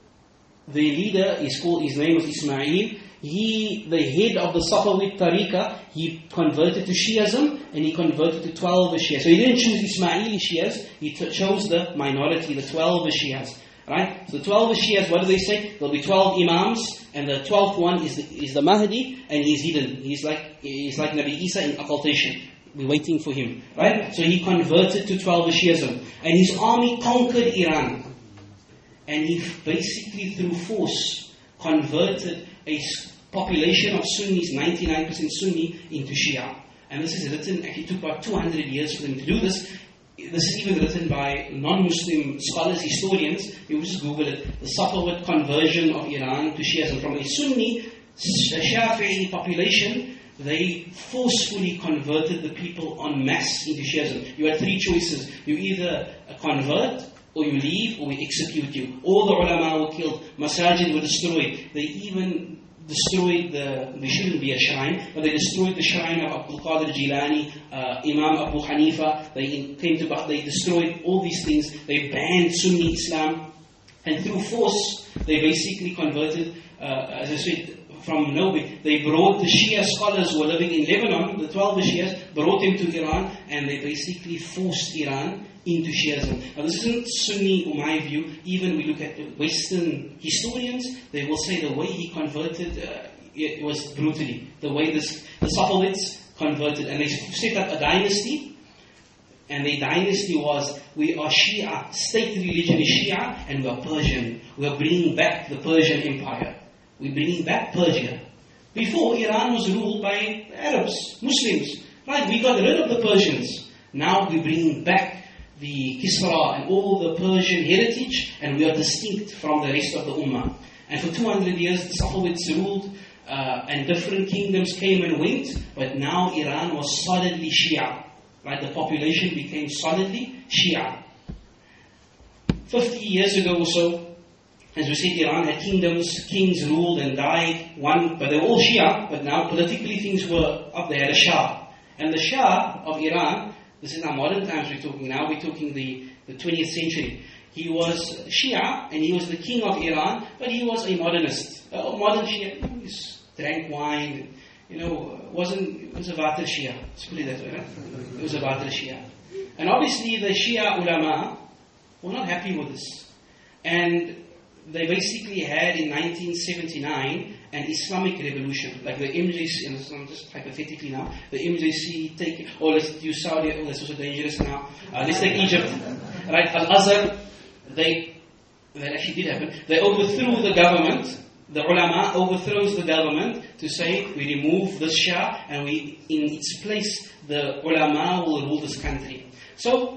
the leader his name was Ismail. The head of the Safavid Tariqa, he converted to Shi'ism and he converted to 12 Shias. So he didn't choose Ismaili Shias, he chose the minority, the 12 Shias. Right? So the 12 Shias, what do they say? There'll be 12 Imams, and the 12th one is the Mahdi, and he's hidden. He's like Nabi Isa in occultation. We're waiting for him. Right? So he converted to 12 Shi'ism. And his army conquered Iran. And he basically, through force, converted a population of Sunnis, 99% Sunni, into Shia. And this is written, actually took about 200 years for them to do this. This is even written by non-Muslim scholars, historians. You just Google it. The Safavid conversion of Iran to Shi'ism. From a Sunni, Shafi'i population, they forcefully converted the people en masse into Shi'ism. You had three choices. You either convert, or you leave, or we execute you. All the ulama were killed. Masajid were destroyed. They even destroyed there shouldn't be a shrine, but they destroyed the shrine of Abdul Qadir Jilani, Imam Abu Hanifa. They destroyed all these things. They banned Sunni Islam. And through force, they basically converted, as I said, from nowhere. They brought the Shia scholars who were living in Lebanon, the 12 Shias, brought them to Iran, and they basically forced Iran into Shi'ism. Now this isn't Sunni, in my view. Even we look at Western historians, they will say the way he converted, it was brutally. The way the Safavids converted. And they set up a dynasty, and the dynasty was, we are Shia, state religion is Shia, and we are Persian. We are bringing back the Persian Empire. We're bringing back Persia. Before, Iran was ruled by Arabs, Muslims. Right, we got rid of the Persians. Now we're bringing back the Kisra and all the Persian heritage, and we are distinct from the rest of the Ummah. And for 200 years, the Safavids ruled, and different kingdoms came and went, but now Iran was solidly Shia. Right, the population became solidly Shia. 50 years ago or so, as we said, Iran had kingdoms, kings ruled and died, but they were all Shia, but now politically things were up. They had a Shah. And the Shah of Iran, This is now modern times we're talking. Now we're talking the 20th century. He was Shia, and he was the king of Iran, but he was a modernist. A modern Shia. He drank wine, was a Batil Shia. Let's put it that way, right? It was a Batil Shia. And obviously the Shia ulama were not happy with this. And they basically had in 1979 an Islamic revolution, like the MJC, just hypothetically now, the MJC let's use Saudi, that's also dangerous now. Let's take Egypt, right? Al-Azhar, that actually did happen. They overthrew the government. The ulama overthrows the government to say, we remove the Shah and in its place, the ulama will rule this country. So,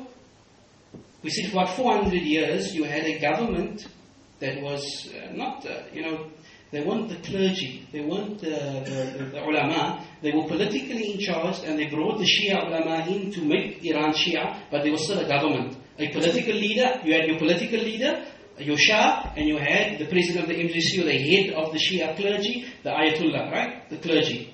we see for about 400 years, you had a government that was not, they weren't the clergy, they weren't the ulama, they were politically in charge, and they brought the Shia ulama in to make Iran Shia, but they were still a government. A political leader, you had your political leader, your Shah, and you had the president of the MJC, or the head of the Shia clergy, the Ayatollah, right? The clergy.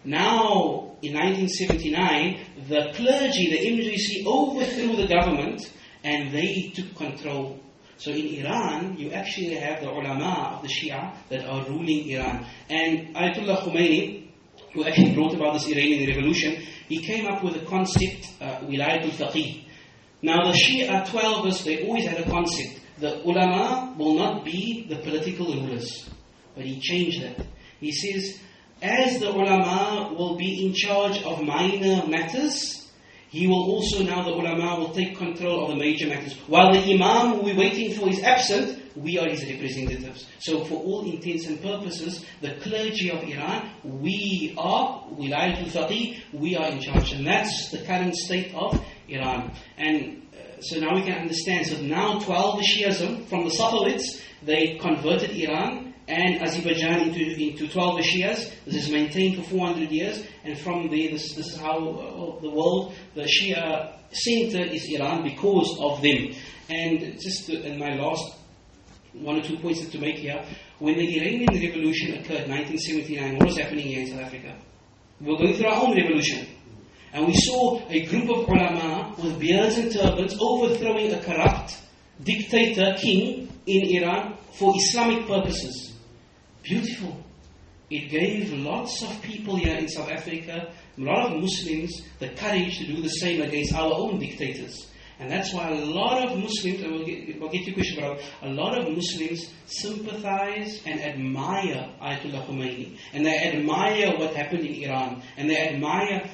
Now, in 1979, the clergy, the MJC, overthrew the government, and they took control. So in Iran, you actually have the ulama of the Shia that are ruling Iran. And Ayatollah Khomeini, who actually brought about this Iranian revolution, he came up with a concept, Wilayat al-Faqih. Now the Shia 12ers, they always had a concept. The ulama will not be the political rulers. But he changed that. He says, as the ulama will be in charge of minor matters, he will also now, the ulama will take control of the major matters. While the imam who we're waiting for is absent, we are his representatives. So for all intents and purposes, the clergy of Iran, we are Wilayat al-Faqih, we are in charge. And that's the current state of Iran. And so now we can understand. So now 12 Shiism, from the Safavids, they converted Iran and Azerbaijan into 12 Shias. This is maintained for 400 years, and from there, this is how the world, the Shia center is Iran because of them. And just in my last 1 or 2 points to make here, when the Iranian Revolution occurred, 1979, what was happening here in South Africa? We were going through our own revolution. And we saw a group of ulama with beards and turbans overthrowing a corrupt dictator king in Iran for Islamic purposes. Beautiful. It gave lots of people here in South Africa, a lot of Muslims, the courage to do the same against our own dictators. And that's why a lot of Muslims, and we'll get to your question, but a lot of Muslims sympathize and admire Ayatollah Khomeini. And they admire what happened in Iran. And they admire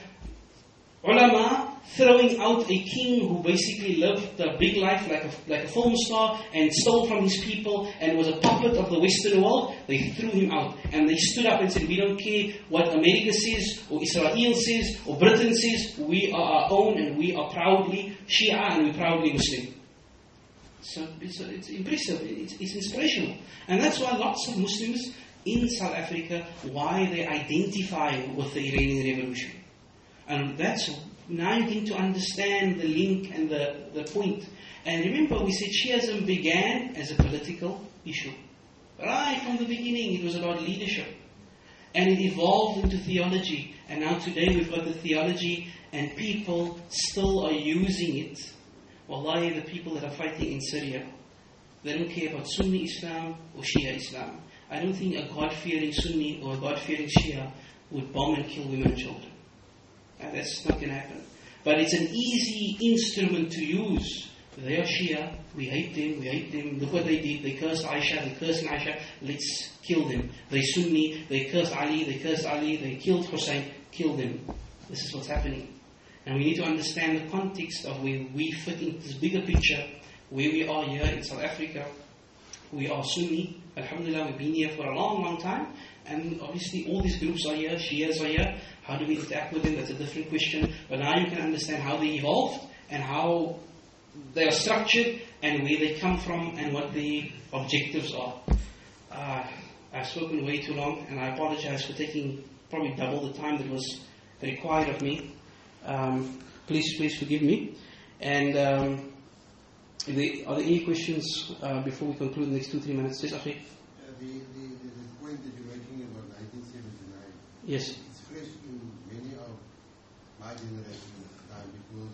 ulama throwing out a king who basically lived a big life like a film star and stole from his people and was a puppet of the Western world. They threw him out and they stood up and said, we don't care what America says or Israel says or Britain says, we are our own and we are proudly Shia and we're proudly Muslim. So it's impressive, it's inspirational. And that's why lots of Muslims in South Africa, why they identify with the Iranian Revolution. And that's now you need to understand the link and the point. And remember, we said Shiism began as a political issue. Right from the beginning, it was about leadership. And it evolved into theology. And now today we've got the theology and people still are using it. Wallahi, the people that are fighting in Syria, they don't care about Sunni Islam or Shia Islam. I don't think a God-fearing Sunni or a God-fearing Shia would bomb and kill women and children. That's not going to happen. But it's an easy instrument to use. They are Shia, we hate them, look what they did, they cursed Aisha, they cursed Aisha, let's kill them. They Sunni, they cursed Ali, they killed Hussein, kill them. This is what's happening. And we need to understand the context of where we fit in this bigger picture, where we are here in South Africa. We are Sunni, alhamdulillah, we've been here for a long, long time. And obviously all these groups are here, Shias are here. How do we interact with them? That's a different question. But now you can understand how they evolved and how they are structured and where they come from and what the objectives are. I've spoken way too long and I apologize for taking probably double the time that was required of me. Please forgive me. And are there any questions before we conclude in the next 2-3 minutes? Yes, Akhi? The point that you're making about 1979, yes. it's fresh in many of my generation at the time because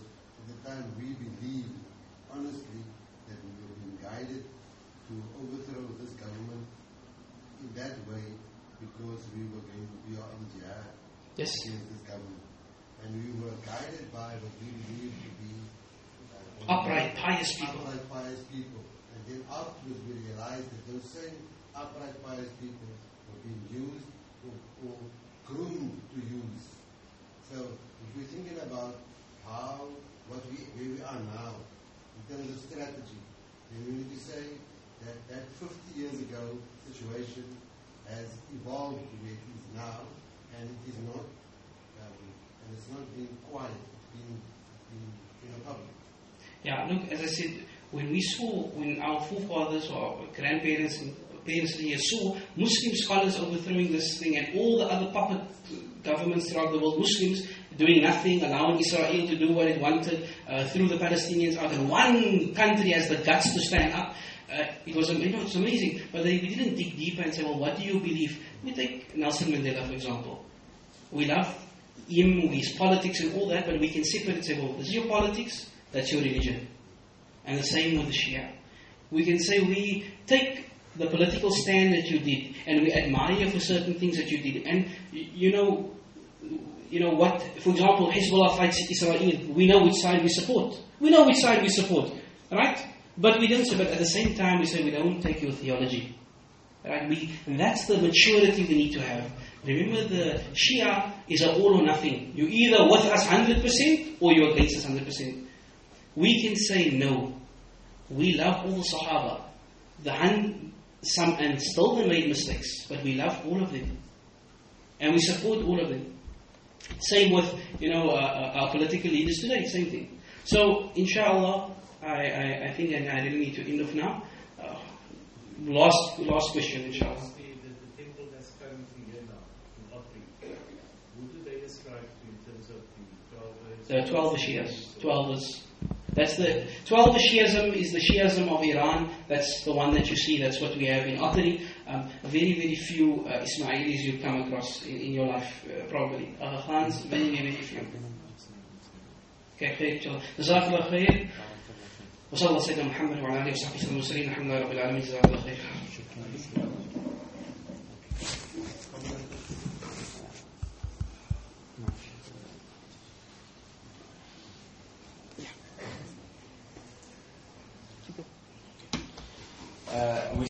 the time we believed, honestly, that we were being guided to overthrow this government in that way because we are in jihad Yes. against this government. And we were guided by what we believed to be Upright, pious people. Upright, pious people. And then afterwards we realized that those same upright, pious people were being used or groomed to use. So if we're thinking about where we are now, in terms of strategy, then we need to say that 50 years ago situation has evolved to where it is now, and it is not, and it's not being quiet, it's being public. Yeah, look, as I said, when our forefathers or our grandparents and parents here saw Muslim scholars overthrowing this thing and all the other puppet governments throughout the world, Muslims doing nothing, allowing Israel to do what it wanted, threw the Palestinians out, and one country has the guts to stand up. It's amazing. But we didn't dig deeper and say, well, what do you believe? We take Nelson Mandela, for example. We love him, his politics and all that, but we can separate and say, well, this is your politics, that's your religion. And the same with the Shia. We can say we take the political stand that you did, and we admire you for certain things that you did. And you know what, for example, Hezbollah fights Israel. We know which side we support. Right? But we don't say, but at the same time we say we don't take your theology. Right? That's the maturity we need to have. Remember, the Shia is an all or nothing. You're either with us 100% or you're against us 100%. We can say no. We love all the Sahaba. And still they made mistakes, but we love all of them. And we support all of them. Same with, our political leaders today, same thing. So, inshallah, I think I really need to end off now. Last question, inshallah. The temple that's currently here now, in Otri, who do they describe to in terms of the 12 The 12 Shias. 12 is... That's the 12 Shiism is the Shiism of Iran. That's the one that you see. That's what we have in Otri. Very, very few Ismailis you'll come across in your life, probably. Other Khans, very, very few. Okay, khair. Jazakallah khair. وصلى الله سيدنا محمد وعلى اله وصحبه وسلم. الحمد لله رب العالمين. جزاك الله خير.